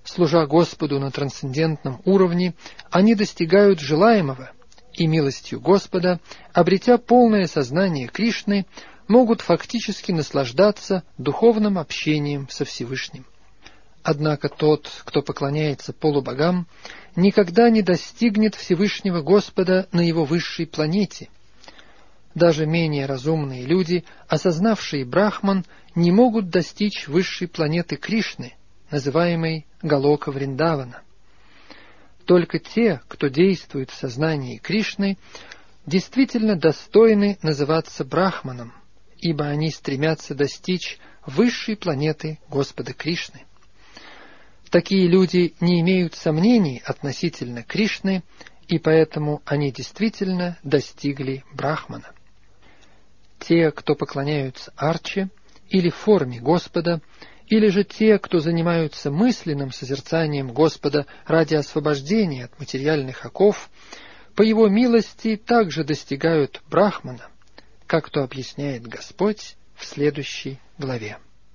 Служа Господу на трансцендентном уровне, они достигают желаемого, и милостью Господа, обретя полное сознание Кришны, могут фактически наслаждаться духовным общением со Всевышним. Однако тот, кто поклоняется полубогам, никогда не достигнет Всевышнего Господа на его высшей планете. Даже менее разумные люди, осознавшие Брахман, не могут достичь высшей планеты Кришны, называемой Галока Вриндавана. Только те, кто действует в сознании Кришны, действительно достойны называться Брахманом, ибо они стремятся достичь высшей планеты Господа Кришны. Такие люди не имеют сомнений относительно Кришны, и поэтому они действительно достигли Брахмана. Те, кто поклоняются Арче или форме Господа, или же те, кто занимаются мысленным созерцанием Господа ради освобождения от материальных оков, по Его милости также достигают Брахмана, как то объясняет Господь в следующей главе.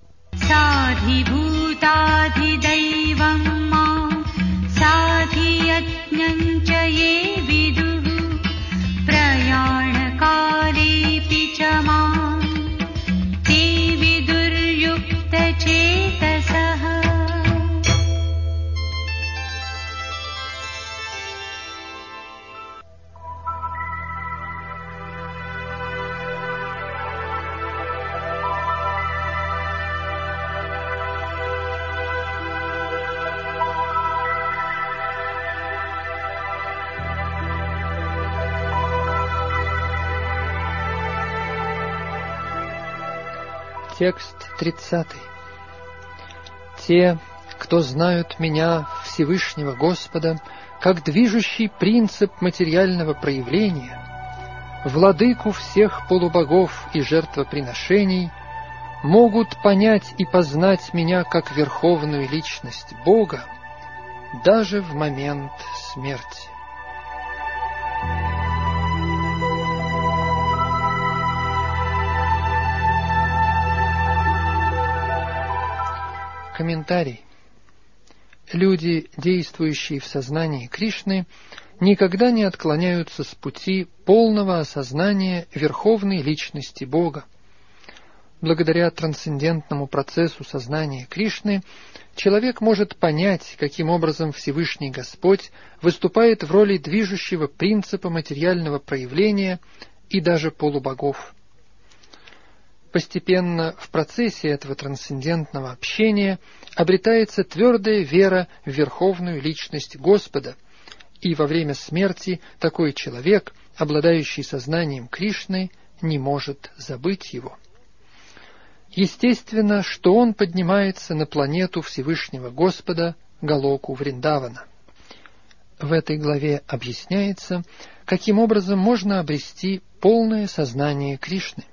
Текст тридцатый. Те, кто знают меня, Всевышнего Господа, как движущий принцип материального проявления, владыку всех полубогов и жертвоприношений, могут понять и познать меня как верховную личность Бога даже в момент смерти. Комментарий. Люди, действующие в сознании Кришны, никогда не отклоняются с пути полного осознания верховной личности Бога. Благодаря трансцендентному процессу сознания Кришны человек может понять, каким образом Всевышний Господь выступает в роли движущего принципа материального проявления и даже полубогов. Постепенно в процессе этого трансцендентного общения обретается твердая вера в верховную личность Господа, и во время смерти такой человек, обладающий сознанием Кришны, не может забыть его. Естественно, что он поднимается на планету Всевышнего Господа, Галоку Вриндавана. В этой главе объясняется, каким образом можно обрести полное сознание Кришны.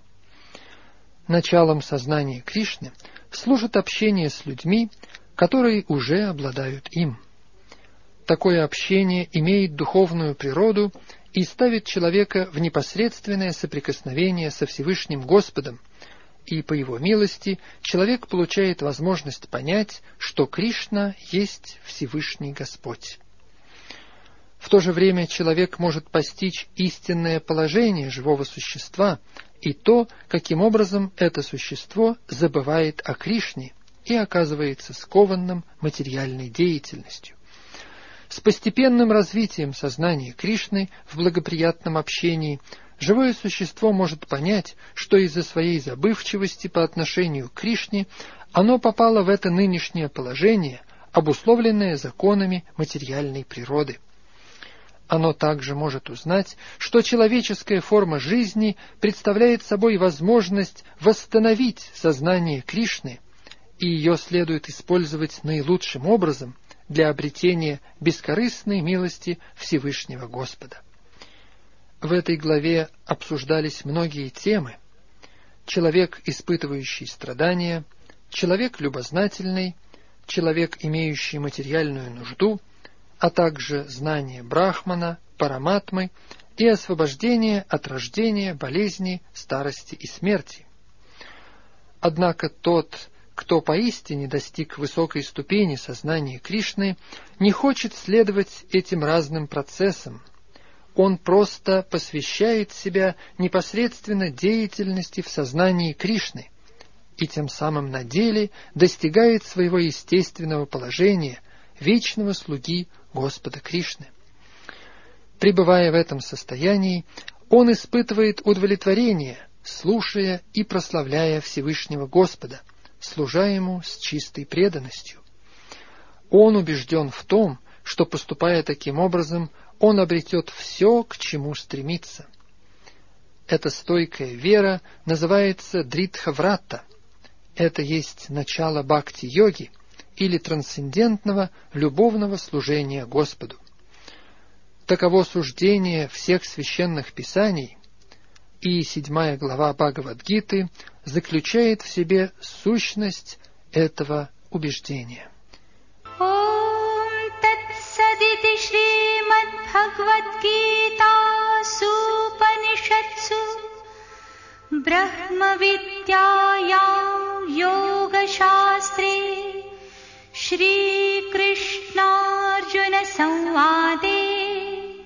Началом сознания Кришны служит общение с людьми, которые уже обладают им. Такое общение имеет духовную природу и ставит человека в непосредственное соприкосновение со Всевышним Господом, и по его милости человек получает возможность понять, что Кришна есть Всевышний Господь. В то же время человек может постичь истинное положение живого существа и то, каким образом это существо забывает о Кришне и оказывается скованным материальной деятельностью. С постепенным развитием сознания Кришны в благоприятном общении живое существо может понять, что из-за своей забывчивости по отношению к Кришне оно попало в это нынешнее положение, обусловленное законами материальной природы. Оно также может узнать, что человеческая форма жизни представляет собой возможность восстановить сознание Кришны, и ее следует использовать наилучшим образом для обретения бескорыстной милости Всевышнего Господа. В этой главе обсуждались многие темы: человек, испытывающий страдания, человек любознательный, человек, имеющий материальную нужду, а также знание Брахмана, Параматмы и освобождение от рождения, болезни, старости и смерти. Однако тот, кто поистине достиг высокой ступени сознания Кришны, не хочет следовать этим разным процессам. Он просто посвящает себя непосредственно деятельности в сознании Кришны и тем самым на деле достигает своего естественного положения вечного слуги Господа Кришны. Пребывая в этом состоянии, он испытывает удовлетворение, слушая и прославляя Всевышнего Господа, служа Ему с чистой преданностью. Он убежден в том, что, поступая таким образом, он обретет все, к чему стремится. Эта стойкая вера называется дритха-врата. Это есть начало бхакти-йоги или трансцендентного любовного служения Господу. Таково суждение всех священных писаний, и седьмая глава Бхагавад-гиты заключает в себе сущность этого убеждения. Бхагавад-гитасупанишатсу Брахмавидьяям йога-шастре Шри Кришна-Арджуна самваде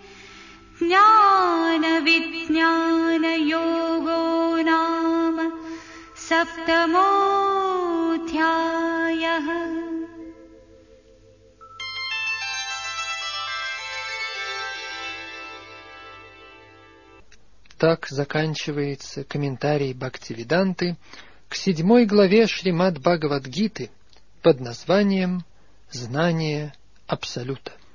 Jnana-Vijnana-Yogo Nama Saptamodhyayah. Так заканчивается комментарий Бхактивиданты к седьмой главе Шримад Бхагавад-гиты под названием «Знание Абсолюта».